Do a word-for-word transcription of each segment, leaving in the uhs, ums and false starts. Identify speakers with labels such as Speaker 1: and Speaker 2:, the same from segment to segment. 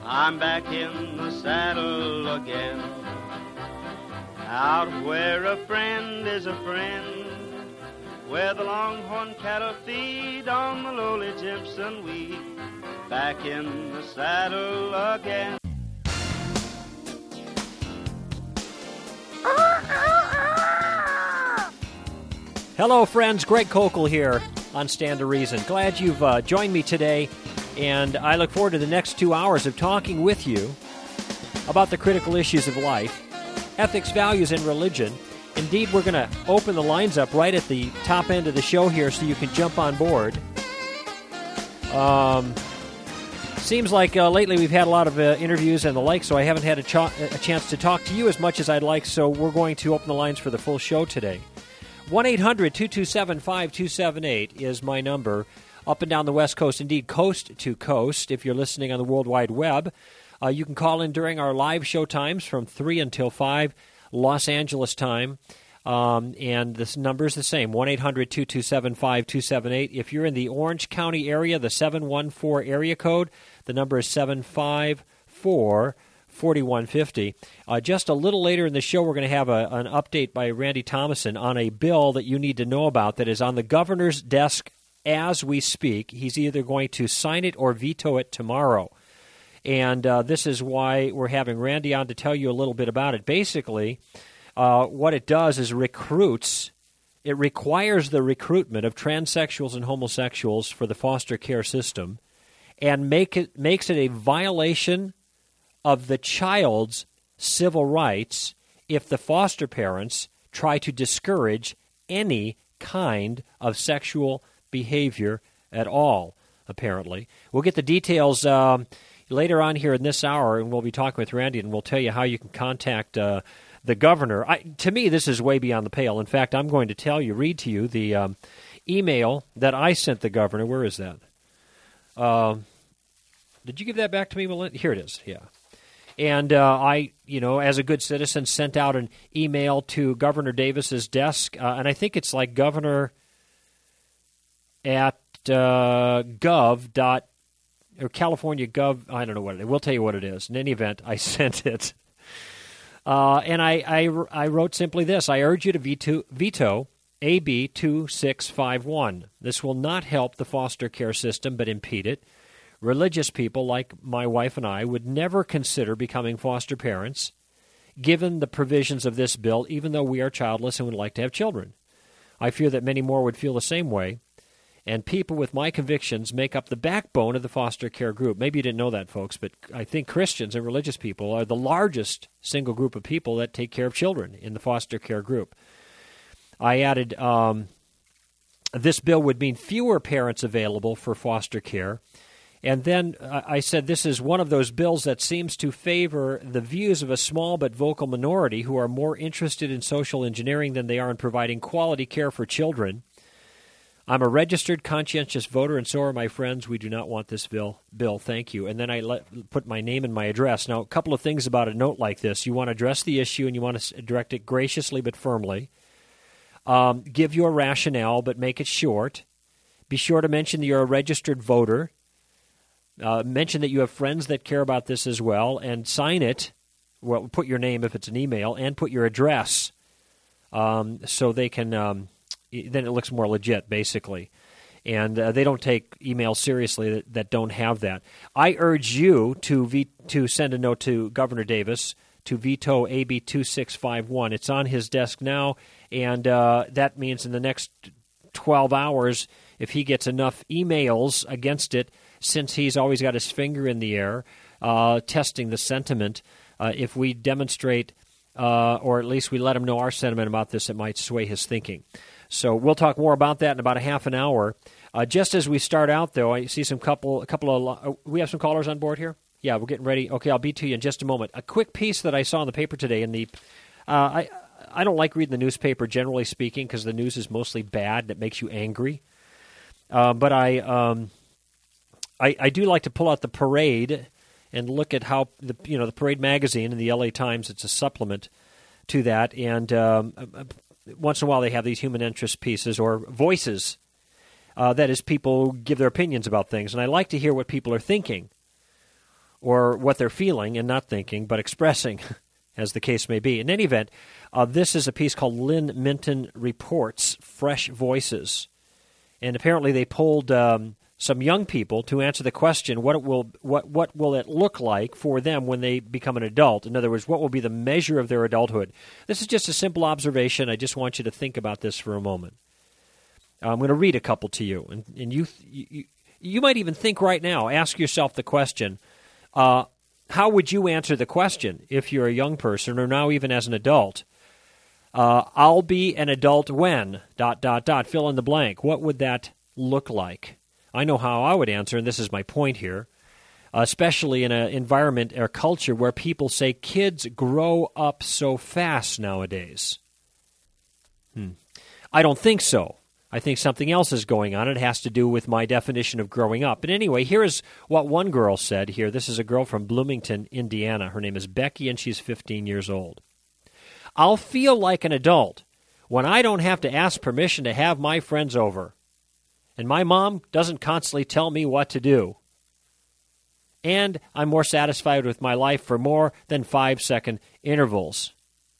Speaker 1: I'm back in the saddle again. Out where a friend is a friend, where the longhorn cattle feed on the lowly Jimson weed. Back in the saddle again.
Speaker 2: Hello, friends. Greg Kokel here on Stand to Reason. Glad you've uh, joined me today, and I look forward to the next two hours of talking with you about the critical issues of life, ethics, values, and religion. Indeed, we're going to open the lines up right at the top end of the show here so you can jump on board. Um, seems like uh, lately we've had a lot of uh, interviews and the like, so I haven't had a, ch- a chance to talk to you as much as I'd like, so we're going to open the lines for the full show today. one eight hundred two two seven five two seven eight is my number, up and down the West Coast, indeed coast to coast. If you're listening on the World Wide Web, uh, you can call in during our live show times from three until five, Los Angeles time, um, and this number is the same, one eight hundred two two seven five two seven eight. If you're in the Orange County area, the seven one four area code, the number is seven five four forty-one fifty. Uh, just a little later in the show, we're going to have a, an update by Randy Thomason on a bill that you need to know about that is on the governor's desk as we speak. He's either going to sign it or veto it tomorrow. And uh, this is why we're having Randy on to tell you a little bit about it. Basically, uh, what it does is recruits, it requires the recruitment of transsexuals and homosexuals for the foster care system and make it makes it a violation of the child's civil rights if the foster parents try to discourage any kind of sexual behavior at all, apparently. We'll get the details um, later on here in this hour, and we'll be talking with Randy, and we'll tell you how you can contact uh, the governor. I, to me, this is way beyond the pale. In fact, I'm going to tell you, read to you the um, email that I sent the governor. Where is that? Uh, did you give that back to me, Melinda? Here it is, yeah. And uh, I, you know, as a good citizen, sent out an email to Governor Davis's desk, uh, and I think it's like governor at uh, gov dot or California gov. I don't know what it is. We'll tell you what it is. In any event, I sent it, uh, and I, I I wrote simply this: I urge you to veto veto A B two six five one. This will not help the foster care system, but impede it. Religious people like my wife and I would never consider becoming foster parents, given the provisions of this bill, even though we are childless and would like to have children. I fear that many more would feel the same way, and people with my convictions make up the backbone of the foster care group. Maybe you didn't know that, folks, but I think Christians and religious people are the largest single group of people that take care of children in the foster care group. I added, um, this bill would mean fewer parents available for foster care. And then I said this is one of those bills that seems to favor the views of a small but vocal minority who are more interested in social engineering than they are in providing quality care for children. I'm a registered conscientious voter, and so are my friends. We do not want this bill. Bill, thank you. And then I let, put my name and my address. Now, a couple of things about a note like this. You want to address the issue, and you want to direct it graciously but firmly. Um, give your rationale, but make it short. Be sure to mention that you're a registered voter. Uh, mention that you have friends that care about this as well, and sign it. Well, put your name if it's an email, and put your address, um, so they can. Um, then it looks more legit, basically. And uh, they don't take emails seriously that, that don't have that. I urge you to ve- to send a note to Governor Davis to veto A B two six five one. It's on his desk now, and uh, that means in the next twelve hours, if he gets enough emails against it, since he's always got his finger in the air, uh, testing the sentiment, uh, if we demonstrate, uh, or at least we let him know our sentiment about this, it might sway his thinking. So we'll talk more about that in about a half an hour. Uh, just as we start out, though, I see some couple, a couple of, uh, we have some callers on board here? Yeah, we're getting ready. Okay, I'll be to you in just a moment. A quick piece that I saw in the paper today, in the, uh, I, I don't like reading the newspaper, generally speaking, because the news is mostly bad and it makes you angry. Uh, but I... Um, I, I do like to pull out the Parade and look at how the you know the Parade magazine in the L A Times. It's a supplement to that, and um, once in a while they have these human interest pieces or voices. Uh, that is, people give their opinions about things, and I like to hear what people are thinking or what they're feeling and not thinking, but expressing, as the case may be. In any event, uh, this is a piece called Lynn Minton Reports, Fresh Voices. And apparently they polled um, some young people to answer the question, what it will what what will it look like for them when they become an adult? In other words, what will be the measure of their adulthood? This is just a simple observation. I just want you to think about this for a moment. I'm going to read a couple to you, and, and you, you you might even think right now, ask yourself the question, uh, how would you answer the question if you're a young person or now even as an adult? Uh, I'll be an adult when, dot, dot, dot, fill in the blank. What would that look like? I know how I would answer, and this is my point here, especially in an environment or culture where people say kids grow up so fast nowadays. Hmm. I don't think so. I think something else is going on. It has to do with my definition of growing up. But anyway, here is what one girl said here. This is a girl from Bloomington, Indiana. Her name is Becky, and she's fifteen years old. I'll feel like an adult when I don't have to ask permission to have my friends over, and my mom doesn't constantly tell me what to do. And I'm more satisfied with my life for more than five-second intervals.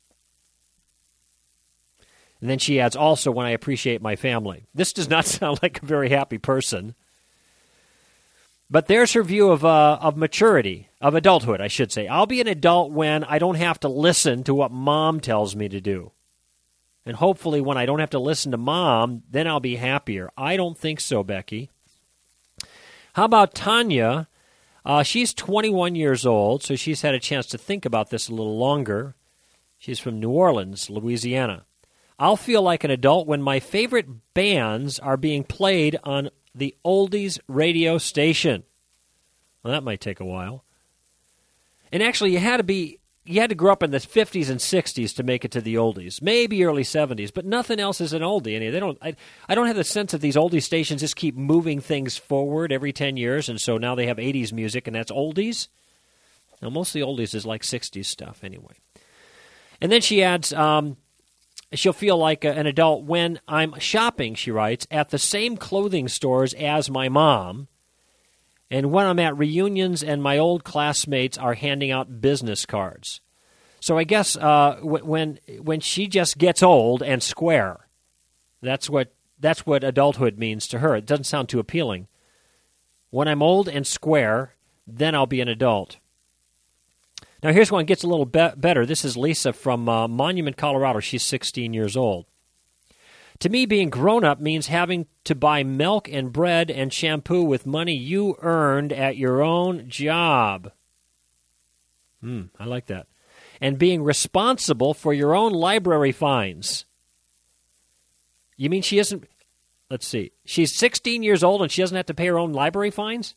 Speaker 2: And then she adds, also when I appreciate my family. This does not sound like a very happy person. But there's her view of uh, of maturity, of adulthood, I should say. I'll be an adult when I don't have to listen to what mom tells me to do. And hopefully when I don't have to listen to mom, then I'll be happier. I don't think so, Becky. How about Tanya? Uh, she's twenty-one years old, so she's had a chance to think about this a little longer. She's from New Orleans, Louisiana. I'll feel like an adult when my favorite bands are being played on the oldies radio station. Well, that might take a while. And actually, you had to be you had to grow up in the fifties and sixties to make it to the oldies, maybe early seventies, but nothing else is an oldie. Any they don't. I, I don't have the sense that these oldie stations just keep moving things forward every ten years, and so now they have eighties music, and that's oldies. Now, most of the oldies is like sixties stuff anyway. And then she adds, um, she'll feel like a, an adult when I'm shopping, she writes, at the same clothing stores as my mom, and when I'm at reunions and my old classmates are handing out business cards. So I guess uh, w- when when she just gets old and square, that's what that's what adulthood means to her. It doesn't sound too appealing. When I'm old and square, then I'll be an adult. Now, here's one that gets a little be- better. This is Lisa from uh, Monument, Colorado. She's sixteen years old. To me, being grown up means having to buy milk and bread and shampoo with money you earned at your own job. Hmm, I like that. And being responsible for your own library fines. You mean she isn't... Let's see. She's sixteen years old and she doesn't have to pay her own library fines?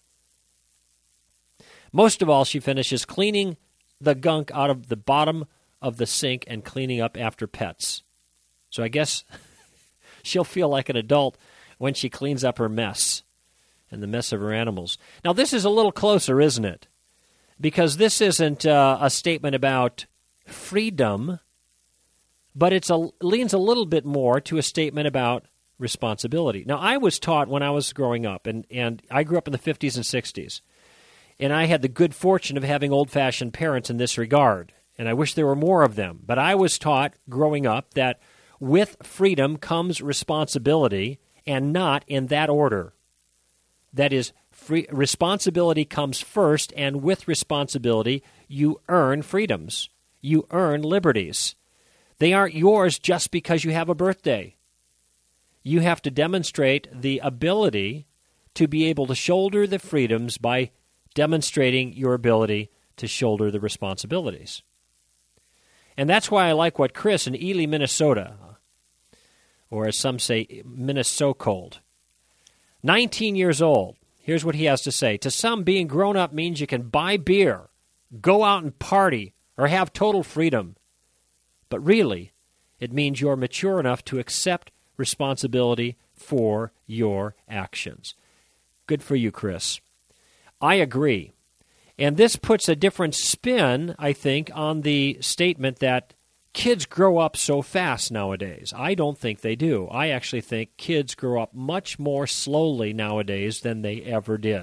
Speaker 2: Most of all, she finishes cleaning the gunk out of the bottom of the sink and cleaning up after pets. So I guess she'll feel like an adult when she cleans up her mess and the mess of her animals. Now, this is a little closer, isn't it? Because this isn't uh, a statement about freedom, but it leans a little bit more to a statement about responsibility. Now, I was taught when I was growing up, and, and I grew up in the fifties and sixties, and I had the good fortune of having old-fashioned parents in this regard, and I wish there were more of them. But I was taught growing up that with freedom comes responsibility, and not in that order. That is, free, responsibility comes first, and with responsibility, you earn freedoms. You earn liberties. They aren't yours just because you have a birthday. You have to demonstrate the ability to be able to shoulder the freedoms by demonstrating your ability to shoulder the responsibilities. And that's why I like what Chris in Ely, Minnesota, or as some say, Minnesota cold, nineteen years old, here's what he has to say. To some, being grown up means you can buy beer, go out and party, or have total freedom. But really, it means you're mature enough to accept responsibility for your actions. Good for you, Chris. I agree. And this puts a different spin, I think, on the statement that kids grow up so fast nowadays. I don't think they do. I actually think kids grow up much more slowly nowadays than they ever did.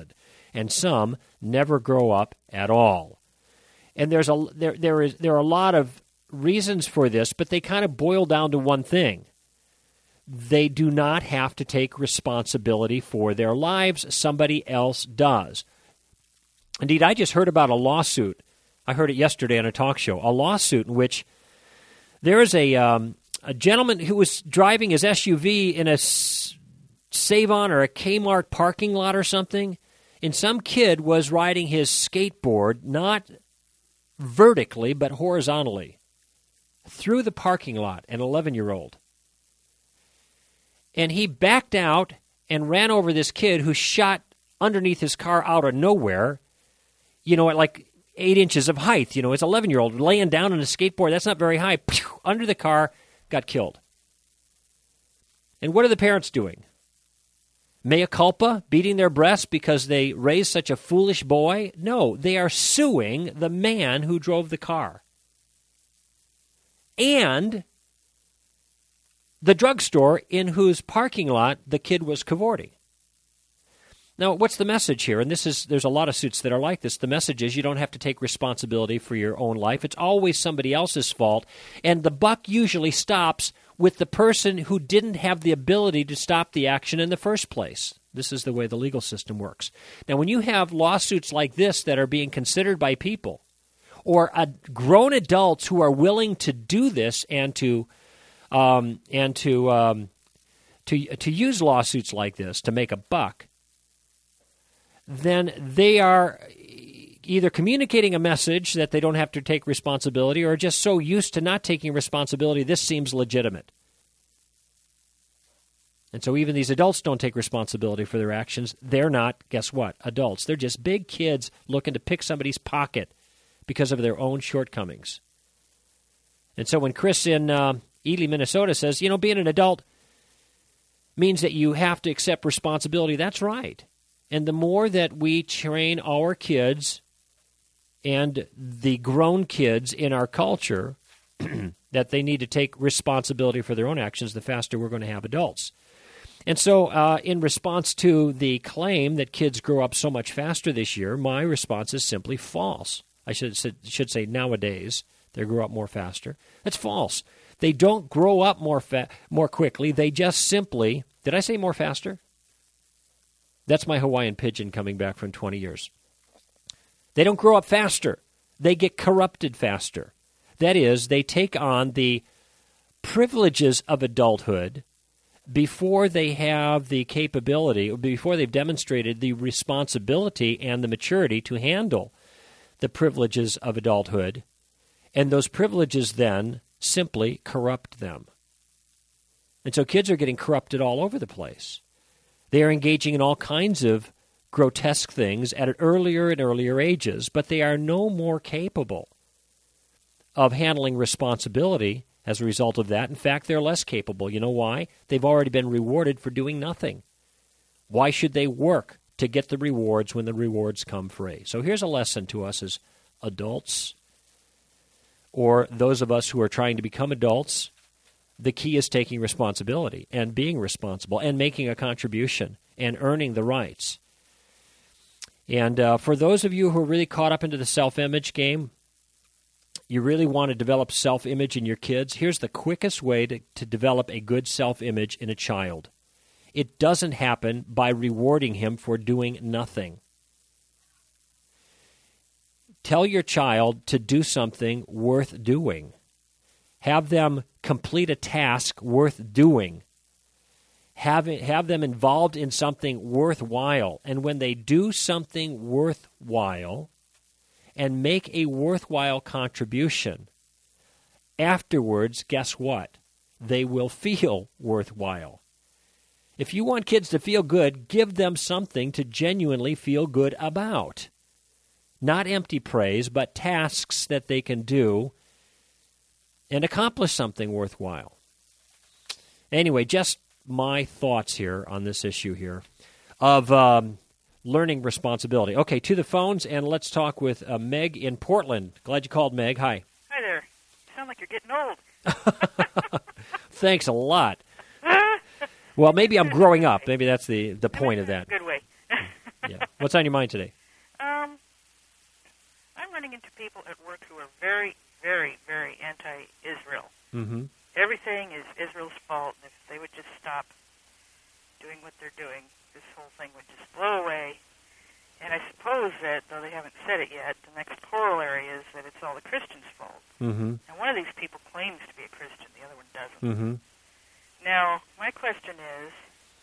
Speaker 2: and some never grow up at all. And there's a there there is there are a lot of reasons for this, but they kind of boil down to one thing. They do not have to take responsibility for their lives. Somebody else does. Indeed, I just heard about a lawsuit. I heard it yesterday on a talk show. A lawsuit in which there is a um, a gentleman who was driving his S U V in a Save-On or a Kmart parking lot or something, and some kid was riding his skateboard not vertically but horizontally through the parking lot, an eleven-year-old. And he backed out and ran over this kid who shot underneath his car out of nowhere, you know, at like eight inches of height. You know, it's an eleven-year-old laying down on a skateboard. That's not very high. Pew, under the car, got killed. And what are the parents doing? Mea culpa, beating their breasts because they raised such a foolish boy? No, they are suing the man who drove the car. And the drugstore in whose parking lot the kid was cavorting. Now, what's the message here? And this is there's a lot of suits that are like this. The message is you don't have to take responsibility for your own life. It's always somebody else's fault. And the buck usually stops with the person who didn't have the ability to stop the action in the first place. This is the way the legal system works. Now, when you have lawsuits like this that are being considered by people, or a grown adults who are willing to do this and to um, and to um, to to use lawsuits like this to make a buck, then they are either communicating a message that they don't have to take responsibility or just so used to not taking responsibility, this seems legitimate. And so even these adults don't take responsibility for their actions. They're not, guess what, adults. They're just big kids looking to pick somebody's pocket because of their own shortcomings. And so when Chris in uh, Ely, Minnesota says, you know, being an adult means that you have to accept responsibility, that's right. And the more that we train our kids and the grown kids in our culture that they need to take responsibility for their own actions, the faster we're going to have adults. And so uh, in response to the claim that kids grow up so much faster this year, my response is simply false. I should, should say nowadays they grow up more faster. That's false. They don't grow up more fa- more quickly. They just simply, did I say more faster? That's my Hawaiian pigeon coming back from twenty years. They don't grow up faster. They get corrupted faster. That is, they take on the privileges of adulthood before they have the capability, or before they've demonstrated the responsibility and the maturity to handle the privileges of adulthood. And those privileges then simply corrupt them. And so kids are getting corrupted all over the place. They are engaging in all kinds of grotesque things at earlier and earlier ages, but they are no more capable of handling responsibility as a result of that. In fact, they're less capable. You know why? They've already been rewarded for doing nothing. Why should they work to get the rewards when the rewards come free? So here's a lesson to us as adults, or those of us who are trying to become adults. The key is taking responsibility and being responsible and making a contribution and earning the rights. And uh, for those of you who are really caught up into the self-image game, you really want to develop self-image in your kids, here's the quickest way to, to develop a good self-image in a child. It doesn't happen by rewarding him for doing nothing. Tell your child to do something worth doing. Have them complete a task worth doing. Have, it, have them involved in something worthwhile. And when they do something worthwhile and make a worthwhile contribution, afterwards, guess what? They will feel worthwhile. If you want kids to feel good, give them something to genuinely feel good about. Not empty praise, but tasks that they can do and accomplish something worthwhile. Anyway, just my thoughts here on this issue here of um, learning responsibility. Okay, to the phones, and let's talk with uh, Meg in Portland. Glad you called, Meg. Hi.
Speaker 3: Hi there. You sound like you're getting old.
Speaker 2: Thanks a lot. Well, maybe I'm growing up. Maybe that's the, the point of that.
Speaker 3: Good way.
Speaker 2: Yeah. What's on your mind today?
Speaker 3: Um, I'm running into people at work who are very, very, very anti-Israel.
Speaker 2: Mm-hmm.
Speaker 3: Everything is Israel's fault, and if they would just stop doing what they're doing, this whole thing would just blow away. And I suppose that, though they haven't said it yet, the next corollary is that it's all the Christians' fault.
Speaker 2: Mm-hmm.
Speaker 3: And one of these people claims to be a Christian, the other one doesn't.
Speaker 2: Mm-hmm.
Speaker 3: Now, my question is,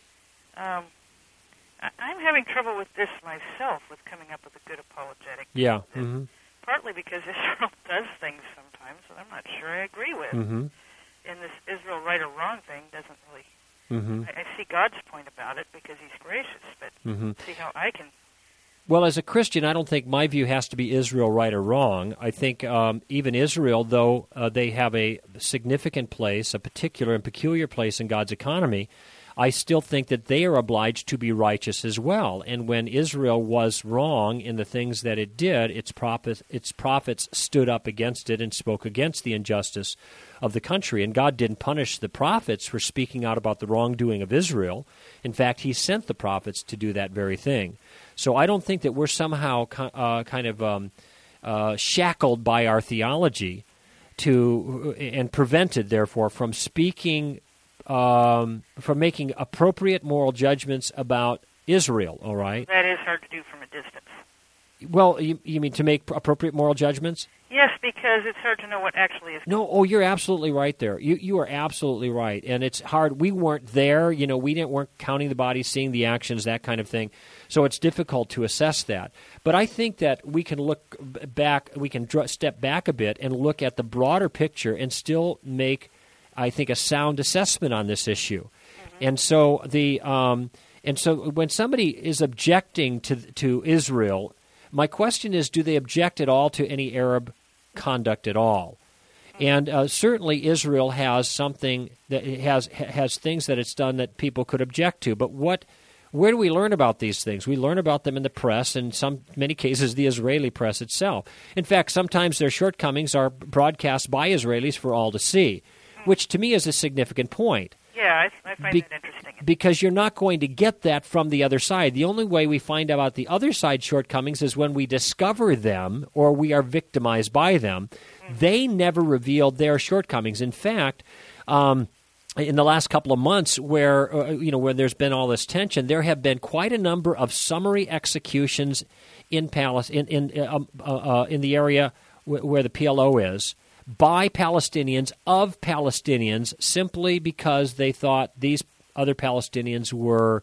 Speaker 3: um, I- I'm having trouble with this myself, with coming up with a good apologetic.
Speaker 2: Yeah. Mm-hmm.
Speaker 3: Partly because Israel does things sometimes that I'm not sure I agree with.
Speaker 2: Mm-hmm.
Speaker 3: And this Israel right or wrong thing doesn't really...
Speaker 2: Mm-hmm.
Speaker 3: I, I see God's point about it because he's gracious, but
Speaker 2: Mm-hmm.
Speaker 3: see how I can...
Speaker 2: Well, as a Christian, I don't think my view has to be Israel right or wrong. I think um, even Israel, though uh, they have a significant place, a particular and peculiar place in God's economy, I still think that they are obliged to be righteous as well. And when Israel was wrong in the things that it did, its prophets, its prophets stood up against it and spoke against the injustice of the country. And God didn't punish the prophets for speaking out about the wrongdoing of Israel. In fact, he sent the prophets to do that very thing. So I don't think that we're somehow uh, kind of um, uh, shackled by our theology to and prevented, therefore, from speaking, um, from making appropriate moral judgments about Israel, all right?
Speaker 3: That is hard to do from a distance.
Speaker 2: Well, you, you mean to make appropriate moral judgments?
Speaker 3: Yes, because it's hard to know what actually is...
Speaker 2: No, oh, you're absolutely right there. You you are absolutely right. And it's hard. We weren't there. You know, we didn't weren't counting the bodies, seeing the actions, that kind of thing. So it's difficult to assess that. But I think that we can look back, we can dr- step back a bit and look at the broader picture and still make, I think, a sound assessment on this issue. Mm-hmm. And so the um, and so when somebody is objecting to to Israel, my question is, do they object at all to any Arab conduct at all? And uh, certainly Israel has something that it has has things that it's done that people could object to. But what, where do we learn about these things? We learn about them in the press, and in some many cases the Israeli press itself. In fact, sometimes their shortcomings are broadcast by Israelis for all to see, which to me is a significant point.
Speaker 3: Yeah, I, I find
Speaker 2: Be-
Speaker 3: that interesting.
Speaker 2: Because you're not going to get that from the other side. The only way we find out about the other side's shortcomings is when we discover them or we are victimized by them. Mm-hmm. They never revealed their shortcomings. In fact, um, in the last couple of months, where uh, you know where there's been all this tension, there have been quite a number of summary executions in Palace in in uh, uh, uh, in the area w- where the P L O is, by Palestinians, of Palestinians, simply because they thought these other Palestinians were,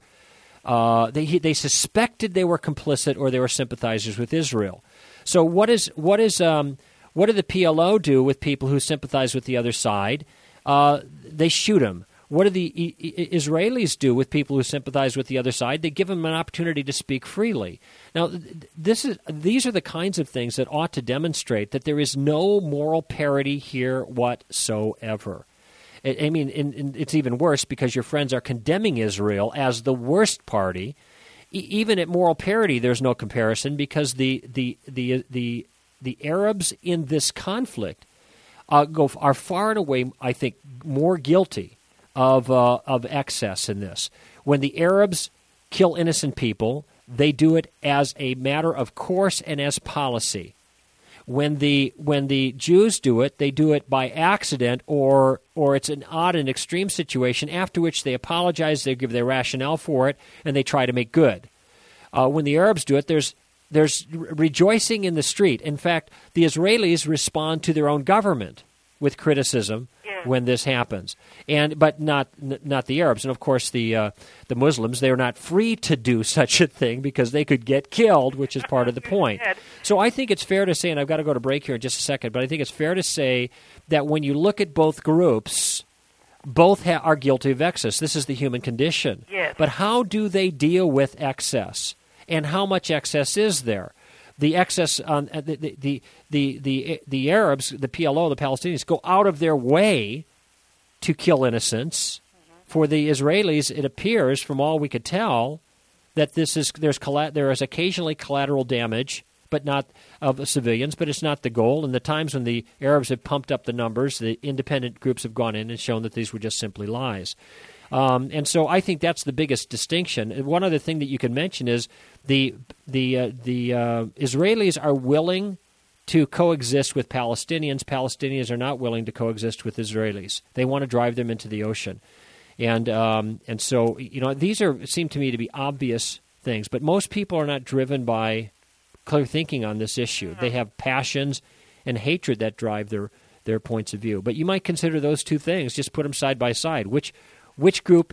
Speaker 2: uh, they they suspected they were complicit or they were sympathizers with Israel. So what is what is um, what do the P L O do with people who sympathize with the other side? Uh, they shoot them. What do the I- I- Israelis do with people who sympathize with the other side? They give them an opportunity to speak freely. Now, this is these are the kinds of things that ought to demonstrate that there is no moral parity here whatsoever. I, I mean, in, in, it's even worse because your friends are condemning Israel as the worst party. E- even at moral parity, there's no comparison because the the the the, the Arabs in this conflict uh, go are far and away, I think, more guilty of uh, of excess in this. When the Arabs kill innocent people, they do it as a matter of course and as policy. When the when the Jews do it, they do it by accident or or it's an odd and extreme situation, after which they apologize, they give their rationale for it, and they try to make good. Uh, when the Arabs do it, there's there's rejoicing in the street. In fact, the Israelis respond to their own government with criticism when this happens, and but not not the Arabs, and of course the uh, the Muslims. They are not free to do such a thing because they could get killed, which is part of the point. So I think it's fair to say, and I've got to go to break here in just a second, but I think it's fair to say that when you look at both groups, both ha- are guilty of excess. This is the human condition.
Speaker 3: Yes.
Speaker 2: But how do they deal with excess, and how much excess is there? The excess on uh, the, the the the the Arabs, the P L O, the Palestinians, go out of their way to kill innocents. Mm-hmm. For the Israelis, it appears, from all we could tell, that this is there's colla- there is occasionally collateral damage, but not of civilians. But it's not the goal. And the times when the Arabs have pumped up the numbers, the independent groups have gone in and shown that these were just simply lies. Um, and so I think that's the biggest distinction. And one other thing that you can mention is the the uh, the uh, Israelis are willing to coexist with Palestinians. Palestinians are not willing to coexist with Israelis. They want to drive them into the ocean. And um, and so, you know, these are seem to me to be obvious things. But most people are not driven by clear thinking on this issue. They have passions and hatred that drive their, their points of view. But you might consider those two things, just put them side by side. Which which group,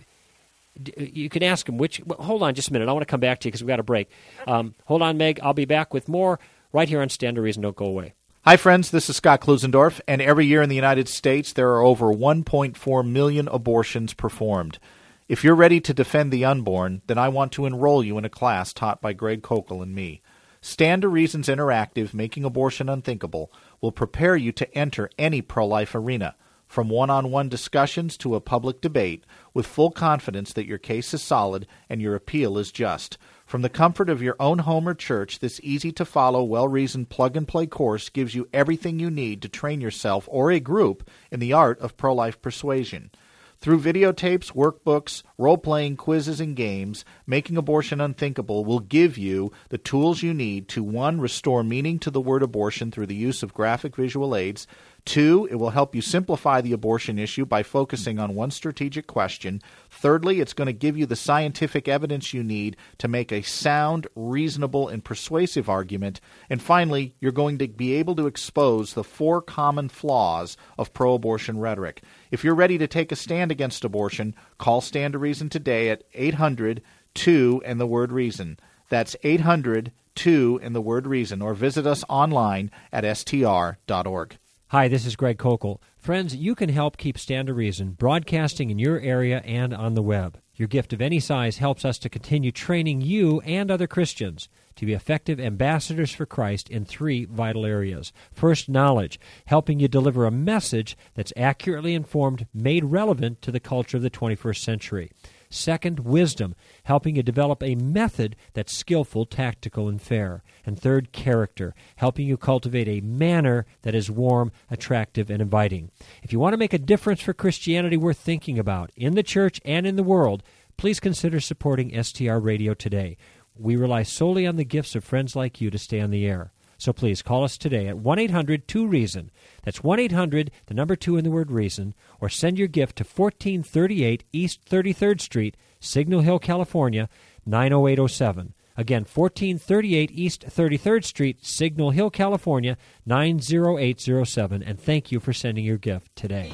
Speaker 2: you can ask them, which, well, hold on just a minute. I want to come back to you because we've got a break. Um, hold on, Meg. I'll be back with more right here on Stand to Reason. Don't go away.
Speaker 4: Hi, friends. This is Scott Klusendorf, and every year in the United States, there are over one point four million abortions performed. If you're ready to defend the unborn, then I want to enroll you in a class taught by Greg Kokel and me. Stand to Reason's interactive Making Abortion Unthinkable will prepare you to enter any pro-life arena, from one-on-one discussions to a public debate, with full confidence that your case is solid and your appeal is just. From the comfort of your own home or church, this easy-to-follow, well-reasoned plug-and-play course gives you everything you need to train yourself or a group in the art of pro-life persuasion. Through videotapes, workbooks, role-playing quizzes, and games, Making Abortion Unthinkable will give you the tools you need to, one, restore meaning to the word abortion through the use of graphic visual aids. Two, it will help you simplify the abortion issue by focusing on one strategic question. Thirdly, it's going to give you the scientific evidence you need to make a sound, reasonable, and persuasive argument. And finally, you're going to be able to expose the four common flaws of pro-abortion rhetoric. If you're ready to take a stand against abortion, call Stand to Reason today at eight hundred two and the word reason. That's eight hundred two and the word reason, or visit us online at S T R dot org.
Speaker 2: Hi, this is Greg Kokel. Friends, you can help keep Stand to Reason broadcasting in your area and on the web. Your gift of any size helps us to continue training you and other Christians to be effective ambassadors for Christ in three vital areas. First, knowledge, helping you deliver a message that's accurately informed, made relevant to the culture of the twenty-first century. Second, wisdom, helping you develop a method that's skillful, tactical, and fair. And third, character, helping you cultivate a manner that is warm, attractive, and inviting. If you want to make a difference for Christianity worth thinking about in the church and in the world, please consider supporting S T R Radio today. We rely solely on the gifts of friends like you to stay on the air. So please call us today at one eight hundred two reason. That's one eight hundred, the number two in the word reason, or send your gift to fourteen thirty-eight East thirty-third Street, Signal Hill, California, nine oh eight oh seven. Again, fourteen thirty-eight East thirty-third Street, Signal Hill, California, nine oh eight oh seven. And thank you for sending your gift today.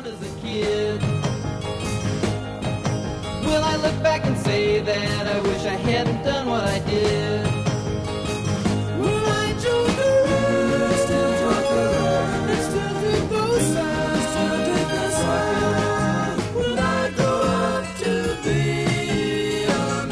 Speaker 5: Will I look back and say that I wish I hadn't done what I did? Will I joke around, still joke around, and still take those signs, still take those signs? Will I grow up to be a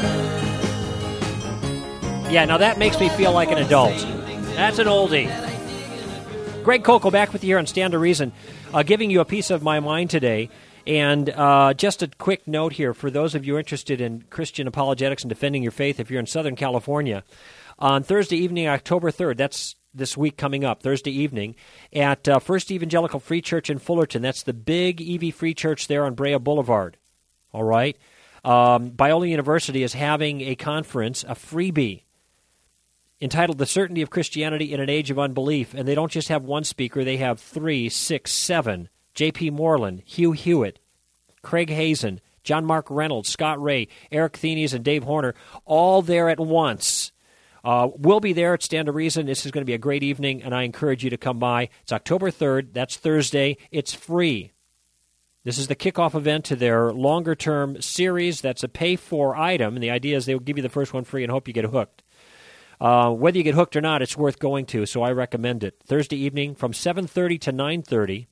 Speaker 5: man?
Speaker 2: Yeah, now that makes me feel like an adult. That's an oldie. Greg Kokel back with you here on Stand to Reason, uh, giving you a piece of my mind today. And uh, just a quick note here for those of you interested in Christian apologetics and defending your faith, if you're in Southern California, on Thursday evening, October third, that's this week coming up, Thursday evening, at uh, First Evangelical Free Church in Fullerton. That's the big E V Free Church there on Brea Boulevard. All right? Um, Biola University is having a conference, a freebie, entitled The Certainty of Christianity in an Age of Unbelief. And they don't just have one speaker, they have three, six, seven. J P Moreland, Hugh Hewitt, Craig Hazen, John Mark Reynolds, Scott Ray, Eric Thenes, and Dave Horner, all there at once. Uh, we'll be there at Stand to Reason. This is going to be a great evening, and I encourage you to come by. It's October third. That's Thursday. It's free. This is the kickoff event to their longer-term series. That's a pay-for item, and the idea is they'll give you the first one free and hope you get hooked. Uh, whether you get hooked or not, it's worth going to, so I recommend it. Thursday evening from seven thirty to nine thirty.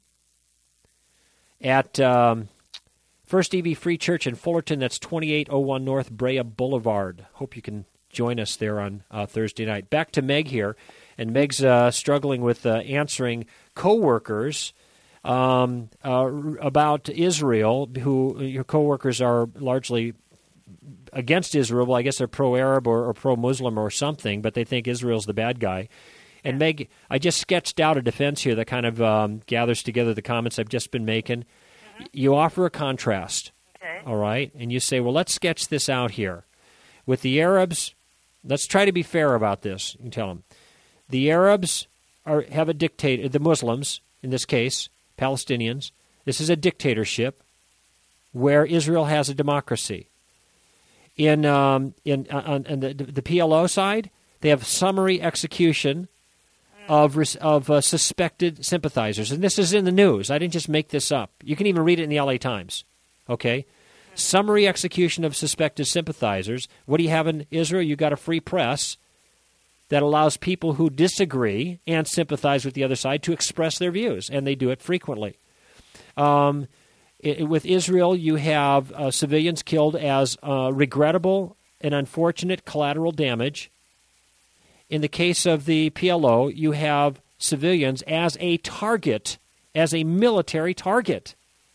Speaker 2: At um, First E V Free Church in Fullerton, that's twenty-eight oh one North Brea Boulevard. Hope you can join us there on uh, Thursday night. Back to Meg here, and Meg's uh, struggling with uh, answering coworkers um, uh, about Israel, who your coworkers are largely against Israel. Well, I guess they're pro-Arab or, or pro-Muslim or something, but they think Israel's the bad guy. And Meg, I just sketched out a defense here that kind of um, gathers together the comments I've just been making. Mm-hmm. You offer a contrast.
Speaker 3: Okay.
Speaker 2: all right, and you say, well, let's sketch this out here. With the Arabs, let's try to be fair about this. You can tell them. The Arabs are have a dictator, the Muslims, in this case, Palestinians. This is a dictatorship where Israel has a democracy. In um, in on, on the, the P L O side, they have summary execution of of uh, suspected sympathizers, and this is in the news. I didn't just make this up. You can even read it in the L A Times. Okay, summary execution of suspected sympathizers. What do you have in Israel? You got a free press that allows people who disagree and sympathize with the other side to express their views, and they do it frequently. Um, it, with Israel, you have uh, civilians killed as uh, regrettable and unfortunate collateral damage. In the case of the P L O, you have civilians as a target, as a military target.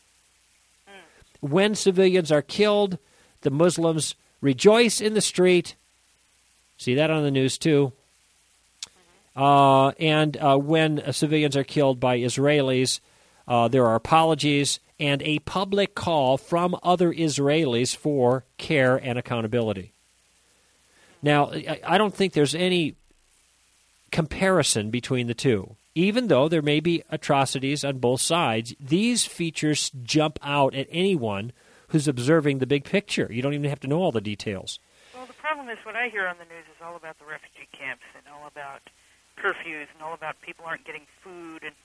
Speaker 2: Mm. When civilians are killed, the Muslims rejoice in the street. See that on the news, too. Uh, and uh, when uh, civilians are killed by Israelis, uh, there are apologies and a public call from other Israelis for care and accountability. Now, I, I don't think there's any comparison between the two. Even though there may be atrocities on both sides, these features jump out at anyone who's observing the big picture. You don't even have to know all the details.
Speaker 3: Well, the problem is what I hear on the news is all about the refugee camps and all about curfews and all about people aren't getting food and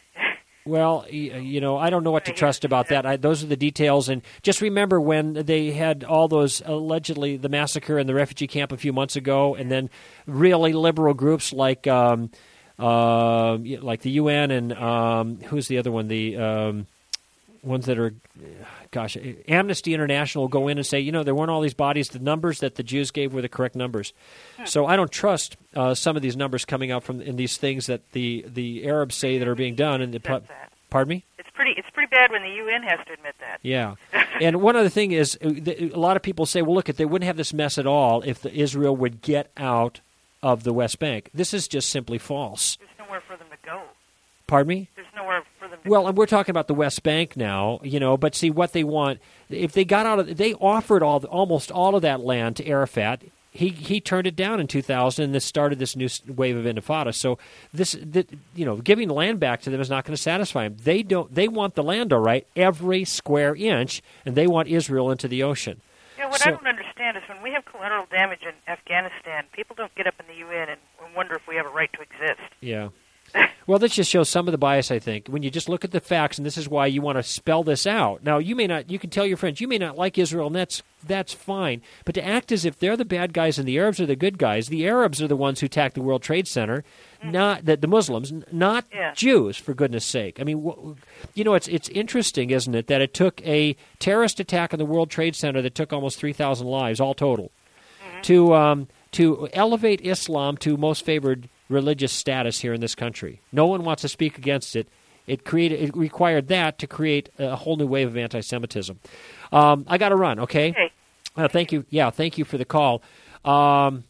Speaker 2: well, you know, I don't know what to trust about that. I, those are the details. And just remember when they had all those, allegedly, the massacre in the refugee camp a few months ago, and then really liberal groups like um, uh, like the U N and um, who's the other one? The um, ones that are, gosh, Amnesty International will go in and say, you know, there weren't all these bodies. The numbers that the Jews gave were the correct numbers. Hmm. So I don't trust uh, some of these numbers coming out from in these things that the, the Arabs say that are being done. And the, pardon me?
Speaker 3: It's pretty it's pretty bad when the U N has to admit that.
Speaker 2: Yeah. And one other thing is, a lot of people say, well, look, they wouldn't have this mess at all if the Israel would get out of the West Bank. This is just simply false.
Speaker 3: There's nowhere for them to go.
Speaker 2: Pardon me?
Speaker 3: There's nowhere for them to
Speaker 2: well,
Speaker 3: go.
Speaker 2: and we're talking about the West Bank now, you know, but see what they want. If they got out of, they offered all almost all of that land to Arafat. He he turned it down in two thousand, and this started this new wave of intifada. So this, the, you know, giving the land back to them is not going to satisfy them. They don't. They want the land, all right, every square inch, and they want Israel into the ocean.
Speaker 3: Yeah, what
Speaker 2: so,
Speaker 3: I don't understand is when we have collateral damage in Afghanistan, people don't get up in the U N and wonder if we have a right to exist.
Speaker 2: Yeah. Well, this just shows some of the bias, I think. When you just look at the facts, and this is why you want to spell this out. Now, you may not, you can tell your friends, you may not like Israel, and that's that's fine. But to act as if they're the bad guys and the Arabs are the good guys, the Arabs are the ones who attacked the World Trade Center, mm. not the, the Muslims, not yeah. Jews, for goodness sake. I mean, wh- you know, it's it's interesting, isn't it, that it took a terrorist attack on the World Trade Center that took almost three thousand lives, all total, mm-hmm. to um, to elevate Islam to most favored religious status here in this country. No one wants to speak against it. It created. It required that to create a whole new wave of anti-Semitism. Um, I got to run. Okay.
Speaker 3: Okay.
Speaker 2: Uh, thank you. Yeah, thank you for the call. Um,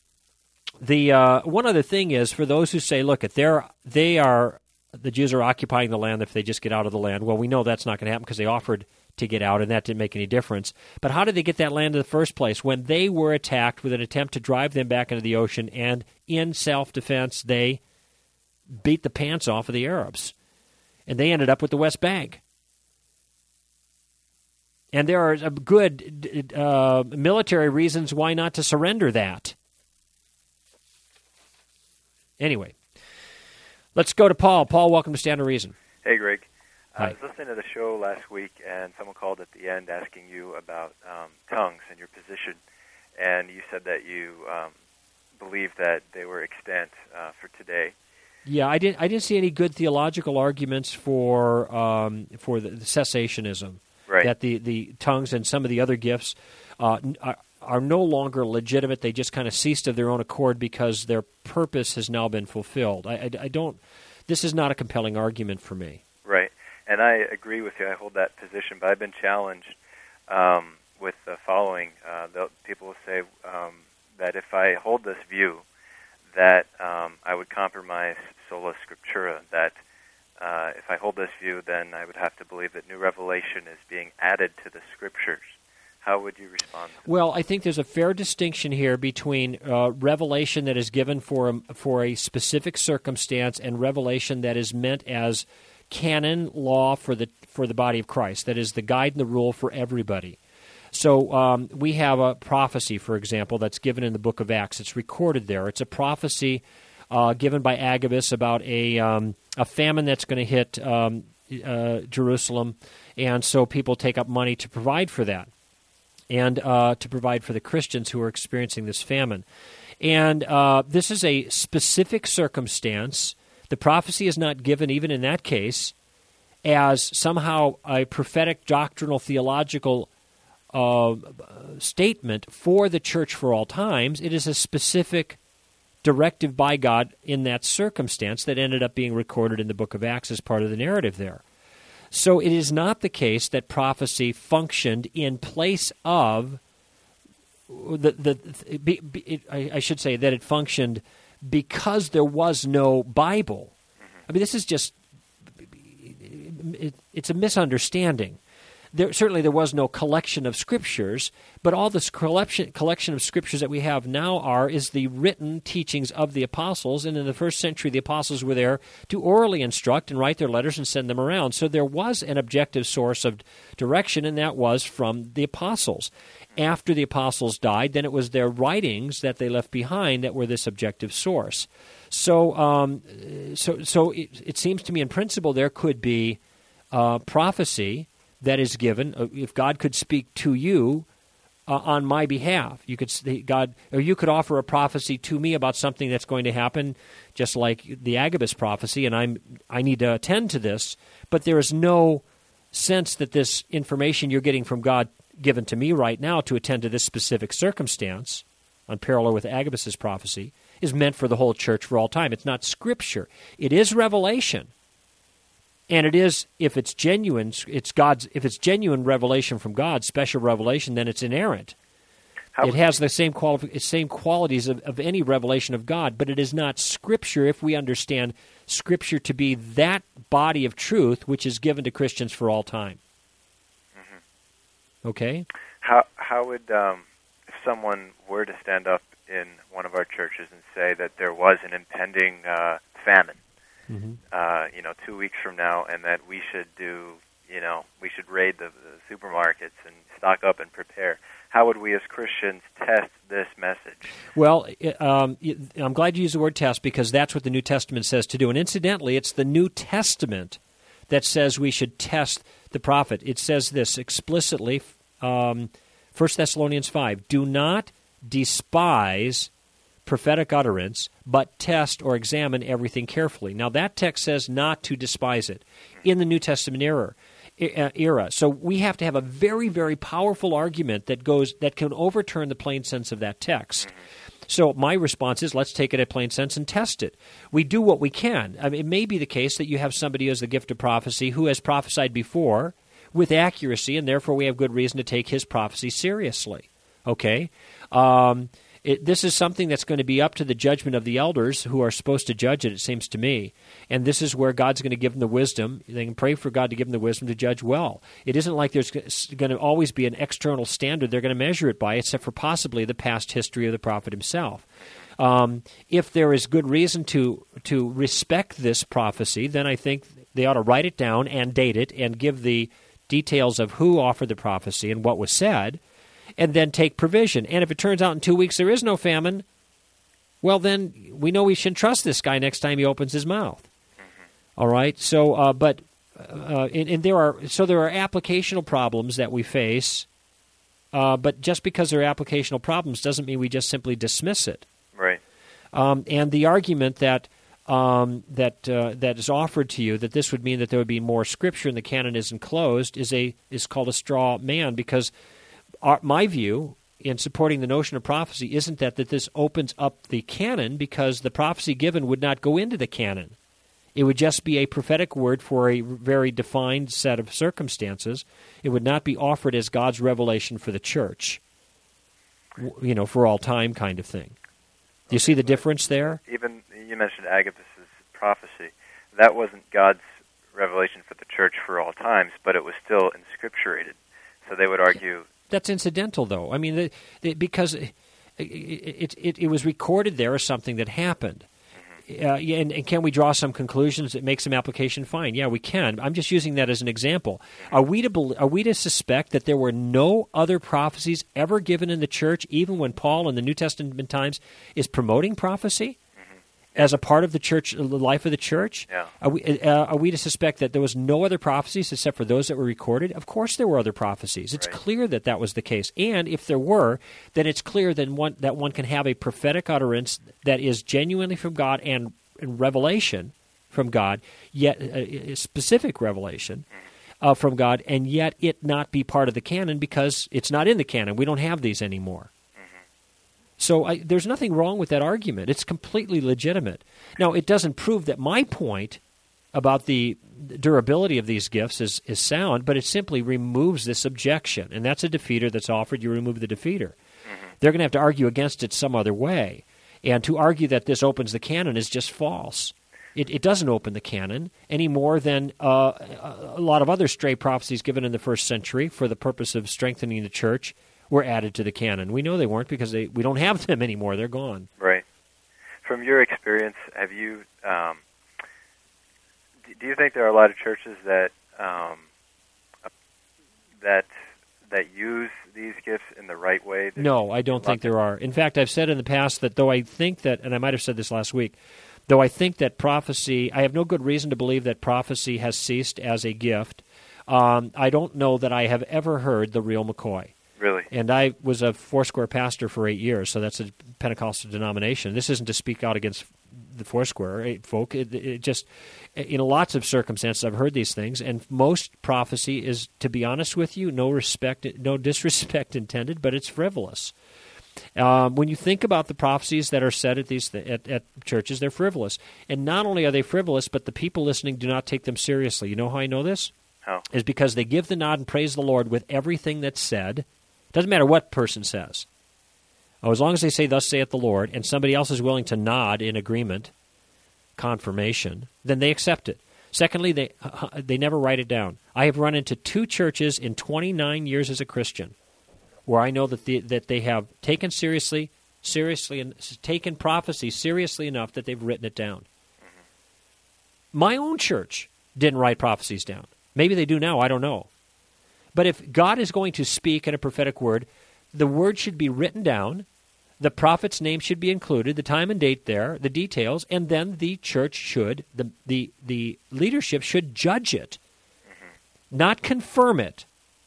Speaker 2: the uh, one other thing is for those who say, look, if they're they are the Jews are occupying the land if they just get out of the land. Well, we know that's not going to happen because they offered to get out, and that didn't make any difference. But how did they get that land in the first place? When they were attacked with an attempt to drive them back into the ocean, and in self-defense, they beat the pants off of the Arabs. And they ended up with the West Bank. And there are good uh, military reasons why not to surrender that. Anyway, let's go to Paul. Paul, welcome to Stand to Reason.
Speaker 6: Hey, Greg.
Speaker 2: Hi.
Speaker 6: I was listening to the show last week, and someone called at the end asking you about um, tongues and your position, and you said that you um, believe that they were extant uh, for today.
Speaker 2: Yeah, I didn't. I didn't see any good theological arguments for um, for the, the cessationism.
Speaker 6: Right.
Speaker 2: That the, the tongues and some of the other gifts uh, are, are no longer legitimate. They just kind of ceased of their own accord because their purpose has now been fulfilled. I, I, I don't. This is not a compelling argument for me.
Speaker 6: Right. And I agree with you. I hold that position, but I've been challenged um, with the following. Uh, people will say um, that if I hold this view, that um, I would compromise sola scriptura, that uh, if I hold this view, then I would have to believe that new revelation is being added to the Scriptures. How would you respond to that?
Speaker 2: Well, I think there's a fair distinction here between uh, revelation that is given for a, for a specific circumstance and revelation that is meant as canon law for the for the body of Christ, that is the guide and the rule for everybody. So um, we have a prophecy, for example, that's given in the book of Acts. It's recorded there. It's a prophecy uh, given by Agabus about a um, a famine that's going to hit um, uh, Jerusalem, and so people take up money to provide for that, and uh, to provide for the Christians who are experiencing this famine. And uh, this is a specific circumstance. The prophecy is not given, even in that case, as somehow a prophetic, doctrinal, theological uh, statement for the church for all times. It is a specific directive by God in that circumstance that ended up being recorded in the book of Acts as part of the narrative there. So it is not the case that prophecy functioned in place of the the. Be, be, it, I, I should say that it functioned because there was no Bible. I mean, this is just it, it's a misunderstanding. There, certainly there was no collection of scriptures, but all this collection collection of scriptures that we have now are is the written teachings of the apostles, and in the first century the apostles were there to orally instruct and write their letters and send them around. So there was an objective source of direction, and that was from the apostles. After the apostles died, then it was their writings that they left behind that were this objective source. So, um, so, so it, it seems to me, in principle, there could be uh, prophecy that is given. Uh, if God could speak to you uh, on my behalf, you could God, or you could offer a prophecy to me about something that's going to happen, just like the Agabus prophecy, and I'm I need to attend to this. But there is no sense that this information you're getting from God given to me right now to attend to this specific circumstance, on parallel with Agabus's prophecy, is meant for the whole church for all time. It's not Scripture. It is revelation, and it is, if it's genuine, it's God's. If it's genuine revelation from God, special revelation, then it's inerrant. How it has the same quali- same qualities of, of any revelation of God, but it is not Scripture if we understand Scripture to be that body of truth which is given to Christians for all time. Okay.
Speaker 6: How how would um, if someone were to stand up in one of our churches and say that there was an impending uh, famine, mm-hmm. uh, you know, two weeks from now, and that we should do, you know, we should raid the, the supermarkets and stock up and prepare? How would we as Christians test this message? Well,
Speaker 2: um, I'm glad you used the word test, because that's what the New Testament says to do. And incidentally, it's the New Testament that says we should test the prophet. It says this explicitly, um, First Thessalonians five, do not despise prophetic utterance, but test or examine everything carefully. Now that text says not to despise it in the New Testament era. era. So we have to have a very, very powerful argument that goes that can overturn the plain sense of that text. So my response is, let's take it at plain sense and test it. We do what we can. I mean, it may be the case that you have somebody who has the gift of prophecy who has prophesied before with accuracy, and therefore we have good reason to take his prophecy seriously. Okay? Um, it, this is something that's going to be up to the judgment of the elders who are supposed to judge it, it seems to me. And this is where God's going to give them the wisdom. They can pray for God to give them the wisdom to judge well. It isn't like there's going to always be an external standard they're going to measure it by, except for possibly the past history of the prophet himself. Um, if there is good reason to to respect this prophecy, then I think they ought to write it down and date it and give the details of who offered the prophecy and what was said, and then take provision. And if it turns out in two weeks there is no famine, well, then we know we shouldn't trust this guy next time he opens his mouth. All right? So, uh, but, uh, and, and there are, so there are applicational problems that we face, uh, but just because there are applicational problems doesn't mean we just simply dismiss it.
Speaker 6: Right.
Speaker 2: Um, and the argument that um, that uh, that is offered to you, that this would mean that there would be more Scripture and the canon isn't closed, is a is called a straw man, because our, my view in supporting the notion of prophecy isn't that, that this opens up the canon, because the prophecy given would not go into the canon. It would just be a prophetic word for a very defined set of circumstances. It would not be offered as God's revelation for the church, you know, for all time kind of thing. Do you see the difference there?
Speaker 6: Even you mentioned Agabus's prophecy. That wasn't God's church for all times, but it was still inscripturated. So they would argue...
Speaker 2: That's incidental, though. I mean, the, the, because it, it, it, it was recorded there as something that happened. Mm-hmm. Uh, and, and can we draw some conclusions that make some application? Fine. Yeah, we can. I'm just using that as an example. Mm-hmm. Are we to are we to suspect that there were no other prophecies ever given in the church, even when Paul in the New Testament times is promoting prophecy as a part of the church, the life of the church?
Speaker 6: Yeah.
Speaker 2: Are we, uh, are we to suspect that there was no other prophecies except for those that were recorded? Of course there were other prophecies. It's
Speaker 6: right.
Speaker 2: clear that that was the case. And if there were, then it's clear that one, that one can have a prophetic utterance that is genuinely from God and, and revelation from God, yet a, a specific revelation uh, from God, and yet it not be part of the canon because it's not in the canon. We don't have these anymore. So I, there's nothing wrong with that argument. It's completely legitimate. Now, it doesn't prove that my point about the durability of these gifts is, is sound, but it simply removes this objection. And that's a defeater that's offered. You remove the defeater. Mm-hmm. They're going to have to argue against it some other way. And to argue that this opens the canon is just false. It, it doesn't open the canon any more than uh, a lot of other stray prophecies given in the first century for the purpose of strengthening the church were added to the canon. We know they weren't because they, we don't have them anymore. They're gone.
Speaker 6: Right. From your experience, have you um, do you think there are a lot of churches that um, that that use these gifts in the right way?
Speaker 2: No, I don't think there are. In fact, I've said in the past that though I think that, and I might have said this last week, though I think that prophecy, I have no good reason to believe that prophecy has ceased as a gift. Um, I don't know that I have ever heard the real McCoy.
Speaker 6: Really?
Speaker 2: And I was a Foursquare pastor for eight years, so that's a Pentecostal denomination. This isn't to speak out against the Foursquare folk. It, it just, in lots of circumstances, I've heard these things, and most prophecy is, to be honest with you, no respect, no disrespect intended, but it's frivolous. Um, when you think about the prophecies that are said at these at, at churches, they're frivolous. And not only are they frivolous, but the people listening do not take them seriously. You know how I know this?
Speaker 6: How?
Speaker 2: Is because they give the nod and praise the Lord with everything that's said. Doesn't matter what person says. Oh, as long as they say, "Thus saith the Lord," and somebody else is willing to nod in agreement, confirmation, then they accept it. Secondly, they uh, they never write it down. I have run into two churches in twenty-nine years as a Christian where I know that the, that they have taken seriously, seriously, and taken prophecy seriously enough that they've written it down. Mm-hmm. My own church didn't write prophecies down. Maybe they do now. I don't know. But if God is going to speak in a prophetic word, the word should be written down, the prophet's name should be included, the time and date there, the details, and then the church should, the the, the leadership should judge it, mm-hmm. not confirm it,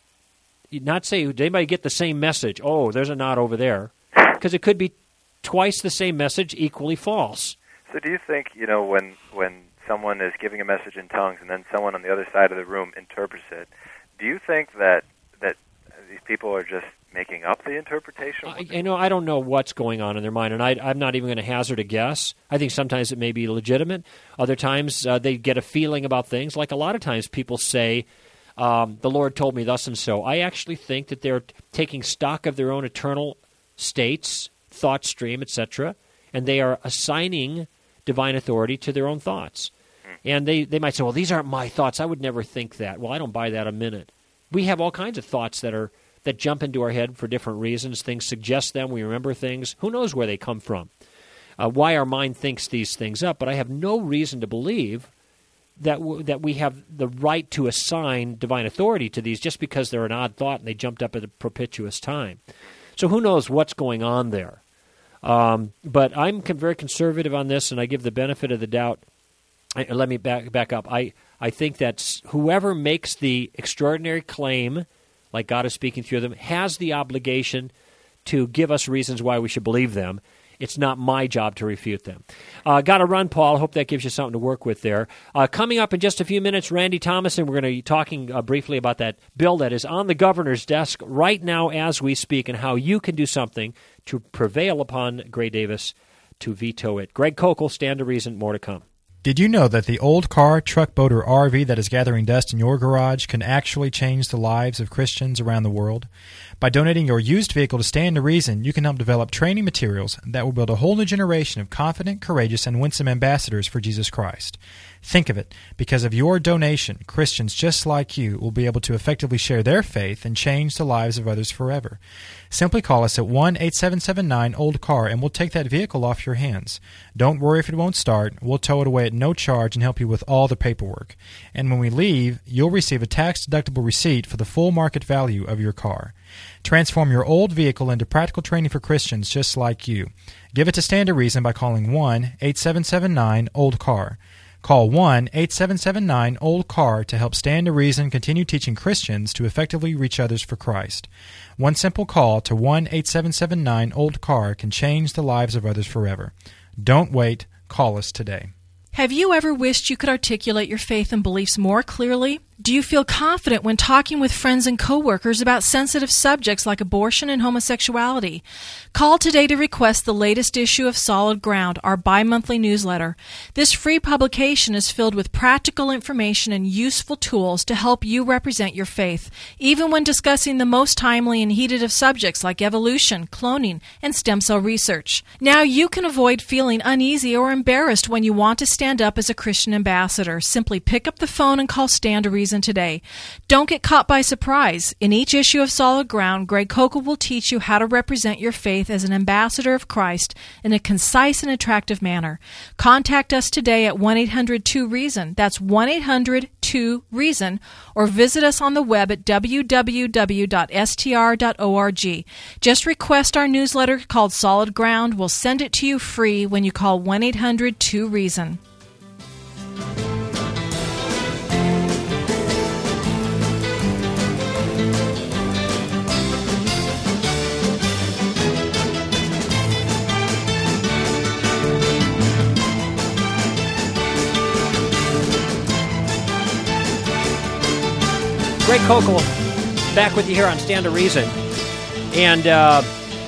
Speaker 2: not say, did anybody get the same message? Oh, there's a nod over there, because it could be twice the same message, equally false.
Speaker 6: So do you think, you know, when when someone is giving a message in tongues and then someone on the other side of the room interprets it, do you think that that these people are just making up the interpretation?
Speaker 2: I, you know, I don't know what's going on in their mind, and I, I'm not even going to hazard a guess. I think sometimes it may be legitimate. Other times uh, they get a feeling about things. Like a lot of times people say, um, the Lord told me thus and so. I actually think that they're taking stock of their own eternal states, thought stream, et cetera, and they are assigning divine authority to their own thoughts. And they, they might say, well, these aren't my thoughts. I would never think that. Well, I don't buy that a minute. We have all kinds of thoughts that are that jump into our head for different reasons. Things suggest them. We remember things. Who knows where they come from, uh, why our mind thinks these things up. But I have no reason to believe that w- that we have the right to assign divine authority to these just because they're an odd thought and they jumped up at a propitious time. So who knows what's going on there. Um, but I'm con- very conservative on this, and I give the benefit of the doubt. I, let me back back up. I, I think that whoever makes the extraordinary claim, like God is speaking through them, has the obligation to give us reasons why we should believe them. It's not my job to refute them. Uh, got to run, Paul. Hope that gives you something to work with there. Uh, coming up in just a few minutes, Randy Thomas, and we're going to be talking uh, briefly about that bill that is on the governor's desk right now as we speak and how you can do something to prevail upon Gray Davis to veto it. Greg Kokel, Stand to Reason, more to come.
Speaker 7: Did you know that the old car, truck, boat, or R V that is gathering dust in your garage can actually change the lives of Christians around the world? By donating your used vehicle to Stand to Reason, you can help develop training materials that will build a whole new generation of confident, courageous, and winsome ambassadors for Jesus Christ. Think of it. Because of your donation, Christians just like you will be able to effectively share their faith and change the lives of others forever. Simply call us at one eight seven seven nine old car and we'll take that vehicle off your hands. Don't worry if it won't start. We'll tow it away at no charge and help you with all the paperwork. And when we leave, you'll receive a tax-deductible receipt for the full market value of your car. Transform your old vehicle into practical training for Christians just like you. Give it to Stand to Reason by calling one eight seven seven nine old car. Call one eight seven seven nine old car to help Stand to Reason continue teaching Christians to effectively reach others for Christ. One simple call to one eight seven seven nine old car can change the lives of others forever. Don't wait. Call us today.
Speaker 8: Have you ever wished you could articulate your faith and beliefs more clearly? Do you feel confident when talking with friends and coworkers about sensitive subjects like abortion and homosexuality? Call today to request the latest issue of Solid Ground, our bi-monthly newsletter. This free publication is filled with practical information and useful tools to help you represent your faith, even when discussing the most timely and heated of subjects like evolution, cloning, and stem cell research. Now you can avoid feeling uneasy or embarrassed when you want to stand up as a Christian ambassador. Simply pick up the phone and call Stand to Reason today. Don't get caught by surprise. In each issue of Solid Ground, Greg Koukl will teach you how to represent your faith as an ambassador of Christ in a concise and attractive manner. Contact us today at one eight hundred two reason. That's one eight hundred two reason, or visit us on the web at w w w dot s t r dot org. Just request our newsletter called Solid Ground. We'll send it to you free when you call one eight hundred two reason.
Speaker 2: Greg Koukl, back with you here on Stand to Reason. And uh,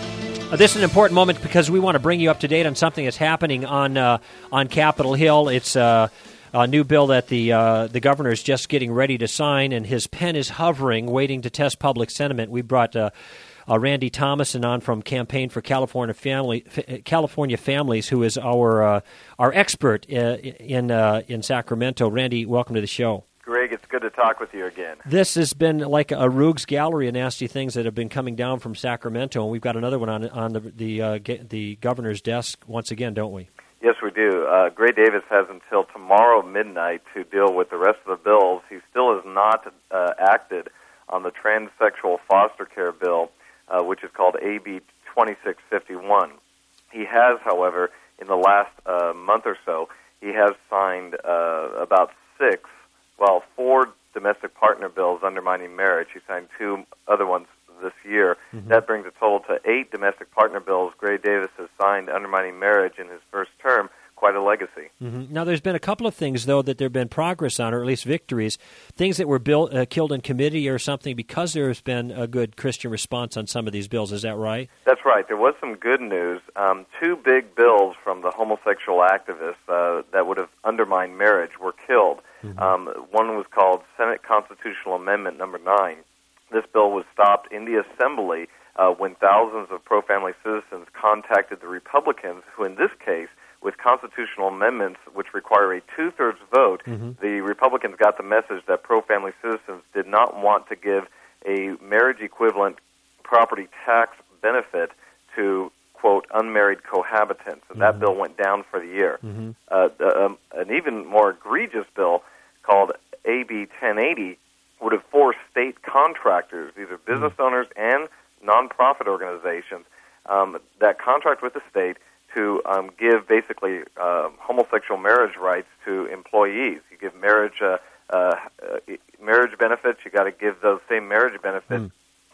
Speaker 2: this is an important moment because we want to bring you up to date on something that's happening on uh, on Capitol Hill. It's uh, a new bill that the uh, the governor is just getting ready to sign, and his pen is hovering, waiting to test public sentiment. We brought uh, uh, Randy Thomason on from Campaign for California Family F- California Families, who is our uh, our expert uh, in uh, in Sacramento. Randy, welcome to the show.
Speaker 6: Greg, it's good to talk with you again.
Speaker 2: This has been like a rogues gallery of nasty things that have been coming down from Sacramento, and we've got another one on on the the, uh, the governor's desk once again, don't we?
Speaker 6: Yes, we do. Uh, Gray Davis has until tomorrow midnight to deal with the rest of the bills. He still has not uh, acted on the transsexual foster care bill, uh, which is called A B twenty-six fifty-one. He has, however, in the last uh, month or so, he has signed uh, about six Well, four domestic partner bills undermining marriage. He signed two other ones this year. Mm-hmm. That brings a total to eight domestic partner bills Gray Davis has signed undermining marriage in his first term. Quite a legacy.
Speaker 2: Mm-hmm. Now, there's been a couple of things, though, that there have been progress on, or at least victories, things that were built, uh, killed in committee or something because there has been a good Christian response on some of these bills. Is that right?
Speaker 6: That's right. There was some good news. Um, two big bills from the homosexual activists uh, that would have undermined marriage were killed. Mm-hmm. Um, one was called Senate Constitutional Amendment Number nine. This bill was stopped in the Assembly uh, when thousands of pro-family citizens contacted the Republicans, who in this case, with constitutional amendments which require a two-thirds vote, mm-hmm. the Republicans got the message that pro-family citizens did not want to give a marriage-equivalent property tax benefit to, quote, unmarried cohabitants. And mm-hmm. that bill went down for the year. Mm-hmm. Uh, um, an even more egregious bill called A B ten eighty would have forced state contractors, these are business mm-hmm. owners and nonprofit organizations, um, that contract with the state to um, give basically uh, homosexual marriage rights to employees. You give marriage uh, uh, uh, marriage benefits, you got to give those same marriage benefits mm.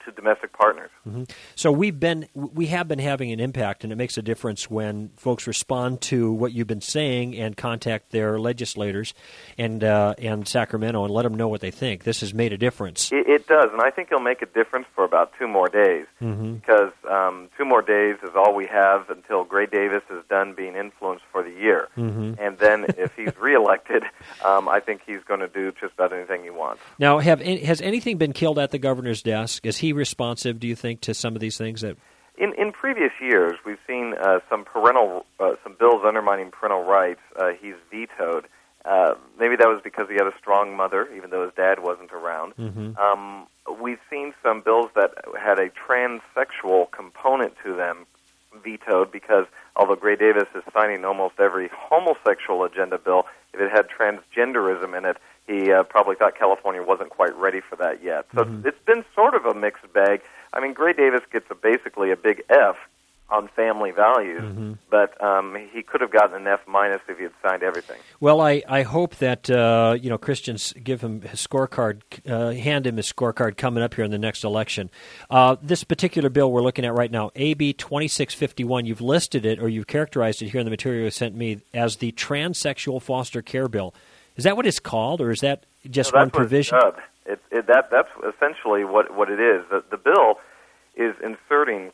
Speaker 6: to domestic partners.
Speaker 2: Mm-hmm. So we've been we have been having an impact, and it makes a difference when folks respond to what you've been saying and contact their legislators and uh, and Sacramento and let them know what they think. This has made a difference.
Speaker 6: It, it does, and I think it'll make a difference for about two more days,
Speaker 2: mm-hmm.
Speaker 6: because um, two more days is all we have until Gray Davis is done being influenced for the year.
Speaker 2: Mm-hmm.
Speaker 6: And then if he's reelected, um, I think he's going to do just about anything he wants.
Speaker 2: Now, have has anything been killed at the governor's desk? Is he responsive, do you think, to some of these things that?
Speaker 6: In in previous years, we've seen uh, some parental uh, some bills undermining parental rights. Uh, he's vetoed. Uh, maybe that was because he had a strong mother, even though his dad wasn't around.
Speaker 2: Mm-hmm.
Speaker 6: Um, we've seen some bills that had a transsexual component to them vetoed because although Gray Davis is signing almost every homosexual agenda bill, if it had transgenderism in it, he uh, probably thought California wasn't quite ready for that yet. So
Speaker 2: mm-hmm.
Speaker 6: it's been sort of a mixed bag. I mean, Gray Davis gets a, basically a big F on family values,
Speaker 2: mm-hmm.
Speaker 6: but um, he could have gotten an F minus if he had signed everything.
Speaker 2: Well, I, I hope that uh, you know Christians give him his scorecard, uh, hand him his scorecard coming up here in the next election. Uh, this particular bill we're looking at right now, A B twenty-six fifty-one, you've listed it or you've characterized it here in the material you sent me as the transsexual foster care bill. Is that what it's called, or is that just
Speaker 6: no,
Speaker 2: one provision?
Speaker 6: What it's it, it, that, that's essentially what, what it is. The, the bill is inserting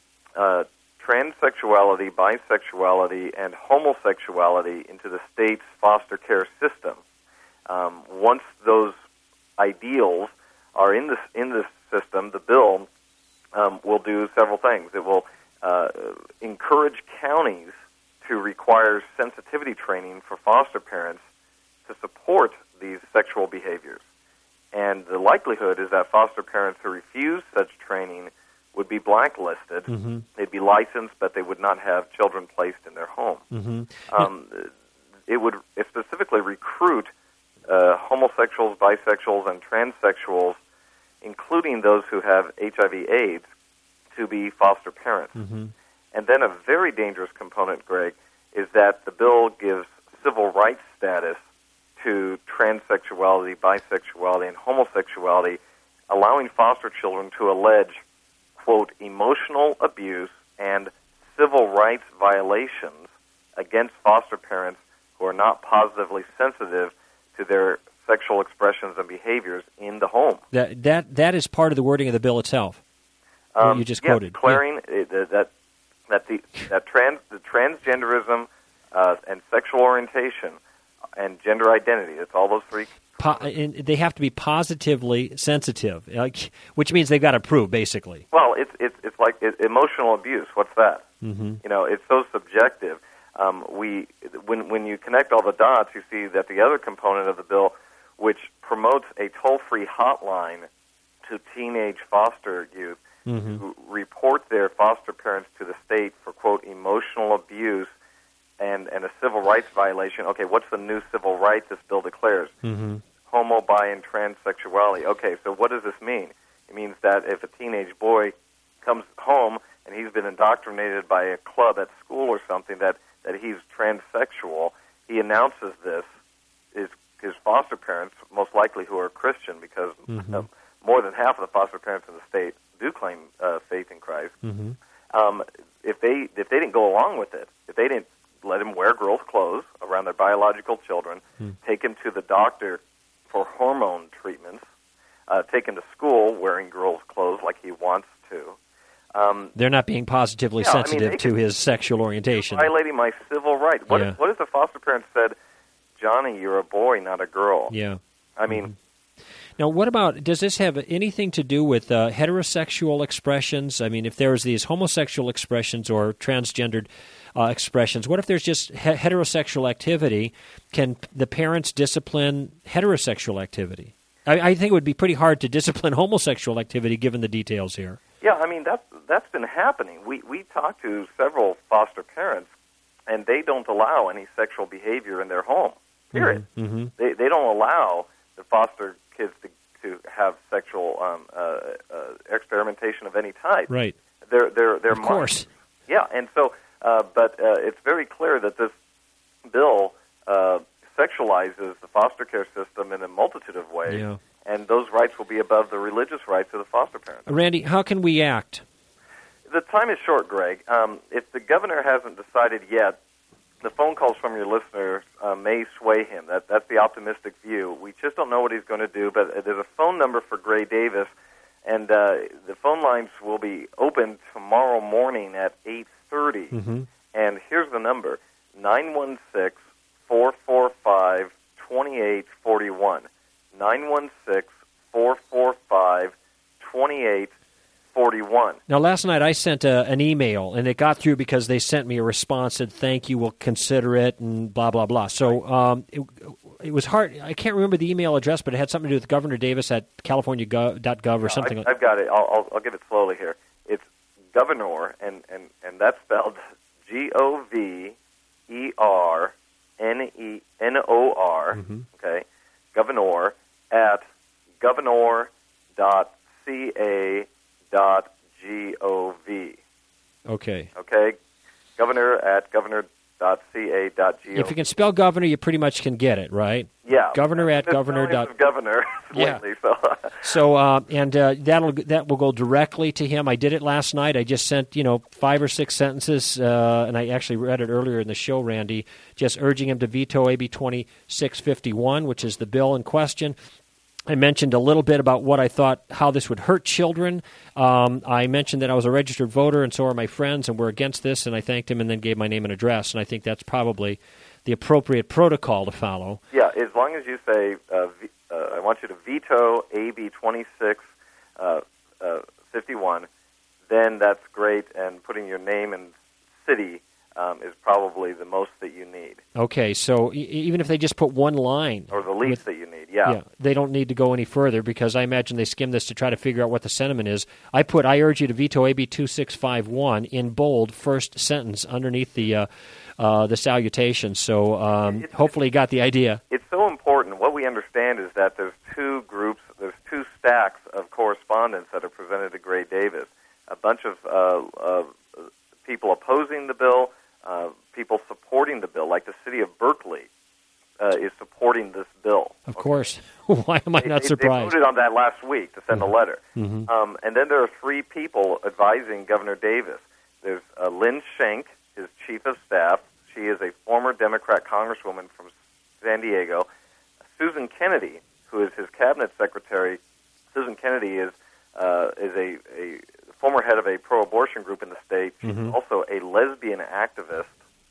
Speaker 6: uh, transsexuality, bisexuality, and homosexuality into the state's foster care system. Um, once those ideals are in this in this system, the bill um, will do several things. It will uh, encourage counties to require sensitivity training for foster parents to support these sexual behaviors. And the likelihood is that foster parents who refuse such training would be blacklisted.
Speaker 2: Mm-hmm.
Speaker 6: They'd be licensed, but they would not have children placed in their home.
Speaker 2: Mm-hmm.
Speaker 6: Um, it would specifically recruit uh, homosexuals, bisexuals, and transsexuals, including those who have H I V AIDS, to be foster parents.
Speaker 2: Mm-hmm.
Speaker 6: And then a very dangerous component, Greg, is that the bill gives civil rights status to transsexuality, bisexuality, and homosexuality, allowing foster children to allege, quote, emotional abuse and civil rights violations against foster parents who are not positively sensitive to their sexual expressions and behaviors in the home.
Speaker 2: That that that is part of the wording of the bill itself.
Speaker 6: Um,
Speaker 2: what you just
Speaker 6: yeah,
Speaker 2: quoted.
Speaker 6: Declaring yeah. that that that the that trans the transgenderism uh, and sexual orientation and gender identity. It's all those three.
Speaker 2: Po- and they have to be positively sensitive, like, which means they've got to prove, basically.
Speaker 6: Well, it's it's it's like it, emotional abuse. What's that?
Speaker 2: Mm-hmm.
Speaker 6: You know, it's so subjective. Um, we when when you connect all the dots, you see that the other component of the bill, which promotes a toll-free hotline to teenage foster youth
Speaker 2: mm-hmm.
Speaker 6: who report their foster parents to the state for, quote, emotional abuse and, and a civil rights violation. Okay, what's the new civil right this bill declares?
Speaker 2: Mm-hmm.
Speaker 6: Homo, bi, and transsexuality. Okay, so what does this mean? It means that if a teenage boy comes home and he's been indoctrinated by a club at school or something that, that he's transsexual, he announces this. His, his foster parents, most likely who are Christian, because
Speaker 2: mm-hmm.
Speaker 6: uh, more than half of the foster parents in the state do claim uh, faith in Christ.
Speaker 2: Mm-hmm.
Speaker 6: Um, if they if they didn't go along with it, if they didn't let him wear girls' clothes around their biological children,
Speaker 2: mm.
Speaker 6: take him to the doctor for hormone treatments, uh, take him to school wearing girls' clothes like he wants to. Um,
Speaker 2: They're not being positively
Speaker 6: yeah,
Speaker 2: sensitive
Speaker 6: I mean,
Speaker 2: to
Speaker 6: could,
Speaker 2: his sexual orientation.
Speaker 6: Violating my civil right. What,
Speaker 2: yeah.
Speaker 6: if, what if the foster parent said, Johnny, you're a boy, not a girl?
Speaker 2: Yeah.
Speaker 6: I mean...
Speaker 2: Mm-hmm. Now, what about, does this have anything to do with uh, heterosexual expressions? I mean, if there's these homosexual expressions or transgendered uh, expressions, what if there's just he- heterosexual activity? Can the parents discipline heterosexual activity? I, I think it would be pretty hard to discipline homosexual activity given the details here.
Speaker 6: Yeah, I mean, that's, that's been happening. We, we talked to several foster parents, and they don't allow any sexual behavior in their home, period.
Speaker 2: Mm-hmm.
Speaker 6: They, they don't allow the foster kids to to have sexual um, uh, uh, experimentation of any type.
Speaker 2: Right.
Speaker 6: They're they're they're
Speaker 2: of course.
Speaker 6: Yeah, and so, uh, but uh, it's very clear that this bill uh, sexualizes the foster care system in a multitude of ways,
Speaker 2: yeah.
Speaker 9: and those rights will be above the religious rights of the foster parents.
Speaker 2: Randy, how can we act?
Speaker 9: The time is short, Greg. Um, if the governor hasn't decided yet, the phone calls from your listeners uh, may sway him. That, that's the optimistic view. We just don't know what he's going to do, but there's a phone number for Gray Davis, and uh, the phone lines will be open tomorrow morning at eight thirty.
Speaker 2: Mm-hmm.
Speaker 9: And here's the number, nine one six, four four five, two eight four one. nine one six, four four five, two eight four one.
Speaker 2: Now, last night I sent a, an email, and it got through because they sent me a response, said, thank you, we'll consider it, and blah, blah, blah. So um, it, it was hard. I can't remember the email address, but it had something to do with Governor Davis at california dot gov or something.
Speaker 9: I,
Speaker 2: like
Speaker 9: I've got it. I'll, I'll, I'll give it slowly here. It's Governor, and, and, and that's spelled G O V E R N E N O R,
Speaker 2: mm-hmm.
Speaker 9: okay, Governor at governor dot C A dot G O V.
Speaker 2: Okay.
Speaker 9: Okay, governor at governor dot C A dot G O V.
Speaker 2: If you can spell governor, you pretty much can get it, right?
Speaker 9: Yeah.
Speaker 2: Governor at governor dot.
Speaker 9: Governor.
Speaker 2: Yeah.
Speaker 9: Lately, so.
Speaker 2: So uh, and uh, that'll that will go directly to him. I did it last night. I just sent you know five or six sentences, uh, and I actually read it earlier in the show, Randy, just urging him to veto A B twenty-six fifty-one, which is the bill in question. I mentioned a little bit about what I thought, how this would hurt children. Um, I mentioned that I was a registered voter, and so are my friends, and we're against this, and I thanked him and then gave my name and address, and I think that's probably the appropriate protocol to follow.
Speaker 9: Yeah, as long as you say, uh, v- uh, I want you to veto A B twenty-six fifty-one, then that's great, and putting your name and city um, is probably the most that you need.
Speaker 2: Okay, so e- even if they just put one line.
Speaker 9: Or the least
Speaker 2: with,
Speaker 9: that you need, yeah.
Speaker 2: Yeah, they don't need to go any further because I imagine they skim this to try to figure out what the sentiment is. I put, I urge you to veto A B twenty-six fifty-one in bold, first sentence underneath the uh, uh, the salutation. So um, hopefully you got the idea.
Speaker 9: It's so important. What we understand is that there's two groups, there's two stacks of correspondence that are presented to Gray Davis. A bunch of uh, uh, people opposing the bill, uh, people supporting the bill, like the city of Berkeley uh, is supporting this bill.
Speaker 2: Of
Speaker 9: okay?
Speaker 2: course. Why am I
Speaker 9: they,
Speaker 2: not
Speaker 9: they,
Speaker 2: surprised?
Speaker 9: They voted on that last week to send
Speaker 2: mm-hmm.
Speaker 9: a letter.
Speaker 2: Mm-hmm.
Speaker 9: Um, and then there are three people advising Governor Davis. There's uh, Lynn Schenck, his chief of staff. She is a former Democrat congresswoman from San Diego. Susan Kennedy, who is his cabinet secretary. Susan Kennedy is uh, is a, a former head of a pro-abortion group in the state. She's
Speaker 2: mm-hmm.
Speaker 9: also a lesbian activist,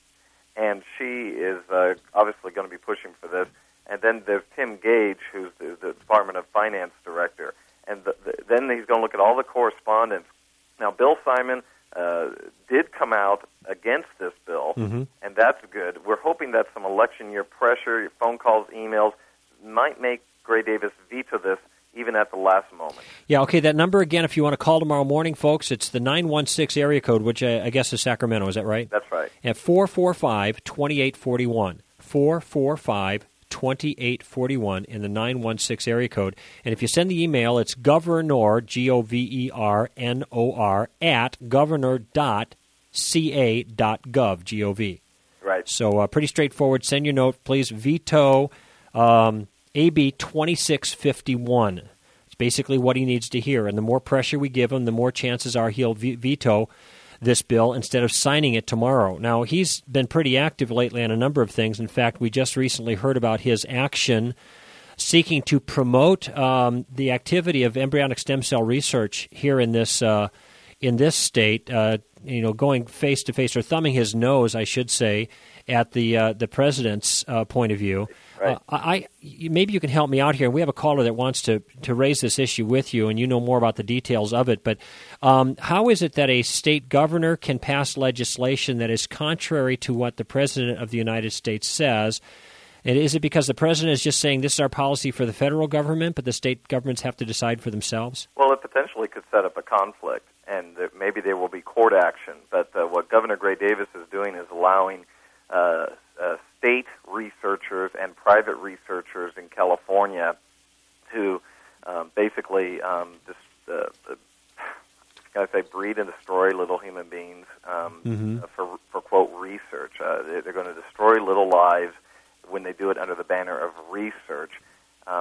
Speaker 9: and she is uh, obviously going to be pushing for this. And then there's Tim Gage, who's the, the Department of Finance director. And the, the, then he's going to look at all the correspondence. Now, Bill Simon uh, did come out against this bill,
Speaker 2: mm-hmm.
Speaker 9: and that's good. We're hoping that some election year pressure, phone calls, emails, might make Gray Davis veto this even at the last moment.
Speaker 2: Yeah, okay, that number again, if you want to call tomorrow morning, folks, it's the nine one six area code, which I, I guess is Sacramento, is that right?
Speaker 9: That's right.
Speaker 2: At four four five, two eight four one. four four five, two eight four one in the nine one six area code. And if you send the email, it's governor, G O V E R N O R, at governor dot C A dot gov, G O V.
Speaker 9: Right.
Speaker 2: So uh, pretty straightforward. Send your note. Please veto um, A B twenty-six fifty-one. It's basically what he needs to hear. And the more pressure we give him, the more chances are he'll v- veto this bill instead of signing it tomorrow. Now, he's been pretty active lately on a number of things. In fact, we just recently heard about his action seeking to promote um, the activity of embryonic stem cell research here in this uh, in this state, uh, you know, going face-to-face, or thumbing his nose, I should say, at the uh, the president's uh, point of view.
Speaker 9: Right.
Speaker 2: Uh, I, maybe you can help me out here. We have a caller that wants to, to raise this issue with you, and you know more about the details of it. But um, how is it that a state governor can pass legislation that is contrary to what the President of the United States says? And is it because the President is just saying this is our policy for the federal government, but the state governments have to decide for themselves?
Speaker 9: Well, it potentially could set up a conflict, and there, maybe there will be court action. But uh, what Governor Gray Davis is doing is allowing uh, uh, state researchers and private researchers in California to um, basically, um, dis- uh, uh, can I say, breed and destroy little human beings um,
Speaker 2: mm-hmm.
Speaker 9: for, for, quote, research. Uh, they're going to destroy little lives when they do it under the banner of research. Um,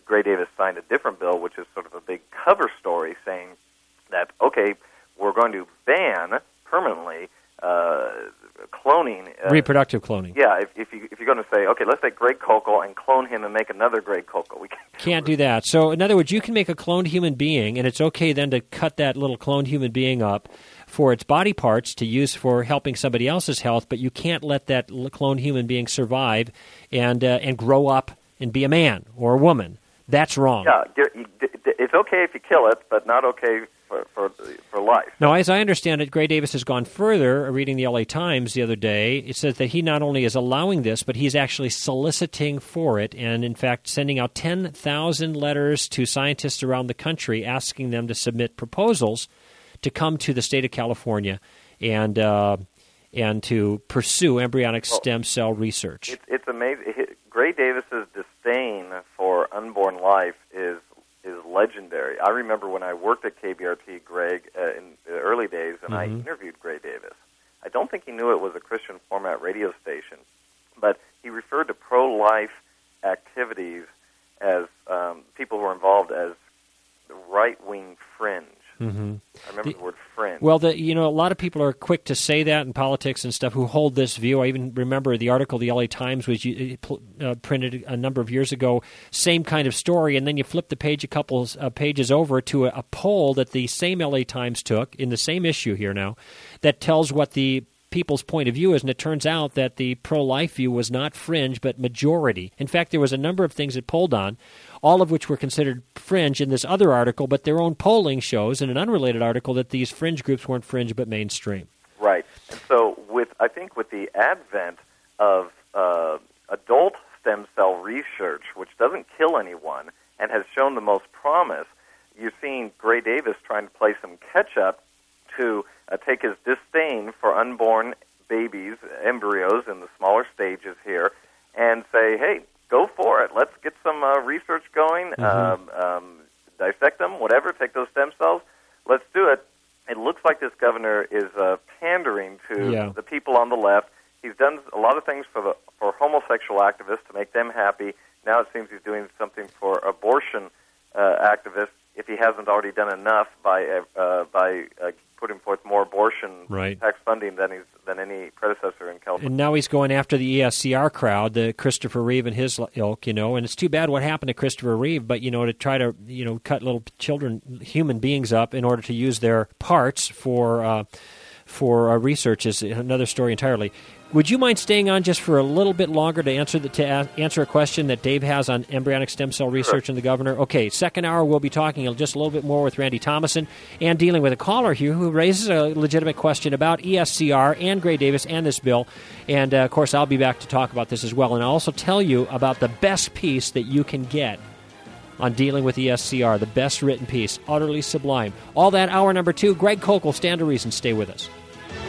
Speaker 9: Gray Davis signed a different bill, which is sort of a big cover story saying that, okay, we're going to ban permanently uh, cloning. Uh,
Speaker 2: Reproductive cloning.
Speaker 9: Yeah, if, if, you, if you're going to say, okay, let's take Greg Koukl and clone him and make another Greg Koukl. We can't,
Speaker 2: can't do that. So, in other words, you can make a cloned human being, and it's okay then to cut that little cloned human being up for its body parts to use for helping somebody else's health, but you can't let that cloned human being survive and uh, and grow up and be a man or a woman. That's wrong.
Speaker 9: Yeah, it's okay if you kill it, but not okay for for, for life.
Speaker 2: Now, as I understand it, Gray Davis has gone further. Reading the L A Times the other day, it says that he not only is allowing this, but he's actually soliciting for it, and in fact sending out ten thousand letters to scientists around the country asking them to submit proposals to come to the state of California and uh, and to pursue embryonic
Speaker 9: well,
Speaker 2: stem cell research.
Speaker 9: It's, it's amazing. Gray Davis's disdain for unborn life is is legendary. I remember when I worked at K B R T, Greg, uh, in the early days, and
Speaker 2: mm-hmm.
Speaker 9: I interviewed Gray Davis. I don't think he knew it was a Christian format radio station, but he referred to pro-life activities as um, people who were involved as the right-wing fringe.
Speaker 2: Mm-hmm.
Speaker 9: I remember the, the word fringe.
Speaker 2: Well, the, you know, a lot of people are quick to say that in politics and stuff who hold this view. I even remember the article the L A Times was uh, printed a number of years ago, same kind of story, and then you flip the page a couple uh, pages over to a, a poll that the same L A Times took in the same issue here now that tells what the people's point of view is, and it turns out that the pro-life view was not fringe but majority. In fact, there was a number of things it polled on, all of which were considered fringe in this other article, but their own polling shows in an unrelated article that these fringe groups weren't fringe but mainstream.
Speaker 9: Right. And so with I think with the advent of uh, adult stem cell research, which doesn't kill anyone and has shown the most promise, you're seeing Gray Davis trying to play some catch-up to uh, take his disdain for unborn babies, embryos in the smaller stages here, and say, hey, go for it. Let's get some uh, research going,
Speaker 2: mm-hmm.
Speaker 9: um, um, dissect them, whatever, take those stem cells. Let's do it. It looks like this governor is uh, pandering to
Speaker 2: yeah.
Speaker 9: the people on the left. He's done a lot of things for the for homosexual activists to make them happy. Now it seems he's doing something for abortion uh, activists, if he hasn't already done enough by uh, by uh, putting forth more abortion
Speaker 2: right.
Speaker 9: tax funding than he's than any predecessor in California.
Speaker 2: And now he's going after the E S C R crowd, the Christopher Reeve and his ilk, you know. And it's too bad what happened to Christopher Reeve, but you know, to try to you know cut little children, human beings up in order to use their parts for uh, for uh, research is another story entirely. Would you mind staying on just for a little bit longer to answer the, to a- answer a question that Dave has on embryonic stem cell research
Speaker 9: sure.
Speaker 2: and the governor? Okay, second hour we'll be talking just a little bit more with Randy Thomason and dealing with a caller here who raises a legitimate question about E S C R and Gray Davis and this bill. And, uh, of course, I'll be back to talk about this as well. And I'll also tell you about the best piece that you can get on dealing with E S C R, the best written piece, utterly sublime. All that hour number two. Greg Koukl, Stand to Reason. Stay with us.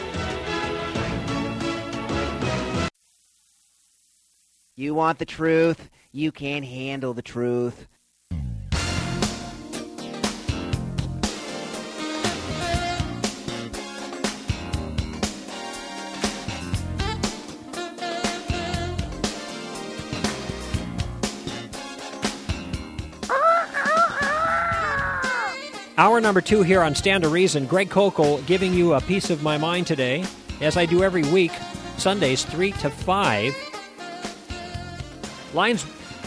Speaker 10: You want the truth? You can't handle the truth.
Speaker 2: Hour number two here on Stand to Reason. Greg Koukl giving you a piece of my mind today, as I do every week, Sundays three to five. Lines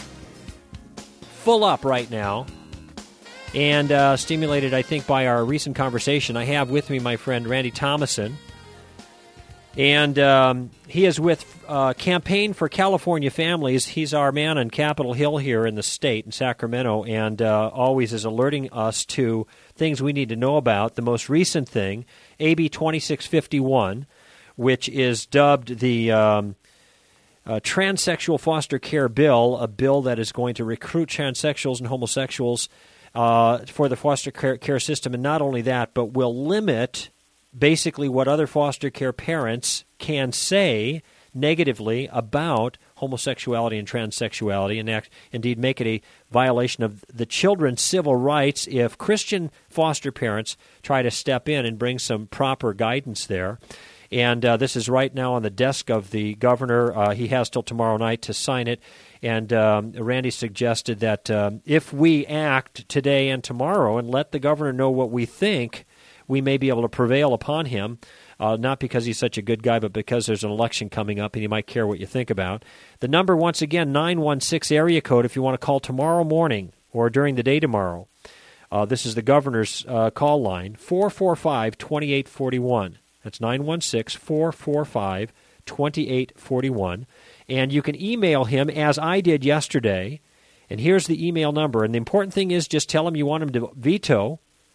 Speaker 2: full up right now, and uh, stimulated, I think, by our recent conversation. I have with me my friend Randy Thomason, and um, he is with uh, Campaign for California Families. He's our man on Capitol Hill here in the state, in Sacramento, and uh, always is alerting us to things we need to know about. The most recent thing, A B twenty-six fifty-one, which is dubbed the Um, Uh, transsexual foster care bill, a bill that is going to recruit transsexuals and homosexuals uh, for the foster care, care system, and not only that, but will limit basically what other foster care parents can say negatively about homosexuality and transsexuality, and act, indeed make it a violation of the children's civil rights if Christian foster parents try to step in and bring some proper guidance there. And uh, this is right now on the desk of the governor. Uh, he has till tomorrow night to sign it. And um, Randy suggested that um, if we act today and tomorrow and let the governor know what we think, we may be able to prevail upon him, uh, not because he's such a good guy, but because there's an election coming up and he might care what you think about. The number, once again, nine one six area code if you want to call tomorrow morning or during the day tomorrow. Uh, this is the governor's uh, call line, four four five, two eight four one. That's nine one six, four four five, two eight four one. And you can email him, as I did yesterday. And here's the email number. And the important thing is just tell him you want him to veto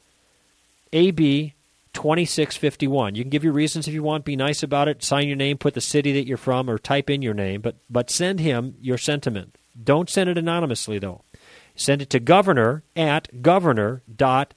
Speaker 2: A B twenty-six fifty-one. You can give your reasons if you want. Be nice about it. Sign your name, put the city that you're from, or type in your name. But, but send him your sentiment. Don't send it anonymously, though. Send it to governor at governor dot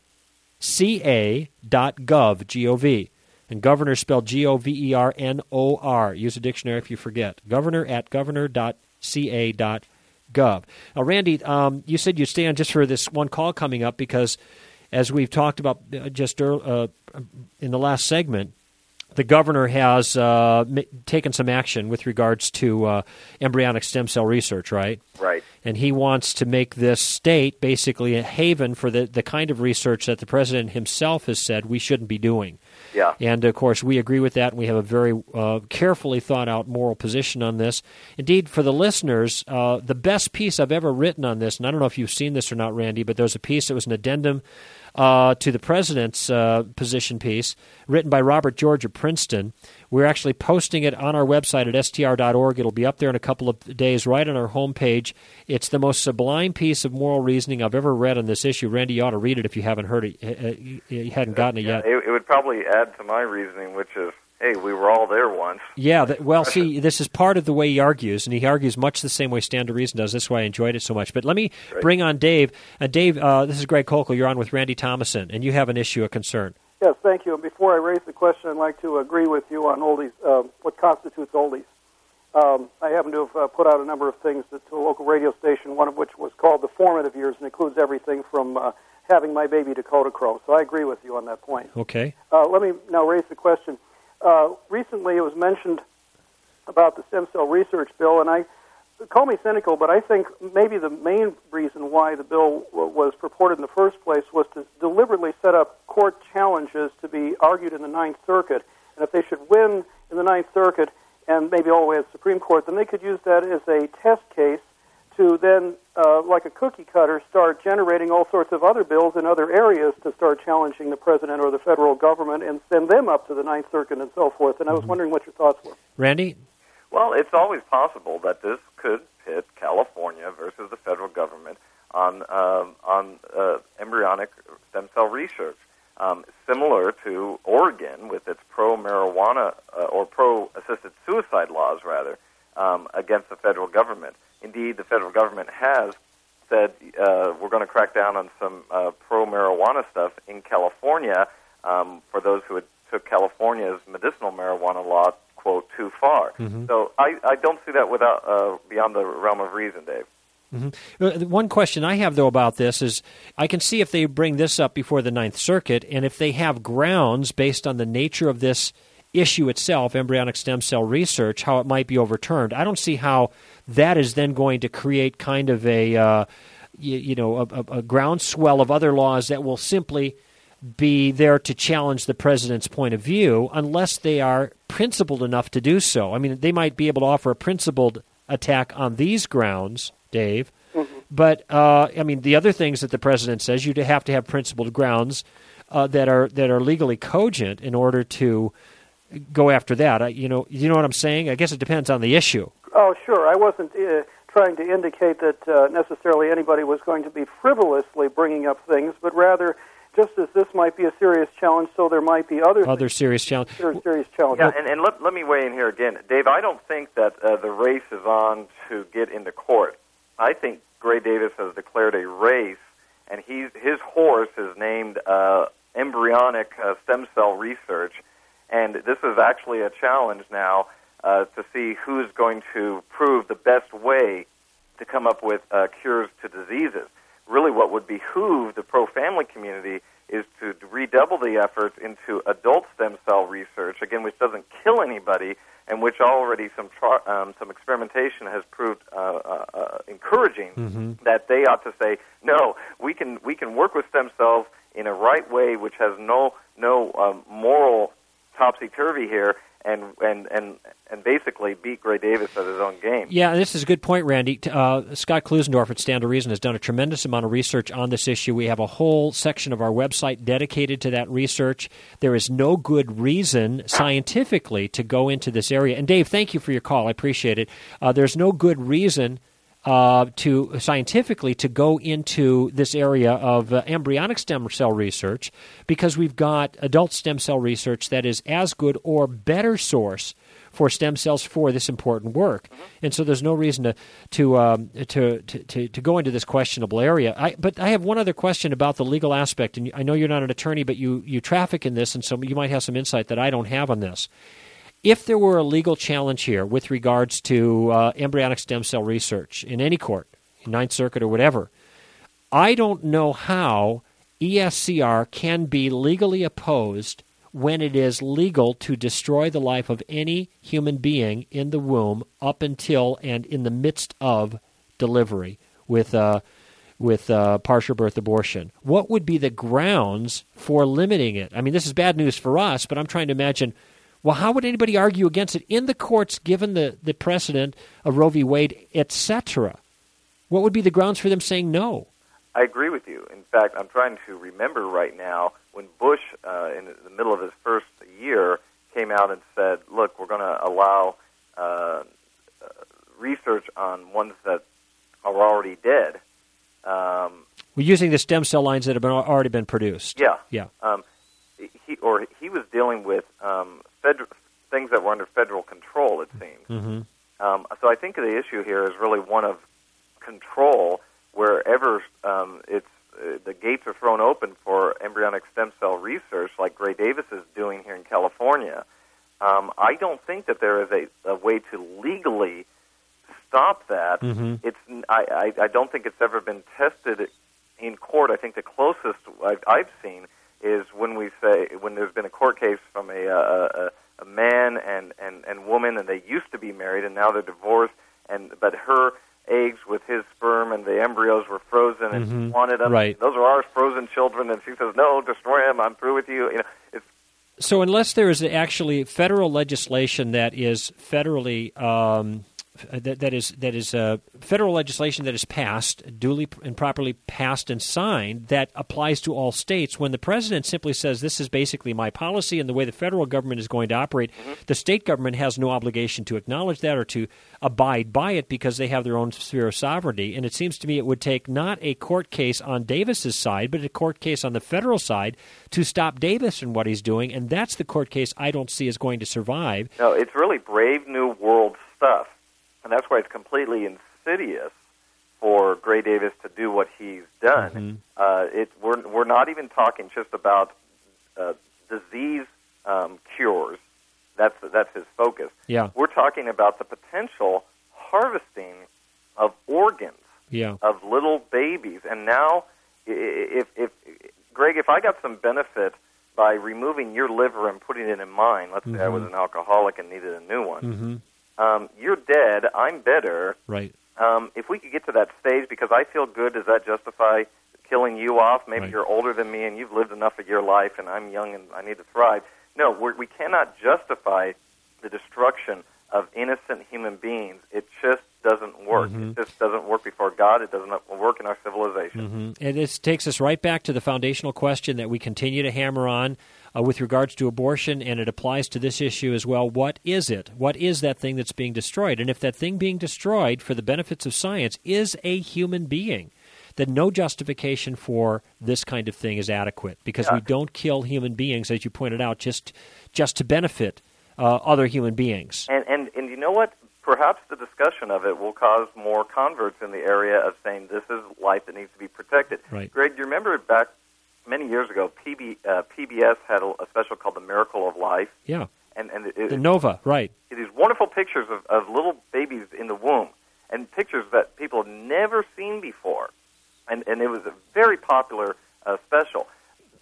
Speaker 2: c a dot gov, G O V. And governor spelled G O V E R N O R. Use a dictionary if you forget. Governor at governor dot c a dot gov. Now, Randy, um, you said you'd stay on just for this one call coming up because, as we've talked about just uh, in the last segment, the governor has uh, m- taken some action with regards to uh, embryonic stem cell research, right?
Speaker 9: Right.
Speaker 2: And he wants to make this state basically a haven for the, the kind of research that the president himself has said we shouldn't be doing.
Speaker 9: Yeah.
Speaker 2: And, of course, we agree with that, and we have a very uh, carefully thought-out moral position on this. Indeed, for the listeners, uh, the best piece I've ever written on this, and I don't know if you've seen this or not, Randy, but there's a piece that was an addendum uh, to the president's uh, position piece written by Robert George of Princeton. We're actually posting it on our website at S T R dot org. It'll be up there in a couple of days right on our homepage. It's the most sublime piece of moral reasoning I've ever read on this issue. Randy, you ought to read it if you haven't heard it. You hadn't gotten it
Speaker 9: yeah,
Speaker 2: yet.
Speaker 9: It, it would probably add to my reasoning, which is, hey, we were all there once.
Speaker 2: Yeah, that, well, see, this is part of the way he argues, and he argues much the same way Stand to Reason does. That's why I enjoyed it so much. But let me
Speaker 9: Great.
Speaker 2: bring on Dave. Uh, Dave, uh, this is Greg Kokel. You're on with Randy Thomason, and you have an issue of concern.
Speaker 11: Yes, thank you. And before I raise the question, I'd like to agree with you on oldies, uh, what constitutes oldies. Um, I happen to have uh, put out a number of things to a local radio station, one of which was called The Formative Years, and includes everything from uh, having my baby Dakota Crow. So I agree with you on that point.
Speaker 2: Okay.
Speaker 11: Uh, let me now raise the question. Uh, recently it was mentioned about the stem cell research bill, and I call me cynical, but I think maybe the main reason why the bill w- was purported in the first place was to deliberately set up court challenges to be argued in the Ninth Circuit. And if they should win in the Ninth Circuit and maybe all the way to the Supreme Court, then they could use that as a test case to then, uh, like a cookie cutter, start generating all sorts of other bills in other areas to start challenging the president or the federal government and send them up to the Ninth Circuit and so forth. And I was wondering what your thoughts were.
Speaker 2: Randy?
Speaker 9: Well, it's always possible that this could pit California versus the federal government on um, on uh, embryonic stem cell research, um, similar to Oregon with its pro-marijuana uh, or pro-assisted suicide laws, rather, um, against the federal government. Indeed, the federal government has said uh, we're going to crack down on some uh, pro-marijuana stuff in California um, for those who had took California's medicinal marijuana law, quote, too far. Mm-hmm. So I, I don't see that without uh, beyond the realm of reason, Dave.
Speaker 2: Mm-hmm. Uh, one question I have, though, about this is I can see if they bring this up before the Ninth Circuit, and if they have grounds based on the nature of this issue itself, embryonic stem cell research, how it might be overturned. I don't see how that is then going to create kind of a, uh, you, you know, a, a, a groundswell of other laws that will simply be there to challenge the president's point of view unless they are principled enough to do so. I mean, they might be able to offer a principled attack on these grounds, Dave, mm-hmm. but, uh, I mean, the other things that the president says, you have to have principled grounds uh, that are that are legally cogent in order to go after that. I, you know, you know what I'm saying? I guess it depends on the issue.
Speaker 11: Oh, sure. I wasn't uh, trying to indicate that uh, necessarily anybody was going to be frivolously bringing up things, but rather just as this might be a serious challenge, so there might be other
Speaker 2: other serious challenges.
Speaker 11: Serious challenges.
Speaker 9: Yeah, and, and let, let me weigh in here again. Dave, I don't think that uh, the race is on to get into court. I think Gray Davis has declared a race, and he's, his horse is named uh, embryonic uh, stem cell research, and this is actually a challenge now uh, to see who's going to prove the best way to come up with uh, cures to diseases. Really what would behoove the pro-family community is to redouble the efforts into adult stem cell research, again, which doesn't kill anybody, and which already some tra- um, some experimentation has proved uh, uh, uh, encouraging.
Speaker 2: Mm-hmm.
Speaker 9: That they ought to say, no, we can we can work with stem cells in a right way, which has no no um, moral topsy-turvy here, and and and and basically beat Gray Davis at his own game.
Speaker 2: Yeah, this is a good point, Randy. Uh, Scott Klusendorf at Stand to Reason has done a tremendous amount of research on this issue. We have a whole section of our website dedicated to that research. There is no good reason scientifically to go into this area. And Dave, thank you for your call. I appreciate it. Uh, there's no good reason uh, to scientifically to go into this area of uh, embryonic stem cell research, because we've got adult stem cell research that is as good or better source for stem cells for this important work. Mm-hmm. And so there's no reason to to, um, to to to to go into this questionable area. I, but I have one other question about the legal aspect, and I know you're not an attorney, but you, you traffic in this, and so you might have some insight that I don't have on this. If there were a legal challenge here with regards to uh, embryonic stem cell research in any court, in Ninth Circuit or whatever, I don't know how E S C R can be legally opposed when it is legal to destroy the life of any human being in the womb up until and in the midst of delivery with uh, with uh, partial birth abortion. What would be the grounds for limiting it? I mean, this is bad news for us, but I'm trying to imagine, well, how would anybody argue against it in the courts given the, the precedent of Roe v. Wade, et cetera? What would be the grounds for them saying no?
Speaker 9: I agree with you. In fact, I'm trying to remember right now when Bush, uh, in the middle of his first year, came out and said, look, we're going to allow uh, uh, research on ones that are already dead. Um,
Speaker 2: We're using the stem cell lines that have been, already been produced.
Speaker 9: Yeah.
Speaker 2: Yeah.
Speaker 9: Um, he, or he was dealing with um, federal, things that were under federal control, it seems.
Speaker 2: Mm-hmm.
Speaker 9: Um, so I think the issue here is really one of control. Wherever um, it's uh, the gates are thrown open for embryonic stem cell research, like Gray Davis is doing here in California, um, I don't think that there is a, a way to legally stop that.
Speaker 2: Mm-hmm.
Speaker 9: It's I, I, I don't think it's ever been tested in court. I think the closest I've, I've seen is when we say when there's been a court case from a a, a man and, and, and woman, and they used to be married and now they're divorced, and but her eggs with his sperm and the embryos were frozen and
Speaker 2: Mm-hmm.
Speaker 9: she wanted them.
Speaker 2: Right.
Speaker 9: Those are our frozen children, and she says, no, destroy them, I'm through with you. You know, it's
Speaker 2: So unless there is actually federal legislation that is federally um, that, that is that is uh, federal legislation that is passed, duly and properly passed and signed, that applies to all states, when the president simply says this is basically my policy and the way the federal government is going to operate, mm-hmm. the state government has no obligation to acknowledge that or to abide by it because they have their own sphere of sovereignty. And it seems to me it would take not a court case on Davis's side, but a court case on the federal side to stop Davis in what he's doing, and that's the court case I don't see is going to survive.
Speaker 9: No, it's really Brave New World stuff. And that's why it's completely insidious for Gray Davis to do what he's done.
Speaker 2: Mm-hmm.
Speaker 9: Uh, it, we're, we're not even talking just about uh, disease um, cures. That's, that's his focus.
Speaker 2: Yeah.
Speaker 9: We're talking about the potential harvesting of organs
Speaker 2: yeah.
Speaker 9: of little babies. And now, if, if Greg, if I got some benefit by removing your liver and putting it in mine, let's
Speaker 2: mm-hmm.
Speaker 9: say I was an alcoholic and needed a new one,
Speaker 2: mm-hmm.
Speaker 9: Um, you're dead, I'm better.
Speaker 2: Right.
Speaker 9: Um, if we could get to that stage, because I feel good, does that justify killing you off? Maybe
Speaker 2: right.
Speaker 9: you're older than me and you've lived enough of your life and I'm young and I need to thrive. No, we're, we cannot justify the destruction of innocent human beings. It just doesn't work.
Speaker 2: Mm-hmm.
Speaker 9: It just doesn't work before God. It doesn't work in our civilization.
Speaker 2: Mm-hmm. And this takes us right back to the foundational question that we continue to hammer on uh, with regards to abortion, and it applies to this issue as well. What is it? What is that thing that's being destroyed? And if that thing being destroyed for the benefits of science is a human being, then no justification for this kind of thing is adequate, because
Speaker 9: yeah.
Speaker 2: we don't kill human beings, as you pointed out, just just to benefit uh, other human beings.
Speaker 9: And, and and you know what? Perhaps the discussion of it will cause more converts in the area of saying this is life that needs to be protected.
Speaker 2: Right.
Speaker 9: Greg, do you remember back many years ago, P B, uh, P B S had a, a special called The Miracle of Life?
Speaker 2: Yeah.
Speaker 9: And, and it,
Speaker 2: the Nova, right.
Speaker 9: These wonderful pictures of, of little babies in the womb, and pictures that people had never seen before. And, and it was a very popular uh, special.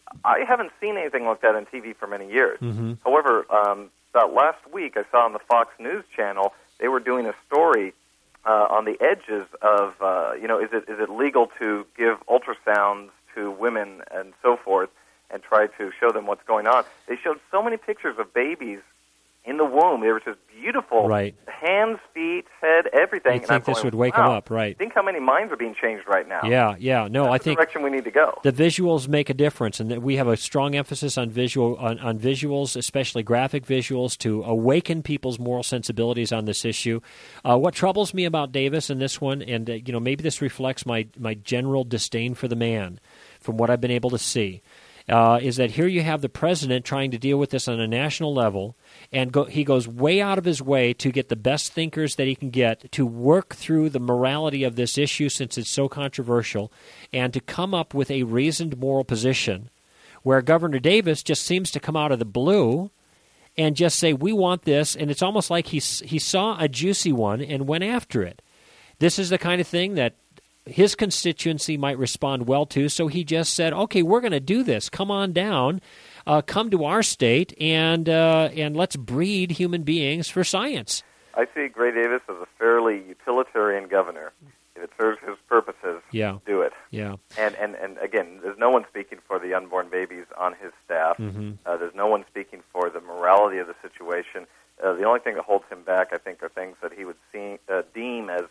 Speaker 9: I haven't seen anything like that on T V for many years.
Speaker 2: Mm-hmm.
Speaker 9: However, um, about last week I saw on the Fox News channel they were doing a story uh, on the edges of, uh, you know, is it is it legal to give ultrasounds to women and so forth, and try to show them what's going on. They showed so many pictures of babies in the womb. They were just beautiful.
Speaker 2: Right.
Speaker 9: Hands, feet, head, everything.
Speaker 2: I
Speaker 9: and
Speaker 2: think
Speaker 9: I'm
Speaker 2: this
Speaker 9: going,
Speaker 2: would wake
Speaker 9: wow,
Speaker 2: them up, right.
Speaker 9: Think how many minds are being changed right now.
Speaker 2: Yeah, yeah. No,
Speaker 9: That's
Speaker 2: I
Speaker 9: the
Speaker 2: think
Speaker 9: direction we need to go.
Speaker 2: the visuals make a difference, and that we have a strong emphasis on visual on, on visuals, especially graphic visuals, to awaken people's moral sensibilities on this issue. Uh, what troubles me about Davis in this one, and uh, you know, maybe this reflects my my general disdain for the man, from what I've been able to see, uh, is that here you have the president trying to deal with this on a national level, and go, he goes way out of his way to get the best thinkers that he can get to work through the morality of this issue, since it's so controversial, and to come up with a reasoned moral position, where Governor Davis just seems to come out of the blue and just say, we want this, and it's almost like he, he saw a juicy one and went after it. This is the kind of thing that his constituency might respond well to, so he just said, okay, we're going to do this. Come on down. Uh, come to our state, and uh, and let's breed human beings for science.
Speaker 9: I see Gray Davis as a fairly utilitarian governor. If it serves his purposes,
Speaker 2: yeah.
Speaker 9: do it.
Speaker 2: Yeah.
Speaker 9: And, and and again, there's no one speaking for the unborn babies on his staff.
Speaker 2: Mm-hmm.
Speaker 9: Uh, there's no one speaking for the morality of the situation. Uh, the only thing that holds him back, I think, are things that he would see, uh, deem as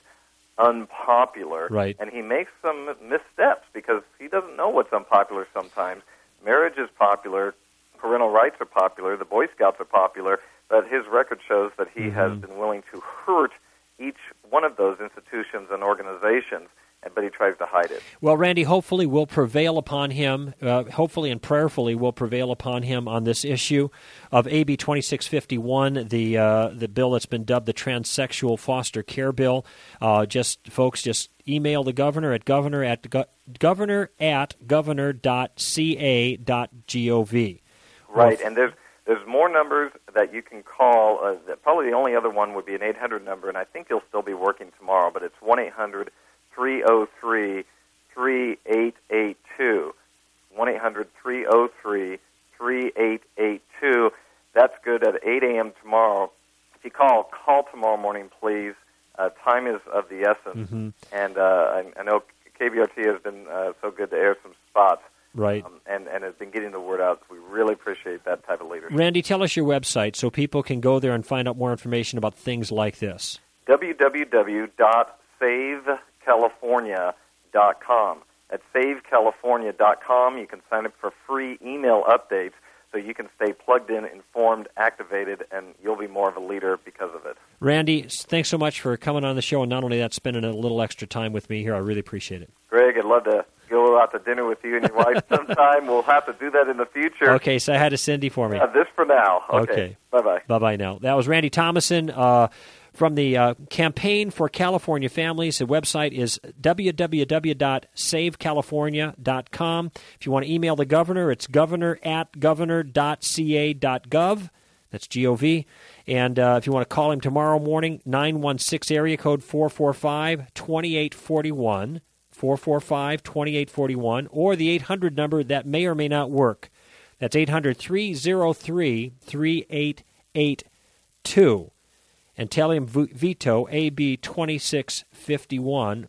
Speaker 9: unpopular.
Speaker 2: Right.
Speaker 9: And he makes some missteps because he doesn't know what's unpopular sometimes. Marriage is popular. Parental rights are popular. The Boy Scouts are popular. But his record shows that he
Speaker 2: mm-hmm.
Speaker 9: has been willing to hurt each one of those institutions and organizations, but he tries to hide it.
Speaker 2: Well, Randy, hopefully we'll prevail upon him, uh, hopefully and prayerfully we'll prevail upon him on this issue of A B twenty-six fifty-one, the uh, the bill that's been dubbed the transsexual foster care bill. Uh, just, folks, just email the governor at governor at go- governor at governor dot c a dot gov.
Speaker 9: Right, and there's there's more numbers that you can call. Uh, probably the only other one would be an eight hundred number, and I think you'll still be working tomorrow, but it's one eight hundred three oh three three eight eight two. one eight hundred three oh three three eight eight two. That's good at eight a.m. tomorrow. If you call, call tomorrow morning, please. Uh, time is of the essence,
Speaker 2: mm-hmm.
Speaker 9: and uh, I, I know K B R T has been uh, so good to air some spots.
Speaker 2: Right.
Speaker 9: Um, and, and has been getting the word out. We really appreciate that type of leadership.
Speaker 2: Randy, tell us your website so people can go there and find out more information about things like this.
Speaker 9: w w w dot save california dot com. At save california dot com, you can sign up for free email updates so you can stay plugged in, informed, activated, and you'll be more of a leader because of it.
Speaker 2: Randy, thanks so much for coming on the show, and not only that, spending a little extra time with me here. I really appreciate it.
Speaker 9: Greg, I'd love to go out to dinner with you and your wife sometime. We'll have to do that in the future.
Speaker 2: Okay, say hi to Cindy for me.
Speaker 9: Uh, this for now. Okay.
Speaker 2: okay.
Speaker 9: Bye-bye.
Speaker 2: Bye-bye now. That was Randy Thomason uh, from the uh, Campaign for California Families. The website is w w w dot save california dot com. If you want to email the governor, it's governor at governor dot c a dot gov. That's G O V. And uh, if you want to call him tomorrow morning, nine one six area code four four five two eight four one. four four five two eight four one, or the eight hundred number that may or may not work. That's eight hundred three oh three three eight eight two. And tell him veto A B twenty-six fifty-one,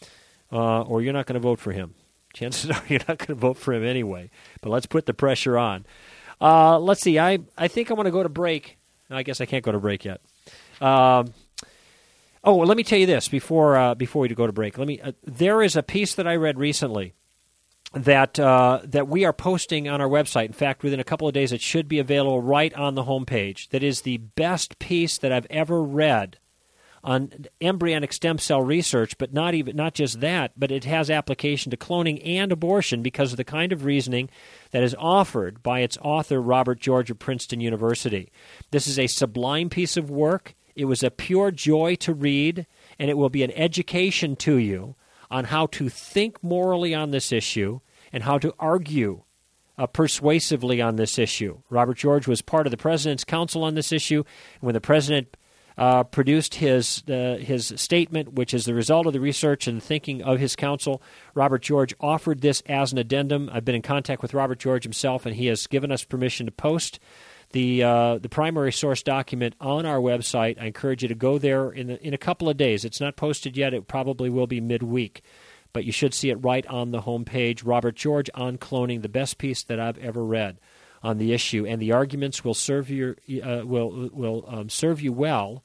Speaker 2: uh, or you're not going to vote for him. Chances are you're not going to vote for him anyway. But let's put the pressure on. Uh, let's see. I, I think I want to go to break. I guess I can't go to break yet. Um, oh, well, let me tell you this before uh, before we go to break. Let me. Uh, there is a piece that I read recently that uh, that we are posting on our website. In fact, within a couple of days, it should be available right on the homepage. That is the best piece that I've ever read on embryonic stem cell research, but not even not just that, but it has application to cloning and abortion because of the kind of reasoning that is offered by its author, Robert George of Princeton University. This is a sublime piece of work. It was a pure joy to read, and it will be an education to you on how to think morally on this issue and how to argue uh, persuasively on this issue. Robert George was part of the President's Council on this issue. When the President uh, produced his uh, his statement, which is the result of the research and thinking of his counsel. Robert George offered this as an addendum. I've been in contact with Robert George himself, and he has given us permission to post the uh, the primary source document on our website. I encourage you to go there in the, in a couple of days. It's not posted yet. It probably will be midweek, but you should see it right on the homepage. Robert George on cloning, the best piece that I've ever read on the issue, and the arguments will serve you uh, will will um, serve you well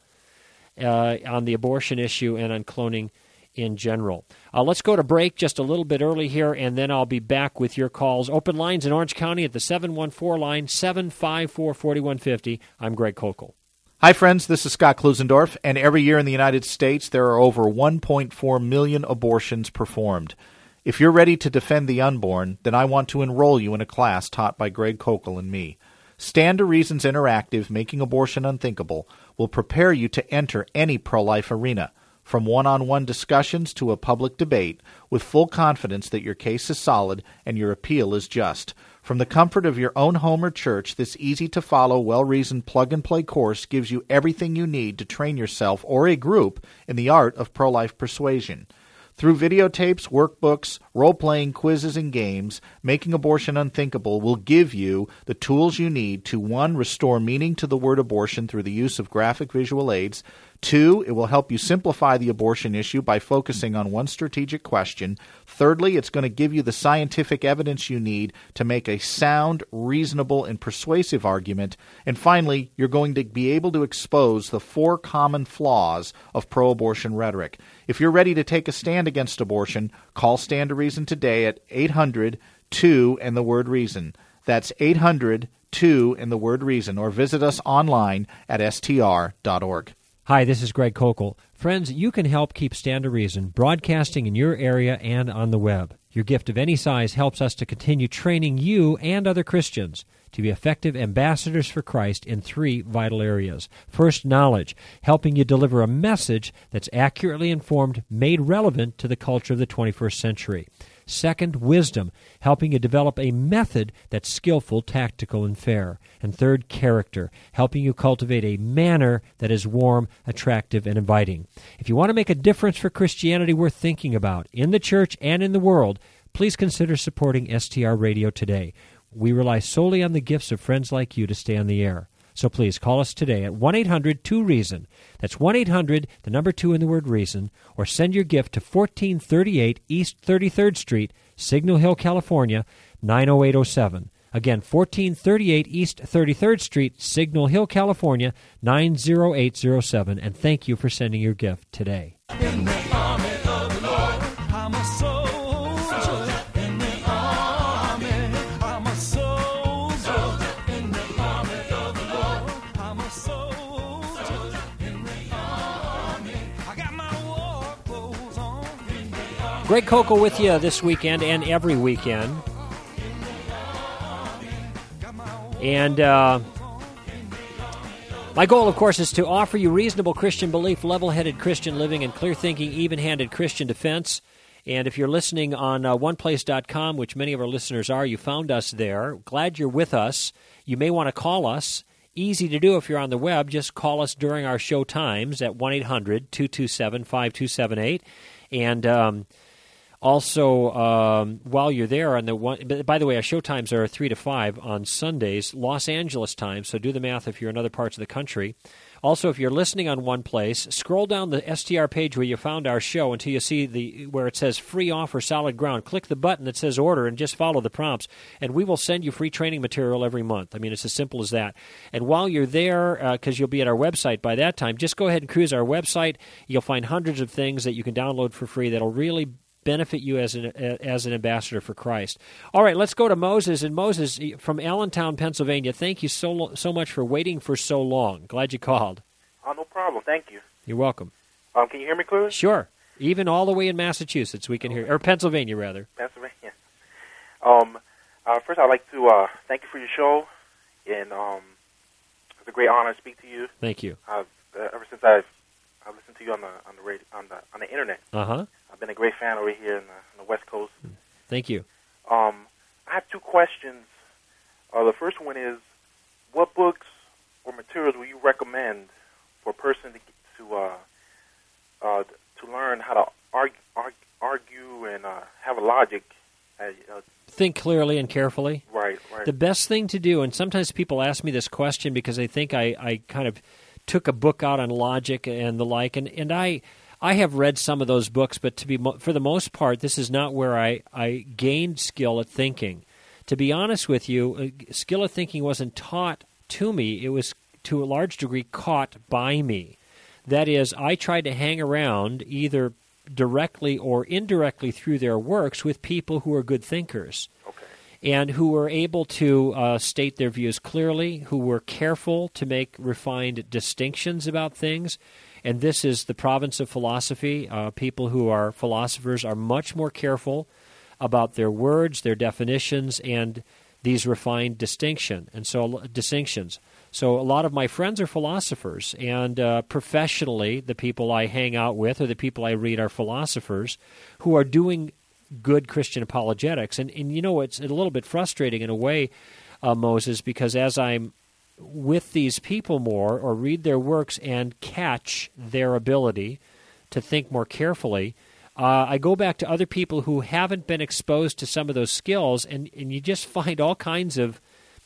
Speaker 2: uh, on the abortion issue and on cloning in general. Uh, let's go to break just a little bit early here, and then I'll be back with your calls. Open lines in Orange County at the seven one four line, seven five four, four one five zero. I'm Greg Kokel.
Speaker 4: Hi, friends. This is Scott Klusendorf, and every year in the United States, there are over one point four million abortions performed. If you're ready to defend the unborn, then I want to enroll you in a class taught by Greg Kokel and me. Stand to Reason's interactive Making Abortion Unthinkable will prepare you to enter any pro-life arena, from one-on-one discussions to a public debate, with full confidence that your case is solid and your appeal is just. From the comfort of your own home or church, this easy-to-follow, well-reasoned plug-and-play course gives you everything you need to train yourself or a group in the art of pro-life persuasion. Through videotapes, workbooks, role-playing quizzes, and games, Making Abortion Unthinkable will give you the tools you need to, one, restore meaning to the word abortion through the use of graphic visual aids. Two, it will help you simplify the abortion issue by focusing on one strategic question. Thirdly, it's going to give you the scientific evidence you need to make a sound, reasonable, and persuasive argument. And finally, you're going to be able to expose the four common flaws of pro-abortion rhetoric. If you're ready to take a stand against abortion, call Stand to Reason today at eight hundred two and the word reason. That's eight hundred two and the word reason, or visit us online at S T R dot org.
Speaker 2: Hi, this is Greg Kokel. Friends, you can help keep Stand to Reason broadcasting in your area and on the web. Your gift of any size helps us to continue training you and other Christians to be effective ambassadors for Christ in three vital areas. First, knowledge, helping you deliver a message that's accurately informed, made relevant to the culture of the twenty-first century. Second, wisdom, helping you develop a method that's skillful, tactical, and fair. And third, character, helping you cultivate a manner that is warm, attractive, and inviting. If you want to make a difference for Christianity worth thinking about in the church and in the world, please consider supporting S T R Radio today. We rely solely on the gifts of friends like you to stay on the air. So please call us today at one eight hundred two reason. That's one eight hundred, the number two in the word reason, or send your gift to fourteen thirty-eight East thirty-third Street, Signal Hill, California, nine oh eight oh seven. Again, fourteen thirty-eight East thirty-third Street, Signal Hill, California, nine oh eight oh seven. And thank you for sending your gift today.
Speaker 5: In the army of the Lord, I'm a soldier. In the army, I'm a soldier. In the army of the Lord, I'm a soldier. In the army, I got my war clothes on. In the army.
Speaker 2: Greg Kokel with you this weekend and every weekend. And uh, my goal, of course, is to offer you reasonable Christian belief, level-headed Christian living, and clear-thinking, even-handed Christian defense. And if you're listening on uh, one place dot com, which many of our listeners are, you found us there. Glad you're with us. You may want to call us. Easy to do if you're on the web. Just call us during our show times at one eight hundred two two seven five two seven eight. And um, also, um, while you're there, on the one, by the way, our show times are three to five on Sundays, Los Angeles time, so do the math if you're in other parts of the country. Also, if you're listening on one place, scroll down the S T R page where you found our show until you see the where it says free offer solid ground. Click the button that says order and just follow the prompts, and we will send you free training material every month. I mean, it's as simple as that. And while you're there, because uh, you'll be at our website by that time, just go ahead and cruise our website. You'll find hundreds of things that you can download for free that'll really benefit you as an as an ambassador for Christ. All right, let's go to Moses. And Moses from Allentown, Pennsylvania, thank you so so much for waiting for so long. Glad you called.
Speaker 12: Oh, no problem. Thank you.
Speaker 2: You're welcome.
Speaker 12: Um, can you hear me clearly?
Speaker 2: Sure. Even all the way in Massachusetts, we can hear, or Pennsylvania, rather.
Speaker 12: Pennsylvania. Um, uh, first, I'd like to uh, thank you for your show, and um, it's a great honor to speak to you.
Speaker 2: Thank you.
Speaker 12: Uh, ever since I've I've listened to you on the on the radio, on the on the internet.
Speaker 2: Uh huh.
Speaker 12: I've been a great fan over here in the, in the West Coast.
Speaker 2: Thank you.
Speaker 12: Um, I have two questions. Uh, the first one is, what books or materials will you recommend for a person to to uh, uh, to learn how to argue, argue, argue and uh, have a logic. Uh, uh,
Speaker 2: Think clearly and carefully.
Speaker 12: Right, right.
Speaker 2: The best thing to do, and sometimes people ask me this question because they think I, I kind of took a book out on logic and the like, and, and I I have read some of those books, but to be mo- for the most part, this is not where I, I gained skill at thinking. To be honest with you, uh, skill at thinking wasn't taught to me. It was, to a large degree, caught by me. That is, I tried to hang around either directly or indirectly through their works with people who are good thinkers.
Speaker 12: Okay.
Speaker 2: And who were able to uh, state their views clearly, who were careful to make refined distinctions about things. And this is the province of philosophy. Uh, people who are philosophers are much more careful about their words, their definitions, and these refined distinction and so distinctions. So a lot of my friends are philosophers, and uh, professionally, the people I hang out with or the people I read are philosophers who are doing good Christian apologetics. And, and you know, it's a little bit frustrating in a way, uh, Moses, because as I'm with these people more or read their works and catch their ability to think more carefully, uh, I go back to other people who haven't been exposed to some of those skills, and, and you just find all kinds of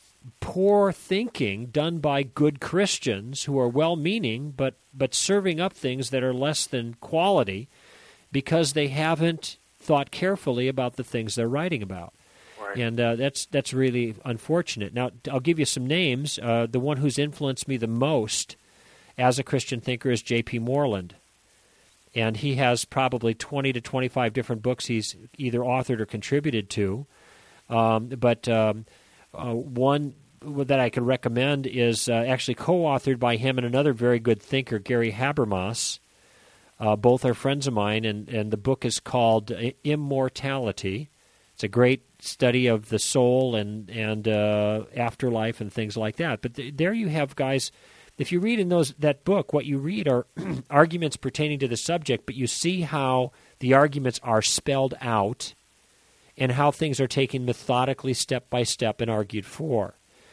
Speaker 2: poor thinking done by good Christians who are well-meaning but, but serving up things that are less than quality because they haven't thought carefully about the things they're writing about.
Speaker 12: Right.
Speaker 2: And uh, that's that's really unfortunate. Now, I'll give you some names. Uh, the one who's influenced me the most as a Christian thinker is J P Moreland. And he has probably twenty to twenty-five different books he's either authored or contributed to. Um, but um, uh, one that I could recommend is uh, actually co-authored by him and another very good thinker, Gary Habermas. Uh, both are friends of mine, and, and the book is called Immortality. It's a great study of the soul and, and uh, afterlife and things like that. But th- there you have guys, if you read in those that book, what you read are arguments pertaining to the subject, but you see how the arguments are spelled out and how things are taken methodically step by step and argued for.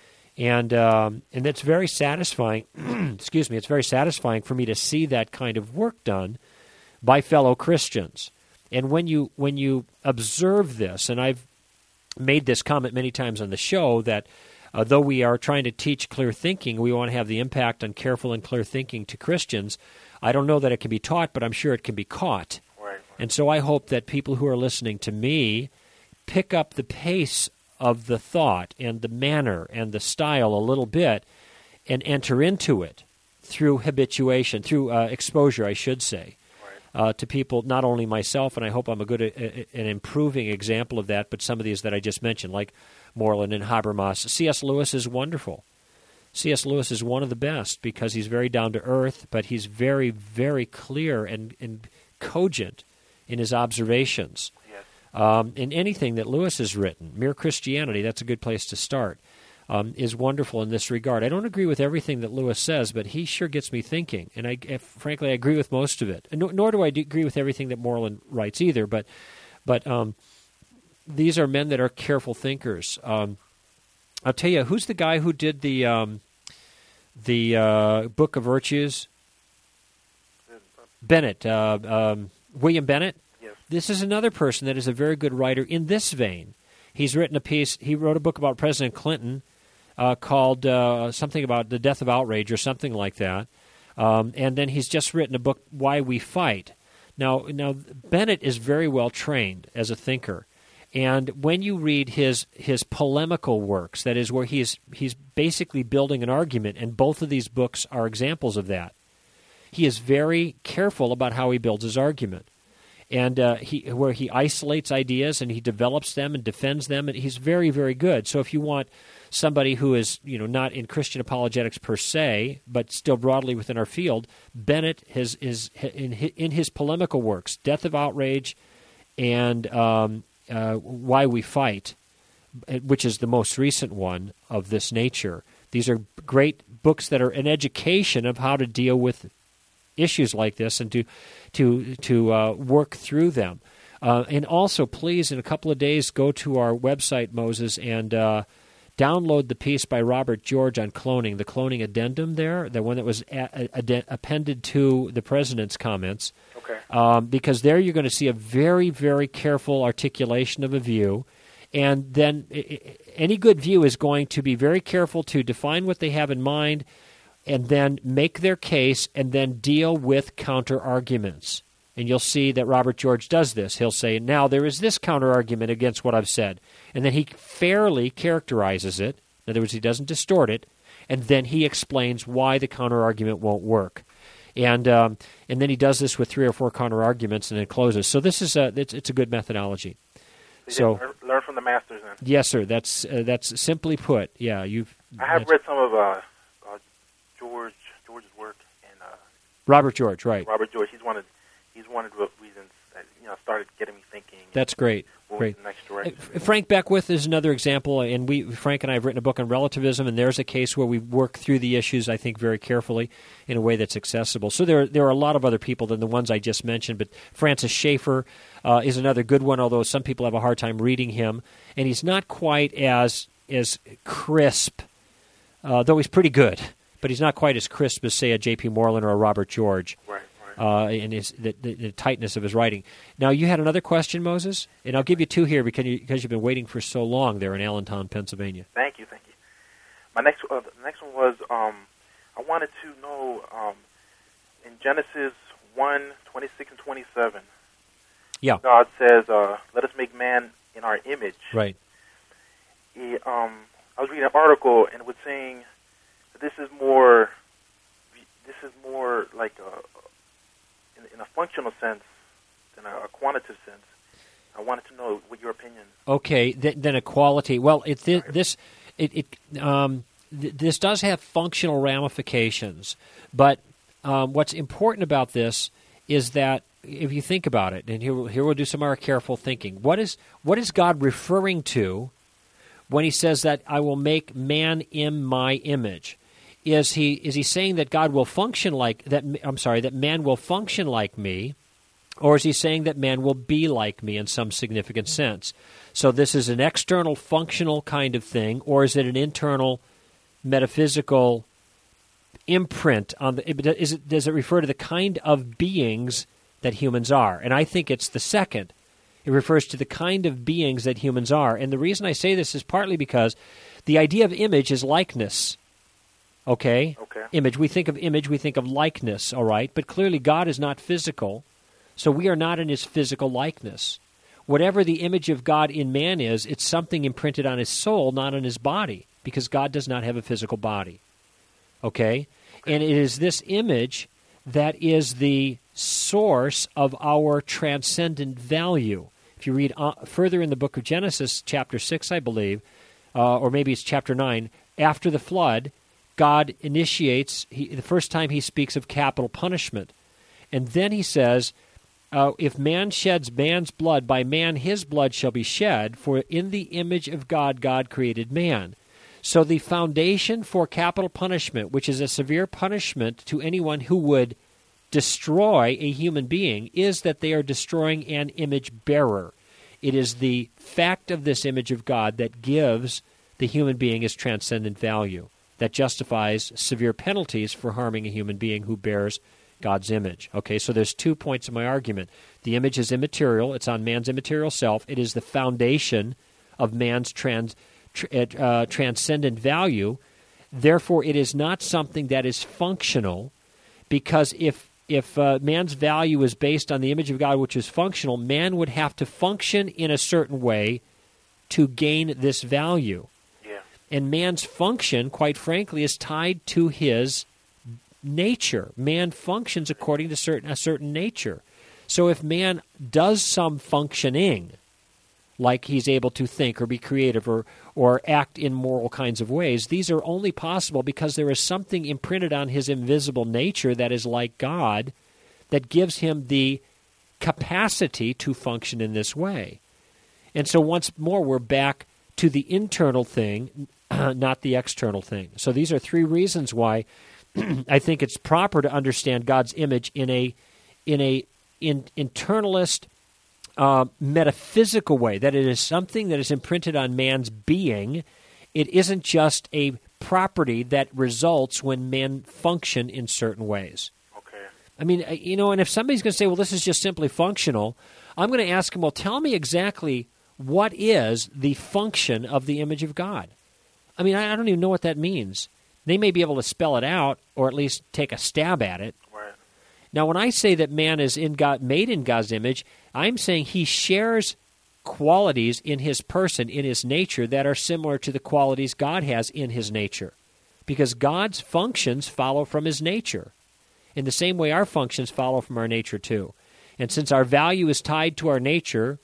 Speaker 2: And um, and that's very satisfying. Excuse me. It's very satisfying for me to see that kind of work done by fellow Christians. And when you when you observe this, and I've made this comment many times on the show that uh, though we are trying to teach clear thinking, we want to have the impact on careful and clear thinking to Christians. I don't know that it can be taught, but I'm sure it can be caught.
Speaker 12: Right.
Speaker 2: And so I hope that people who are listening to me pick up the pace of the thought and the manner and the style a little bit and enter into it through habituation, through uh, exposure, I should say, right. uh, to people, not only myself, and I hope I'm a good, a, an improving example of that, but some of these that I just mentioned, like Moreland and Habermas. C S. Lewis is wonderful. C S. Lewis is one of the best because he's very down to earth, but he's very, very clear and, and cogent in his observations. Um, in anything that Lewis has written, Mere Christianity, that's a good place to start, um, is wonderful in this regard. I don't agree with everything that Lewis says, but he sure gets me thinking, and I, if, frankly, I agree with most of it. Nor, nor do I do agree with everything that Moreland writes either, but but um, these are men that are careful thinkers. Um, I'll tell you, who's the guy who did the um, the uh, Book of Virtues? Bennett, uh, um, William Bennett. This is another person that is a very good writer in this vein. He's written a piece, he wrote a book about President Clinton uh, called uh, something about the death of outrage or something like that. Um, and then he's just written a book, Why We Fight. Now, now Bennett is very well trained as a thinker. And when you read his his polemical works, that is where he's he's basically building an argument, and both of these books are examples of that. He is very careful about how he builds his argument. And uh, he, where he isolates ideas and he develops them and defends them, and he's very, very good. So if you want somebody who is, you know, not in Christian apologetics per se, but still broadly within our field, Bennett has is in his, in his polemical works, Death of Outrage, and um, uh, Why We Fight, which is the most recent one of this nature. These are great books that are an education of how to deal with issues like this and to to to uh, work through them. Uh, and also, please, in a couple of days, go to our website, Moses, and uh, download the piece by Robert George on cloning, the cloning addendum there, the one that was a- a- appended to the president's comments.
Speaker 12: Okay.
Speaker 2: Um, because there you're going to see a very, very careful articulation of a view. And then I- I- any good view is going to be very careful to define what they have in mind and then make their case and then deal with counter-arguments. And you'll see that Robert George does this. He'll say, now there is this counter-argument against what I've said. And then he fairly characterizes it. In other words, he doesn't distort it. And then he explains why the counter-argument won't work. And um, and then he does this with three or four counter-arguments and then closes. So this is a, it's, it's a good methodology.
Speaker 12: So learn, learn from the masters then.
Speaker 2: Yes, sir. That's uh, that's simply put. Yeah, you've.
Speaker 12: I have read some of uh, uh, George George's work and uh,
Speaker 2: Robert George, right?
Speaker 12: Robert George. He's one of he's one of the reasons that you know started getting me thinking.
Speaker 2: That's great. Great.
Speaker 12: The next direction.
Speaker 2: Uh, Frank Beckwith is another example, and we Frank and I have written a book on relativism, and there's a case where we work through the issues, I think, very carefully in a way that's accessible. So there there are a lot of other people than the ones I just mentioned, but Francis Schaeffer uh, is another good one, although some people have a hard time reading him, and he's not quite as as crisp, uh, though he's pretty good, but he's not quite as crisp as, say, a J P Moreland or a Robert George.
Speaker 12: Right.
Speaker 2: Uh, and his, the, the, the tightness of his writing. Now, you had another question, Moses? And I'll give you two here because, you, because you've been waiting for so long there in Allentown, Pennsylvania.
Speaker 12: Thank you, thank you. My next, uh, the next one was um, I wanted to know um, in Genesis one, twenty-six and twenty-seven,
Speaker 2: yeah.
Speaker 12: God says, uh, let us make man in our image.
Speaker 2: Right.
Speaker 12: He, um, I was reading an article and it was saying that this is more, this is more like a, in a functional sense than a, a quantitative sense. I wanted to know what your opinion.
Speaker 2: Okay, th- then equality. Well, it th- this it, it um, th- this does have functional ramifications, but um, what's important about this is that if you think about it, and here here we'll do some more careful thinking. What is what is God referring to when He says that I will make man in my image? Is he is he saying that God will function like that? I'm sorry, that man will function like me, or is he saying that man will be like me in some significant sense? So this is an external functional kind of thing, or is it an internal metaphysical imprint on the? Is it, does it refer to the kind of beings that humans are? And I think it's the second. It refers to the kind of beings that humans are. And the reason I say this is partly because the idea of image is likeness. Okay?
Speaker 12: Okay.
Speaker 2: Image. We think of image, we think of likeness, all right? But clearly God is not physical, so we are not in His physical likeness. Whatever the image of God in man is, it's something imprinted on his soul, not on his body, because God does not have a physical body. Okay? And it is this image that is the source of our transcendent value. If you read uh, further in the book of Genesis, chapter six, I believe, uh, or maybe it's chapter nine, after the flood, God initiates, he, the first time he speaks of capital punishment. And then he says, uh, if man sheds man's blood, by man his blood shall be shed, for in the image of God, God created man. So the foundation for capital punishment, which is a severe punishment to anyone who would destroy a human being, is that they are destroying an image bearer. It is the fact of this image of God that gives the human being its transcendent value, that justifies severe penalties for harming a human being who bears God's image. Okay, so there's two points of my argument. The image is immaterial. It's on man's immaterial self. It is the foundation of man's trans, uh, transcendent value. Therefore, it is not something that is functional, because if if uh, man's value is based on the image of God, which is functional, man would have to function in a certain way to gain this value. And man's function, quite frankly, is tied to his nature. Man functions according to certain a certain nature. So if man does some functioning, like he's able to think or be creative or, or act in moral kinds of ways, these are only possible because there is something imprinted on his invisible nature that is like God that gives him the capacity to function in this way. And so once more, we're back to the internal thing, not the external thing. So these are three reasons why I think it's proper to understand God's image in a in a in, internalist, uh, metaphysical way, that it is something that is imprinted on man's being, It isn't just a property that results when men function in certain ways.
Speaker 12: Okay.
Speaker 2: I mean, you know, and if somebody's going to say, well, this is just simply functional, I'm going to ask them, well, tell me exactly what is the function of the image of God? I mean, I, I don't even know what that means. They may be able to spell it out or at least take a stab at it.
Speaker 12: Right.
Speaker 2: Now, when I say that man is in God, made in God's image, I'm saying he shares qualities in his person, in his nature, that are similar to the qualities God has in his nature. Because God's functions follow from his nature. In the same way, our functions follow from our nature, too. And since our value is tied to our nature,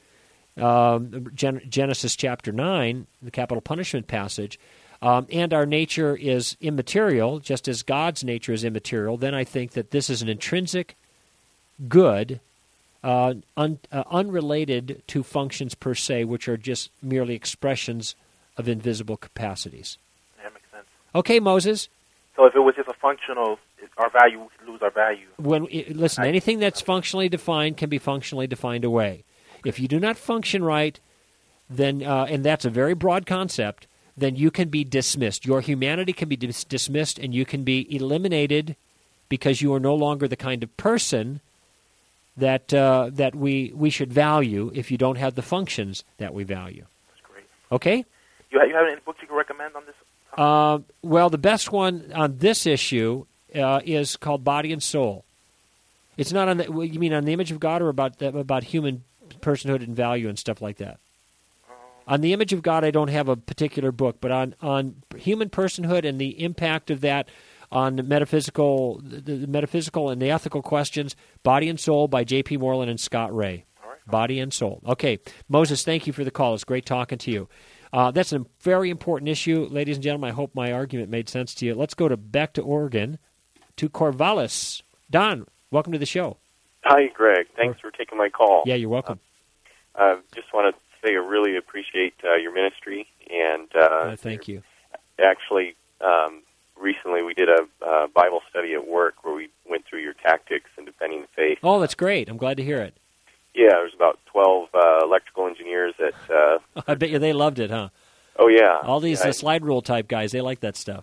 Speaker 2: um, Gen- Genesis chapter nine, the capital punishment passage, um, and our nature is immaterial, just as God's nature is immaterial, then I think that this is an intrinsic good, uh, un- uh, unrelated to functions per se, which are just merely expressions of invisible capacities.
Speaker 12: That makes sense.
Speaker 2: Okay, Moses.
Speaker 12: So if it was just a functional, our value, we could lose our value.
Speaker 2: When listen, anything that's functionally defined can be functionally defined away. If you do not function right, then uh, and that's a very broad concept, then you can be dismissed. Your humanity can be dis- dismissed, and you can be eliminated because you are no longer the kind of person that uh, that we we should value if you don't have the functions that we value.
Speaker 12: That's great.
Speaker 2: Okay.
Speaker 12: You have, you have any books you can recommend on this?
Speaker 2: Uh, well, the best one on this issue uh, is called Body and Soul. It's not on the, you mean on the image of God or about about human personhood and value and stuff like that? On the image of God, I don't have a particular book, but on, on human personhood and the impact of that on the metaphysical, the, the metaphysical and the ethical questions, Body and Soul by J P Moreland and Scott Ray.
Speaker 12: All right.
Speaker 2: Body and Soul. Okay, Moses, thank you for the call. It's great talking to you. Uh, that's a very important issue. Ladies and gentlemen, I hope my argument made sense to you. Let's go to back to Oregon, to Corvallis. Don, welcome to the show.
Speaker 13: Hi, Greg. Thanks for taking my call.
Speaker 2: Yeah, you're welcome.
Speaker 13: I uh, just want to say I really appreciate uh, your ministry. And uh,
Speaker 2: uh, thank you.
Speaker 13: Actually, um, recently we did a uh, Bible study at work where we went through your tactics in defending the faith.
Speaker 2: Oh, that's great. I'm glad to hear it.
Speaker 13: Yeah, there was about twelve uh, electrical engineers that... Uh,
Speaker 2: I bet you they loved it, huh?
Speaker 13: Oh, yeah.
Speaker 2: All these
Speaker 13: yeah,
Speaker 2: uh, slide rule type guys, they like that stuff.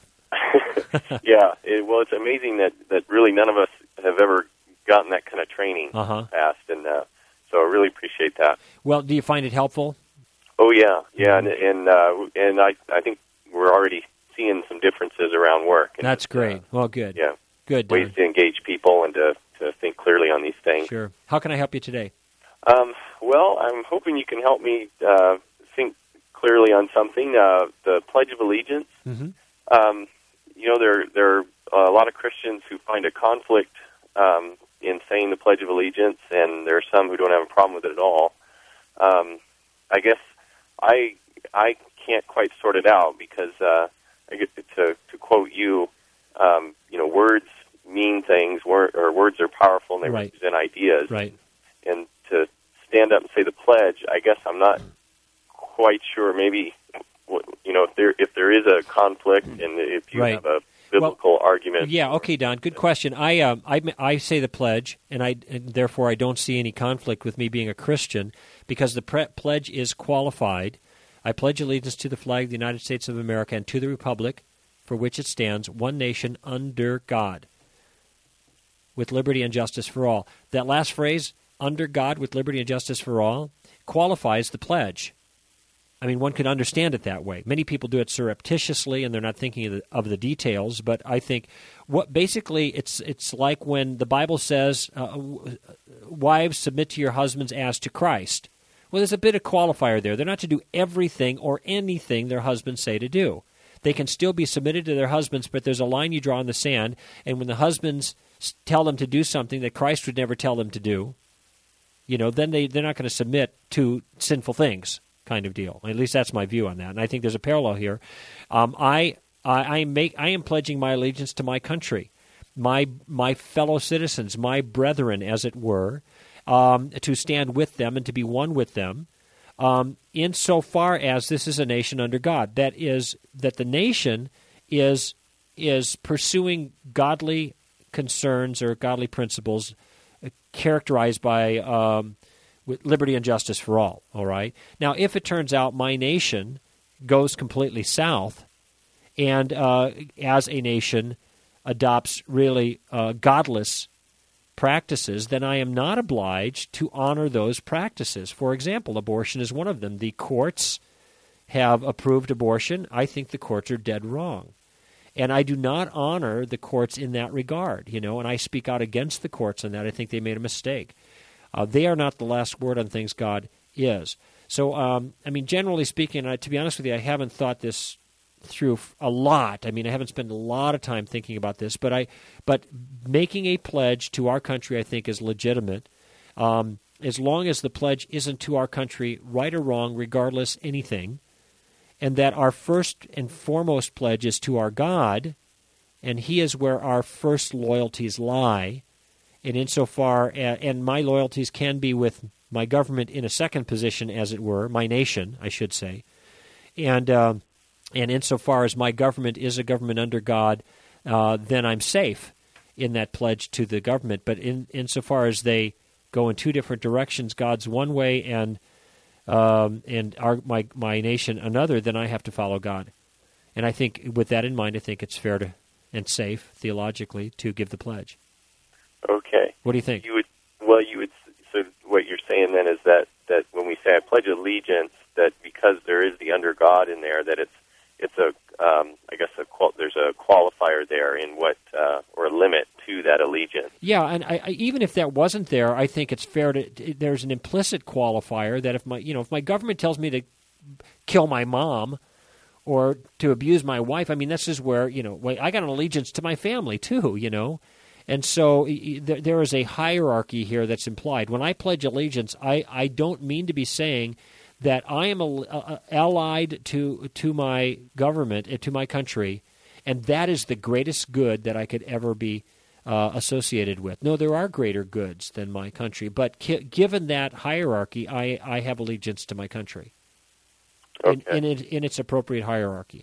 Speaker 13: yeah, it, well, it's amazing that, that really none of us have ever gotten that kind of training
Speaker 2: uh-huh.
Speaker 13: in the past, and uh, so I really appreciate that.
Speaker 2: Well, do you find it helpful?
Speaker 13: Oh, yeah, yeah, and and, uh, and I, I think we're already seeing some differences around work. And
Speaker 2: that's great.
Speaker 13: Uh,
Speaker 2: well, good.
Speaker 13: Yeah.
Speaker 2: Good,
Speaker 13: ways
Speaker 2: Don.
Speaker 13: to engage people and to, to think clearly on these things.
Speaker 2: Sure. How can I help you today?
Speaker 13: Um, well, I'm hoping you can help me uh, think clearly on something. Uh, the Pledge of Allegiance.
Speaker 2: Mm-hmm.
Speaker 13: Um, you know, there there are a lot of Christians who find a conflict um, in saying the Pledge of Allegiance, and there are some who don't have a problem with it at all. Um, I guess I I can't quite sort it out because uh, I get to to quote you. Um, you know, words mean things, wor- or words are powerful, and they
Speaker 2: right.
Speaker 13: represent ideas.
Speaker 2: Right.
Speaker 13: And to stand up and say the pledge, I guess I'm not quite sure. Maybe, you know, if there if there is a conflict, and if you
Speaker 2: right.
Speaker 13: have a biblical
Speaker 2: well,
Speaker 13: argument.
Speaker 2: Yeah. Okay, Don. Good question. I um I I say the pledge, and I and therefore I don't see any conflict with me being a Christian because the pre- pledge is qualified. I pledge allegiance to the flag of the United States of America and to the republic for which it stands, one nation under God, with liberty and justice for all. That last phrase, under God, with liberty and justice for all, qualifies the pledge. I mean, one could understand it that way. Many people do it surreptitiously, and they're not thinking of the, of the details. But I think, what basically, it's it's like when the Bible says, uh, "Wives, submit to your husbands as to Christ." Well, there's a bit of qualifier there. They're not to do everything or anything their husbands say to do. They can still be submitted to their husbands, but there's a line you draw in the sand, and when the husbands tell them to do something that Christ would never tell them to do, you know, then they, they're not going to submit to sinful things, kind of deal. At least that's my view on that, and I think there's a parallel here. Um, I, I, I, make, I am pledging my allegiance to my country, my, my fellow citizens, my brethren, as it were, um, to stand with them and to be one with them. Um, insofar as this is a nation under God, that is, that the nation is is pursuing godly concerns or godly principles uh, characterized by um, with liberty and justice for all. All right. Now, if it turns out my nation goes completely south, and uh, as a nation adopts really uh, godless practices, then I am not obliged to honor those practices. For example, abortion is one of them. The courts have approved abortion. I think the courts are dead wrong. And I do not honor the courts in that regard, you know, and I speak out against the courts on that. I think they made a mistake. Uh, they are not the last word on things. God is. So, um, I mean, generally speaking, I, to be honest with you, I haven't thought this through a lot. I mean, I haven't spent a lot of time thinking about this, but I, but making a pledge to our country, I think, is legitimate. Um, as long as the pledge isn't to our country, right or wrong, regardless anything, and that our first and foremost pledge is to our God, and He is where our first loyalties lie. And insofar, and my loyalties can be with my government in a second position, as it were, my nation, I should say. And uh, and insofar as my government is a government under God, uh, then I'm safe in that pledge to the government. But in insofar as they go in two different directions, God's one way and um, and our my my nation another, then I have to follow God. And I think with that in mind, I think it's fair to and safe theologically to give the pledge.
Speaker 13: Okay.
Speaker 2: What do you think?
Speaker 13: You would well, you would. So what you're saying then is that, that when we say I pledge allegiance, that because there is the under God in there, that it's it's a um, I guess a qual- there's a qualifier there in what uh, or a limit to that allegiance.
Speaker 2: Yeah, and I, I, even if that wasn't there, I think it's fair to. There's an implicit qualifier that if my you know if my government tells me to kill my mom or to abuse my wife, I mean this is where you know I got an allegiance to my family too, you know. And so there is a hierarchy here that's implied. When I pledge allegiance, I, I don't mean to be saying that I am a, a, allied to to my government, to my country, and that is the greatest good that I could ever be uh, associated with. No, there are greater goods than my country, but ki- given that hierarchy, I, I have allegiance to my country
Speaker 13: okay.
Speaker 2: in, in, it, in its appropriate hierarchy.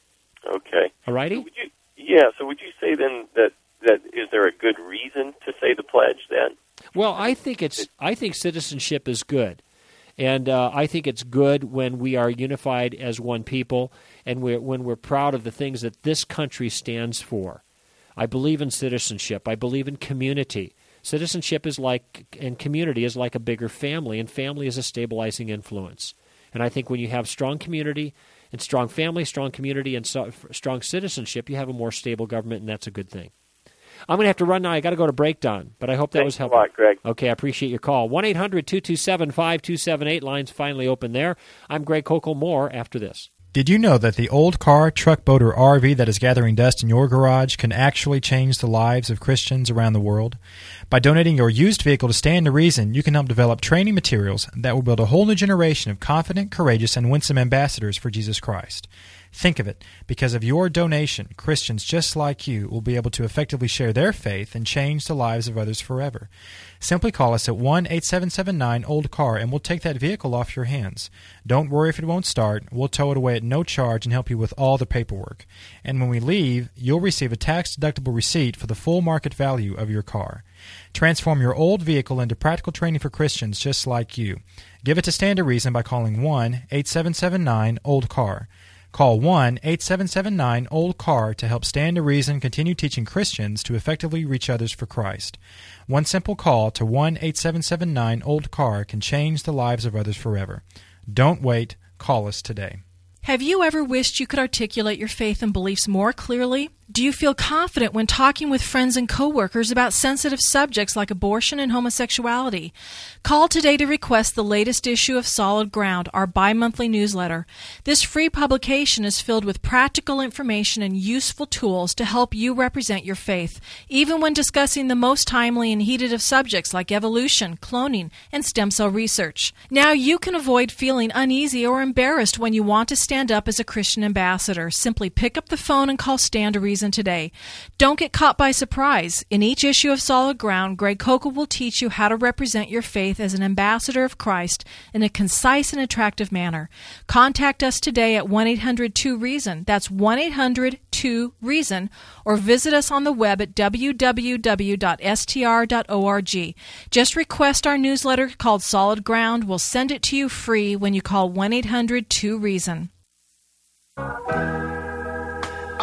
Speaker 13: Okay.
Speaker 2: All righty?
Speaker 13: So would you, yeah, so would you say then that That is there a good reason to say the pledge then?
Speaker 2: Well, I think it's. I think citizenship is good, and uh, I think it's good when we are unified as one people, and we're, when we're proud of the things that this country stands for. I believe in citizenship. I believe in community. Citizenship is like, and community is like a bigger family, and family is a stabilizing influence. And I think when you have strong community and strong family, strong community, and so, strong citizenship, you have a more stable government, and that's a good thing. I'm going to have to run now. I got to go to break, Don, but I hope that
Speaker 13: Thanks
Speaker 2: was helpful.
Speaker 13: a lot, Greg.
Speaker 2: Okay, I appreciate your call. one eight hundred two two seven five two seven eight. Lines finally open there. I'm Greg Kokel. More after this.
Speaker 7: Did you know that the old car, truck, boat, or R V that is gathering dust in your garage can actually change the lives of Christians around the world? By donating your used vehicle to Stand to Reason, you can help develop training materials that will build a whole new generation of confident, courageous, and winsome ambassadors for Jesus Christ. Think of it. Because of your donation, Christians just like you will be able to effectively share their faith and change the lives of others forever. Simply call us at one eight seven seven nine old car and we'll take that vehicle off your hands. Don't worry if it won't start. We'll tow it away at no charge and help you with all the paperwork. And when we leave, you'll receive a tax-deductible receipt for the full market value of your car. Transform your old vehicle into practical training for Christians just like you. Give it to Stand to Reason by calling one eight seven seven nine old car. Call one eight seven seven nine old car to help Stand to Reason continue teaching Christians to effectively reach others for Christ. One simple call to one eight seven seven nine old car can change the lives of others forever. Don't wait. Call us today.
Speaker 8: Have you ever wished you could articulate your faith and beliefs more clearly? Do you feel confident when talking with friends and coworkers about sensitive subjects like abortion and homosexuality? Call today to request the latest issue of Solid Ground, our bi-monthly newsletter. This free publication is filled with practical information and useful tools to help you represent your faith, even when discussing the most timely and heated of subjects like evolution, cloning, and stem cell research. Now you can avoid feeling uneasy or embarrassed when you want to stand up as a Christian ambassador. Simply pick up the phone and call Stand to Reason today. Don't get caught by surprise. In each issue of Solid Ground, Greg Kokel will teach you how to represent your faith as an ambassador of Christ in a concise and attractive manner. Contact us today at one eight hundred two reason. That's one eight hundred two reason, or visit us on the web at w w w dot s t r dot org. Just request our newsletter called Solid Ground. We'll send it to you free when you call one eight hundred two reason.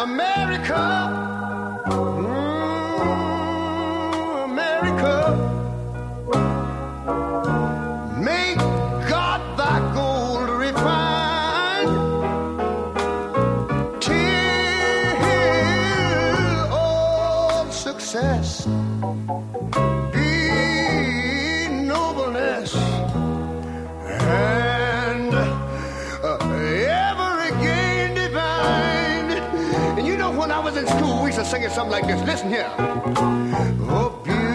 Speaker 14: America, mm, America, make God thy gold refined till all success be nobleness and uh, ever again divine. And you know, when I was in school, we used to sing it something like this. Listen here. Oh,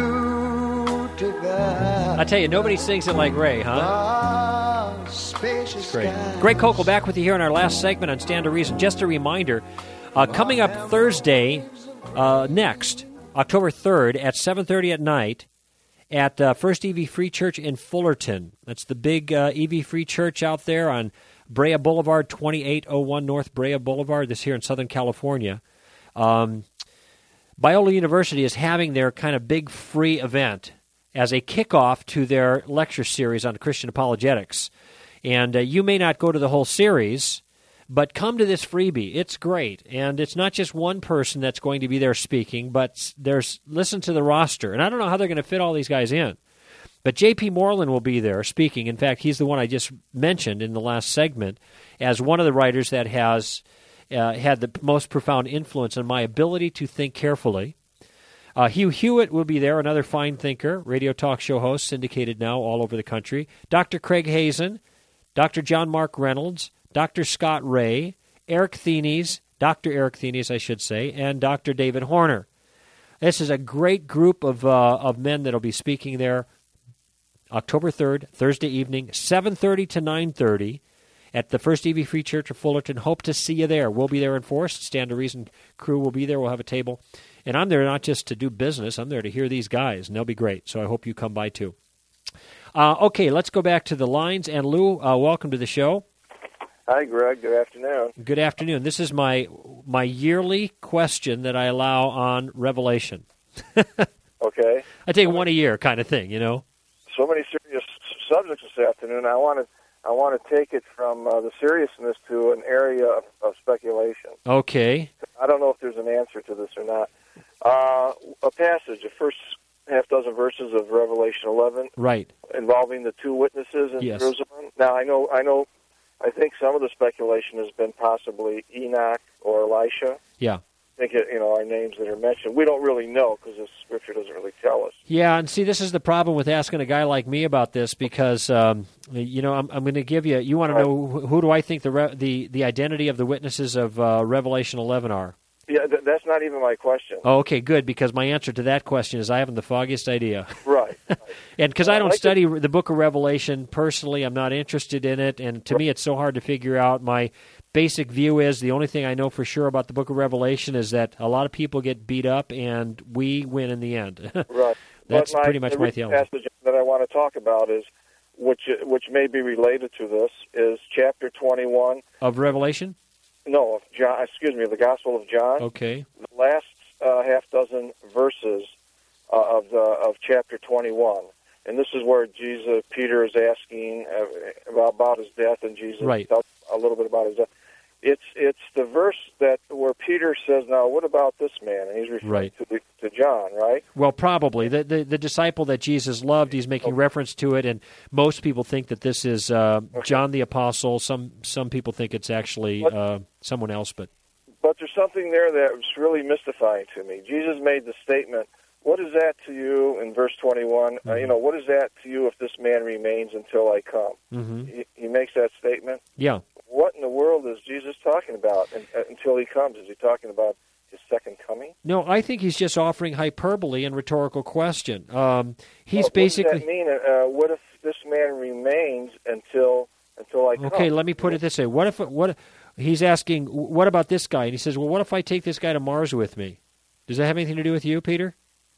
Speaker 14: beauty thou,
Speaker 2: I tell you, nobody sings it like Ray, huh?
Speaker 14: thou spacious
Speaker 2: Great.
Speaker 14: sky.
Speaker 2: Greg Kokel back with you here in our last segment on Stand to Reason. Just a reminder, uh, coming up Thursday uh, next, October third at seven thirty at night at uh, First E V Free Church in Fullerton. That's the big uh, E V Free Church out there on Brea Boulevard, twenty-eight oh one North Brea Boulevard, this here in Southern California. Um, Biola University is having their kind of big free event as a kickoff to their lecture series on Christian apologetics. And uh, you may not go to the whole series, but come to this freebie. It's great. And it's not just one person that's going to be there speaking, but there's listen to the roster. And I don't know how they're going to fit all these guys in. But J P Moreland will be there speaking. In fact, he's the one I just mentioned in the last segment as one of the writers that has uh, had the most profound influence on my ability to think carefully. Uh, Hugh Hewitt will be there, another fine thinker, radio talk show host, syndicated now all over the country. Doctor Craig Hazen, Doctor John Mark Reynolds, Doctor Scott Ray, Eric Thenes, Doctor Eric Thenes, I should say, and Doctor David Horner. This is a great group of uh, of men that will be speaking there October third, Thursday evening, seven thirty to nine thirty at the First E V Free Church of Fullerton. Hope to see you there. We'll be there in force. Stand to Reason crew will be there. We'll have a table. And I'm there not just to do business. I'm there to hear these guys, and they'll be great. So I hope you come by, too. Uh, okay, let's go back to the lines. And Lou, uh, welcome to the show.
Speaker 15: Hi, Greg. Good afternoon.
Speaker 2: Good afternoon. This is my my yearly question that I allow on Revelation.
Speaker 15: Okay.
Speaker 2: I take one a year kind of thing, you know.
Speaker 15: So many serious subjects this afternoon. I want to I want to take it from uh, the seriousness to an area of, of speculation.
Speaker 2: Okay.
Speaker 15: I don't know if there's an answer to this or not. Uh, a passage, the first half dozen verses of Revelation eleven,
Speaker 2: right,
Speaker 15: involving the two witnesses in
Speaker 2: yes.
Speaker 15: Jerusalem. Now, I know, I know, I think some of the speculation has been possibly Enoch or Elisha.
Speaker 2: Yeah.
Speaker 15: I think, you know, our names that are mentioned. We don't really know because the Scripture doesn't really tell us.
Speaker 2: Yeah, and see, this is the problem with asking a guy like me about this because, um, you know, I'm, I'm going to give you, you want to know who, who do I think the, re, the the identity of the witnesses of uh, Revelation eleven are?
Speaker 15: Yeah, th- that's not even my question.
Speaker 2: Oh, okay, good, because my answer to that question is I haven't the foggiest idea.
Speaker 15: Right. right.
Speaker 2: And because
Speaker 15: well,
Speaker 2: I don't
Speaker 15: like
Speaker 2: study to... the book of Revelation personally, I'm not interested in it, and to right. me it's so hard to figure out. My basic view is the only thing I know for sure about the book of Revelation is that a lot of people get beat up and we win in the end.
Speaker 15: Right.
Speaker 2: That's
Speaker 15: my,
Speaker 2: pretty much my theology.
Speaker 15: The passage that I want to talk about is, which which may be related to this, is chapter twenty-one.
Speaker 2: Of Revelation?
Speaker 15: No, of John. Excuse me, the Gospel of John.
Speaker 2: Okay. The
Speaker 15: last uh, half dozen verses uh, of the of chapter twenty-one, and this is where Jesus, Peter is asking uh, about, about his death, and Jesus
Speaker 2: right.
Speaker 15: tells a little bit about his death. It's it's the verse that where Peter says, "Now, what about this man?" And he's referring
Speaker 2: right.
Speaker 15: to the, to John, right?
Speaker 2: Well, probably the, the the disciple that Jesus loved. He's making okay. reference to it, and most people think that this is uh, okay. John the Apostle. Some some people think it's actually but, uh, someone else, but
Speaker 15: but there's something there that's really mystifying to me. Jesus made the statement, "What is that to you?" in verse twenty-one. Mm-hmm. Uh, you know, what is that to you if this man remains until I come?
Speaker 2: Mm-hmm.
Speaker 15: He, he makes that statement.
Speaker 2: Yeah.
Speaker 15: What in the world is Jesus talking about and, uh, until he comes? Is he talking about his second coming?
Speaker 2: No, I think he's just offering hyperbole and rhetorical question. Um, he's
Speaker 15: well,
Speaker 2: basically.
Speaker 15: What does that mean? Uh, what if this man remains until until I come?
Speaker 2: Okay, let me put it this way. What if what he's asking? What about this guy? And he says, "Well, what if I take this guy to Mars with me?" Does that have anything to do with you, Peter?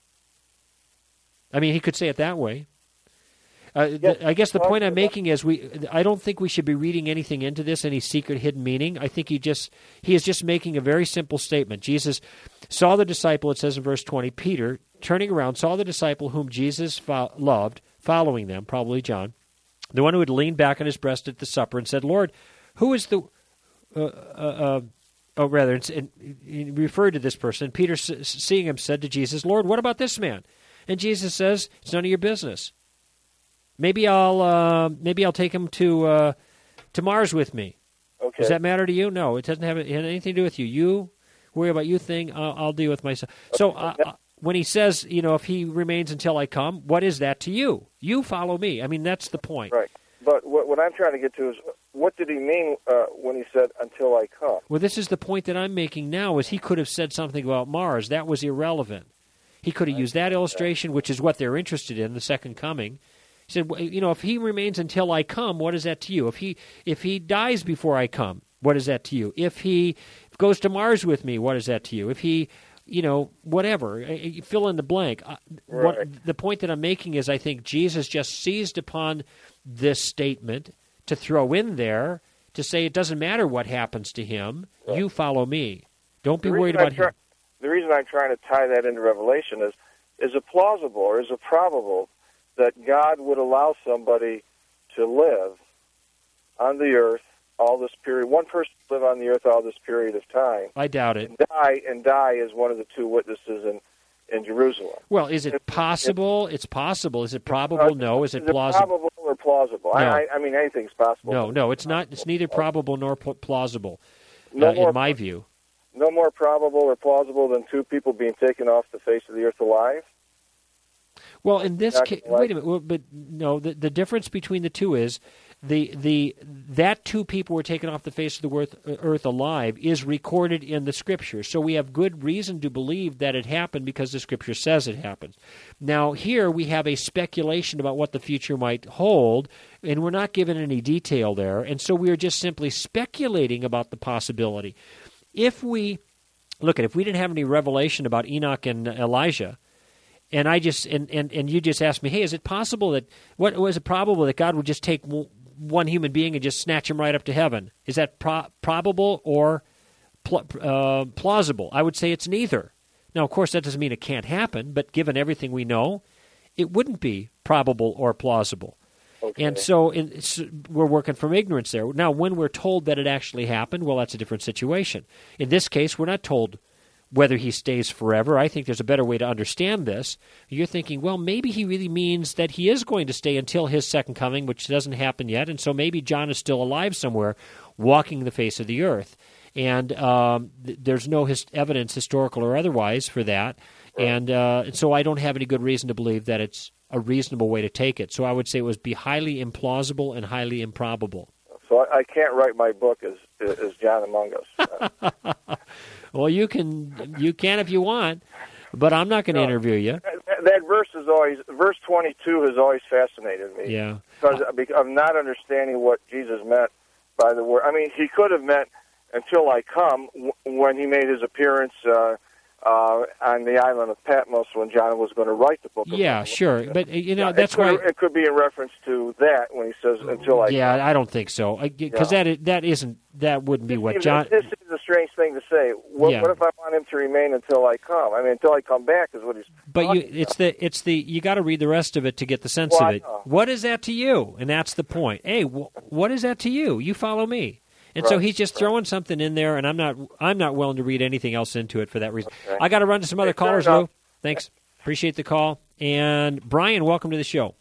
Speaker 2: I mean, he could say it that way. Uh,
Speaker 15: yes,
Speaker 2: the, I guess the point I'm making is we. I don't think we should be reading anything into this, any secret hidden meaning. I think he just he is just making a very simple statement. Jesus saw the disciple, it says in verse twenty, Peter, turning around, saw the disciple whom Jesus fo- loved, following them, probably John, the one who had leaned back on his breast at the supper and said, "Lord, who is the uh, uh, uh, oh, rather, it's, it, he referred to this person. Peter, seeing him, said to Jesus, "Lord, what about this man?" And Jesus says, "It's none of your business. Maybe I'll uh, maybe I'll take him to uh, to Mars with me.
Speaker 15: Okay.
Speaker 2: Does that matter to you? No, it doesn't have anything to do with you. You worry about you thing. I'll, I'll deal with myself." So uh, when he says, you know, if he remains until I come, what is that to you? You follow me. I mean, that's the point.
Speaker 15: Right. But what, what I'm trying to get to is, what did he mean uh, when he said, "until I come"?
Speaker 2: Well, this is the point that I'm making now, is he could have said something about Mars. That was irrelevant. He could have used that illustration, which is what they're interested in, the second coming. He said, you know, if he remains until I come, what is that to you? If he if he dies before I come, what is that to you? If he goes to Mars with me, what is that to you? If he, you know, whatever, fill in the blank.
Speaker 15: Right.
Speaker 2: What, the point that I'm making is I think Jesus just seized upon this statement to throw in there to say it doesn't matter what happens to him. Right. You follow me. Don't be
Speaker 15: The
Speaker 2: worried
Speaker 15: reason
Speaker 2: about
Speaker 15: I try-
Speaker 2: him.
Speaker 15: The reason I'm trying to tie that into Revelation is, is it plausible or is it probable that God would allow somebody to live on the earth all this period, one person to live on the earth all this period of time?
Speaker 2: I doubt it.
Speaker 15: And die, and die as one of the two witnesses in, in Jerusalem.
Speaker 2: Well, is it possible? It's possible. Is it probable? No. Is it
Speaker 15: Is
Speaker 2: plausible?
Speaker 15: probable or plausible?
Speaker 2: No.
Speaker 15: I, I mean, anything's possible.
Speaker 2: No, no, it's not. It's neither probable nor pl- plausible,
Speaker 15: No
Speaker 2: uh,
Speaker 15: more-
Speaker 2: in my view.
Speaker 15: No more probable or plausible than two people being taken off the face of the earth alive?
Speaker 2: Well, in this
Speaker 15: Not
Speaker 2: case,
Speaker 15: gonna lie.
Speaker 2: wait a minute. Well, but no, the the difference between the two is the the that two people were taken off the face of the earth, earth alive is recorded in the Scripture. So we have good reason to believe that it happened because the Scripture says it happened. Now here we have a speculation about what the future might hold, and we're not given any detail there, and so we are just simply speculating about the possibility. If we look at if we didn't have any revelation about Enoch and Elijah, and I just and, and, and you just asked me, hey, is it possible that what was it probable that God would just take w- one human being and just snatch him right up to heaven? Is that pro- probable or pl- uh, plausible? I would say it's neither. Now, of course, that doesn't mean it can't happen, but given everything we know, it wouldn't be probable or plausible. Okay. And so in, so we're working from ignorance there. Now, when we're told that it actually happened, well, that's a different situation. In this case, we're not told whether he stays forever. I think there's a better way to understand this. You're thinking, well, maybe he really means that he is going to stay until his second coming, which doesn't happen yet, and so maybe John is still alive somewhere, walking the face of the earth. And um, th- there's no his- evidence, historical or otherwise, for that. Right. And, uh, and so I don't have any good reason to believe that it's a reasonable way to take it. So I would say it would be highly implausible and highly improbable.
Speaker 15: So I, I can't write my book as as John Among Us.
Speaker 2: Well, you can you can if you want, but I'm not going to no, interview you.
Speaker 15: That, that verse is always verse twenty-two has always fascinated me.
Speaker 2: Yeah,
Speaker 15: because I'm not understanding what Jesus meant by the word. I mean, he could have meant "until I come" w- when he made his appearance uh, uh, on the island of Patmos when John was going to write the book. Of
Speaker 2: yeah, sure, but you know that's
Speaker 15: it could,
Speaker 2: why
Speaker 15: it could be in reference to that when he says "until I."
Speaker 2: Yeah,
Speaker 15: come.
Speaker 2: I don't think so, because
Speaker 15: yeah.
Speaker 2: that is, that isn't that wouldn't be what
Speaker 15: This
Speaker 2: John.
Speaker 15: This is a strange thing to say. What,
Speaker 2: Yeah.
Speaker 15: what if I want him to remain until I come? I mean, until I come back is what he's.
Speaker 2: But you,
Speaker 15: talking
Speaker 2: it's
Speaker 15: about.
Speaker 2: the it's the you got to read the rest of it to get the sense
Speaker 15: Well,
Speaker 2: of
Speaker 15: I
Speaker 2: it.
Speaker 15: know.
Speaker 2: What is that to you? And that's the point. Hey, wh- what is that to you? You follow me. And so
Speaker 15: Right,
Speaker 2: he's just throwing something in there, and I'm not I'm not willing to read anything else into it for that reason.
Speaker 15: Okay.
Speaker 2: I got to run to some other
Speaker 15: Hey, fair
Speaker 2: callers,
Speaker 15: enough.
Speaker 2: Lou. Thanks. Appreciate the call. And Brian, welcome to the show.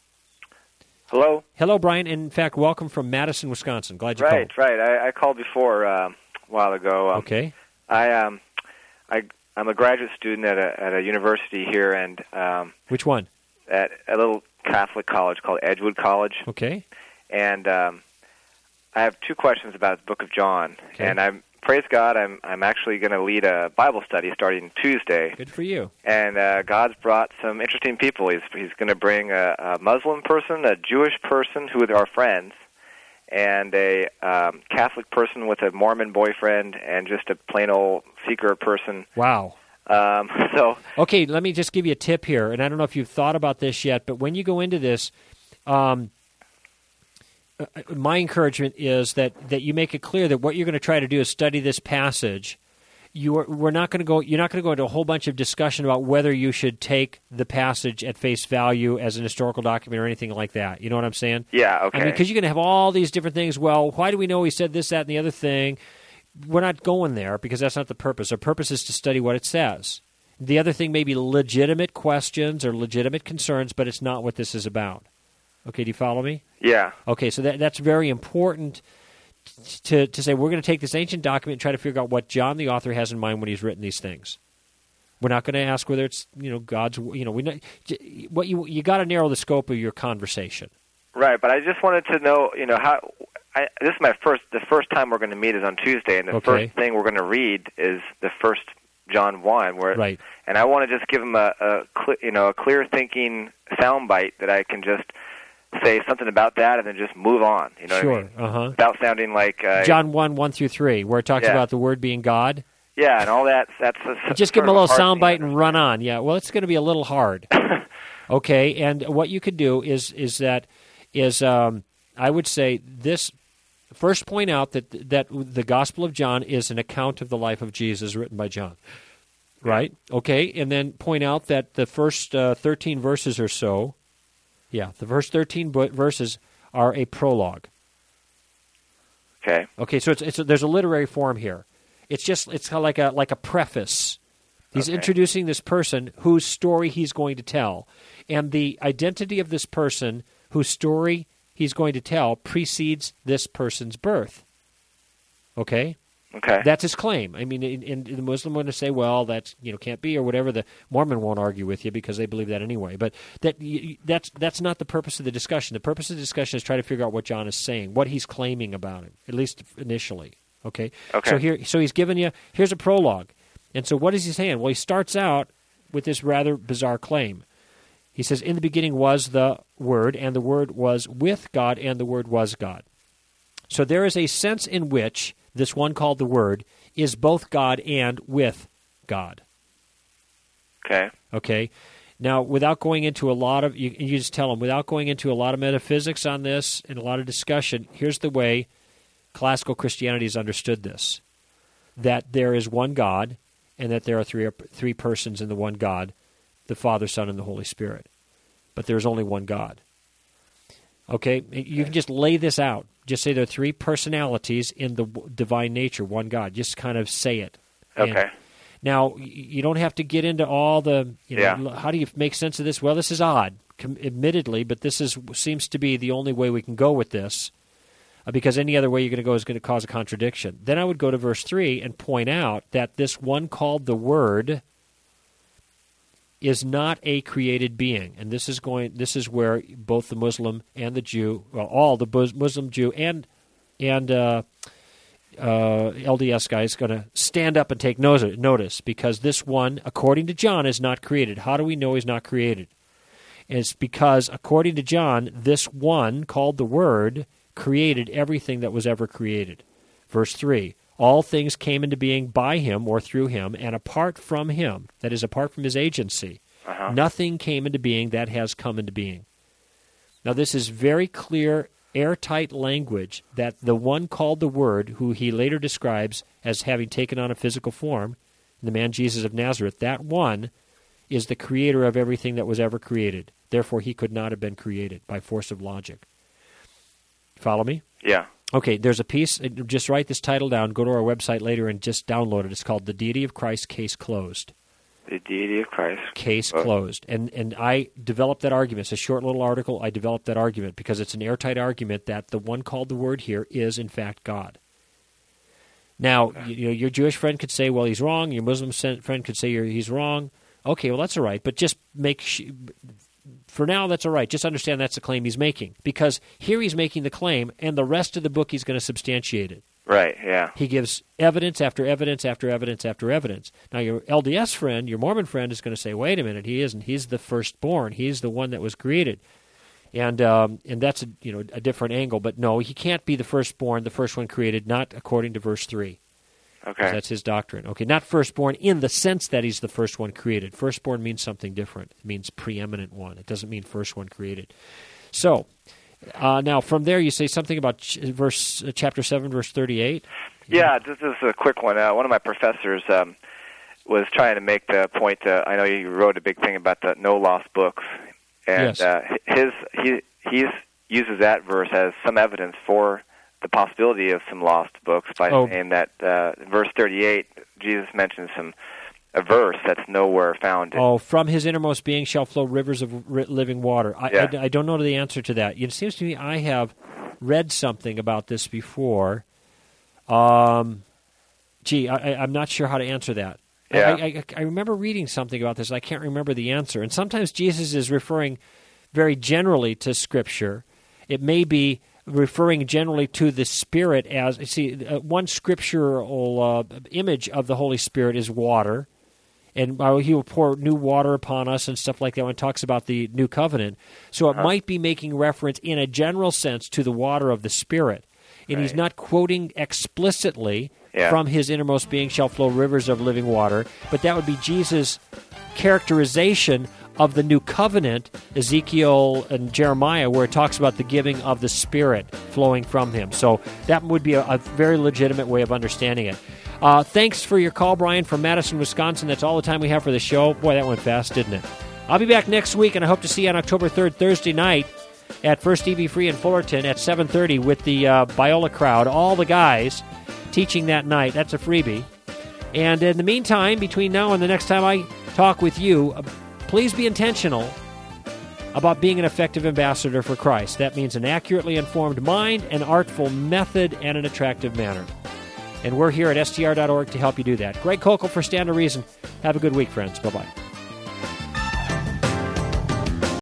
Speaker 16: Hello.
Speaker 2: Hello, Brian. In fact, welcome from Madison, Wisconsin. Glad you
Speaker 16: Right,
Speaker 2: called.
Speaker 16: right. I, I called before uh, a while ago. Um,
Speaker 2: Okay.
Speaker 16: I um, I I'm a graduate student at a at a university here, and um,
Speaker 2: Which one?
Speaker 16: at a little Catholic college called Edgewood College.
Speaker 2: Okay.
Speaker 16: And um, I have two questions about the Book of John.
Speaker 2: Okay.
Speaker 16: And I'm praise God, I'm I'm actually going to lead a Bible study starting Tuesday.
Speaker 2: Good for you.
Speaker 16: And uh, God's brought some interesting people. He's he's going to bring a, a Muslim person, a Jewish person who are friends, and a um, Catholic person with a Mormon boyfriend, and just a plain old seeker person.
Speaker 2: Wow.
Speaker 16: Um, so
Speaker 2: Okay, let me just give you a tip here, and I don't know if you've thought about this yet, but when you go into this, um, uh, my encouragement is that, that you make it clear that what you're going to try to do is study this passage. You are, we're not going to go. You're not going to go into a whole bunch of discussion about whether you should take the passage at face value as an historical document or anything like that. You know what I'm saying?
Speaker 16: yeah, okay.
Speaker 2: I mean, because you're going to have all these different things. Well, why do we know he said this, that, and the other thing? we're not going there because that's not the purpose. Our purpose is to study what it says. The other thing may be legitimate questions or legitimate concerns, but it's not what this is about. Okay, do you follow me?
Speaker 16: Yeah.
Speaker 2: Okay, so that that's very important to to say we're going to take this ancient document and try to figure out what John the author has in mind when he's written these things. We're not going to ask whether it's, you know, God's, you know, we not, what you you got to narrow the scope of your conversation.
Speaker 16: Right, but I just wanted to know, you know, how I, this is my first the first time we're going to meet is on Tuesday, and the
Speaker 2: Okay.
Speaker 16: first thing we're going to read is the first John one, where
Speaker 2: Right.
Speaker 16: and I want to just give him a, a cl- you know a clear thinking soundbite that I can just say something about that and then just move on. You know
Speaker 2: Sure,
Speaker 16: what I mean?
Speaker 2: uh-huh.
Speaker 16: Without sounding like uh,
Speaker 2: John one, one through three, where it talks
Speaker 16: Yeah.
Speaker 2: about the Word being God.
Speaker 16: Yeah, and all that. That's, that's
Speaker 2: Just give
Speaker 16: sort
Speaker 2: them a
Speaker 16: of
Speaker 2: little
Speaker 16: hard thing.
Speaker 2: soundbite and run on. Yeah, well, it's going to be a little hard. Okay, and what you could do is is that is um, I would say this. First, point out that that the Gospel of John is an account of the life of Jesus written by John. Right? Okay, and then point out that the first uh, thirteen verses or so, yeah, the first thirteen bu- verses are a prologue.
Speaker 16: Okay.
Speaker 2: Okay, so it's, it's there's a literary form here. It's just it's kind of like a like a preface. He's
Speaker 16: Okay.
Speaker 2: introducing this person whose story he's going to tell, and the identity of this person whose story he's going to tell precedes this person's birth. Okay.
Speaker 16: Okay.
Speaker 2: That's his claim. I mean, in, in, the Muslim want to say, well, that's, you know, can't be or whatever. The Mormon won't argue with you because they believe that anyway. But that y- that's that's not the purpose of the discussion. The purpose of the discussion is try to figure out what John is saying, what he's claiming about him, at least initially. Okay.
Speaker 16: Okay.
Speaker 2: So here, so he's given you here's a prologue, and so what is he saying? Well, he starts out with this rather bizarre claim. He says, "In the beginning was the Word, and the Word was with God, and the Word was God." So there is a sense in which this one called the Word is both God and with God.
Speaker 16: Okay.
Speaker 2: Okay. Now, without going into a lot of, you, you just tell them, without going into a lot of metaphysics on this and a lot of discussion, here's the way classical Christianity has understood this: that there is one God, and that there are three three persons in the one God, the Father, Son, and the Holy Spirit. But there's only one God. Okay? You can just lay this out. Just say there are three personalities in the divine nature, one God. Just kind of say it. And
Speaker 16: Okay.
Speaker 2: now, y- you don't have to get into all the, you know,
Speaker 16: Yeah.
Speaker 2: how do you make sense of this? Well, this is odd, com- admittedly, but this is seems to be the only way we can go with this, uh, because any other way you're going to go is going to cause a contradiction. Then I would go to verse three and point out that this one called the Word is not a created being, and this is going. This is where both the Muslim and the Jew, well, all the Bus- Muslim, Jew, and and uh, uh, L D S guy is going to stand up and take notice, notice, because this one, according to John, is not created. How do we know he's not created? It's because, according to John, this one called the Word created everything that was ever created. Verse three. All things came into being by him or through him, and apart from him, that is, apart from his agency,
Speaker 16: Uh-huh.
Speaker 2: nothing came into being that has come into being. Now, this is very clear, airtight language that the one called the Word, who he later describes as having taken on a physical form, the man Jesus of Nazareth, that one is the creator of everything that was ever created. Therefore, he could not have been created by force of logic. Follow me?
Speaker 16: Yeah.
Speaker 2: Okay, there's a piece, just write this title down, go to our website later and just download it. It's called The Deity of Christ, Case Closed.
Speaker 16: The Deity of Christ.
Speaker 2: Case
Speaker 16: Oh.
Speaker 2: Closed. And and I developed that argument. It's a short little article. I developed that argument because it's an airtight argument that the one called the Word here is, in fact, God. Now, you, you know, your Jewish friend could say, well, he's wrong. Your Muslim friend could say he's wrong. Okay, well, that's all right. But just make sh- for now, that's all right. Just understand that's the claim he's making. Because here he's making the claim, and the rest of the book he's going to substantiate it.
Speaker 16: Right, yeah.
Speaker 2: He gives evidence after evidence after evidence after evidence. Now, your L D S friend, your Mormon friend, is going to say, wait a minute, he isn't. He's the firstborn. He's the one that was created. And um, and that's a, you know, a different angle. But no, he can't be the firstborn, the first one created, not according to verse three.
Speaker 16: Okay.
Speaker 2: That's his doctrine. Okay, not firstborn in the sense that he's the first one created. Firstborn means something different. It means preeminent one. It doesn't mean first one created. So, uh, now from there you say something about ch- verse uh, chapter seven, verse thirty-eight.
Speaker 16: Yeah, this is a quick one. Uh, one of my professors um, was trying to make the point. Uh, I know you wrote a big thing about the no lost books, and
Speaker 2: Yes.
Speaker 16: uh, his he he uses that verse as some evidence for the possibility of some lost books by
Speaker 2: Oh.
Speaker 16: saying that uh, in verse thirty-eight, Jesus mentions some a verse that's nowhere found. In,
Speaker 2: Oh, from his innermost being shall flow rivers of ri- living water. I,
Speaker 16: Yeah.
Speaker 2: I, I don't know the answer to that. It seems to me I have read something about this before. Um, gee, I, I, I'm not sure how to answer that.
Speaker 16: Yeah.
Speaker 2: I, I, I remember reading something about this. I can't remember the answer. And sometimes Jesus is referring very generally to Scripture. It may be referring generally to the Spirit as, see, uh, one scriptural uh, image of the Holy Spirit is water. And uh, he will pour new water upon us and stuff like that when it talks about the new covenant. So it
Speaker 16: Uh-huh.
Speaker 2: might be making reference in a general sense to the water of the Spirit. And he's
Speaker 16: Right.
Speaker 2: not quoting explicitly
Speaker 16: Yeah.
Speaker 2: from his innermost being shall flow rivers of living water, but that would be Jesus' characterization of the new covenant, Ezekiel and Jeremiah, where it talks about the giving of the Spirit flowing from him. So that would be a, a very legitimate way of understanding it. Uh, thanks for your call, Brian, from Madison, Wisconsin. That's all the time we have for the show. Boy, that went fast, didn't it? I'll be back next week, and I hope to see you on October third, Thursday night, at First E V Free in Fullerton at seven thirty with the uh, Biola crowd, all the guys teaching that night. That's a freebie. And in the meantime, between now and the next time I talk with you, uh, please be intentional about being an effective ambassador for Christ. That means an accurately informed mind, an artful method, and an attractive manner. And we're here at S T R dot org to help you do that. Greg Kokel for Stand to Reason. Have a good week, friends. Bye-bye.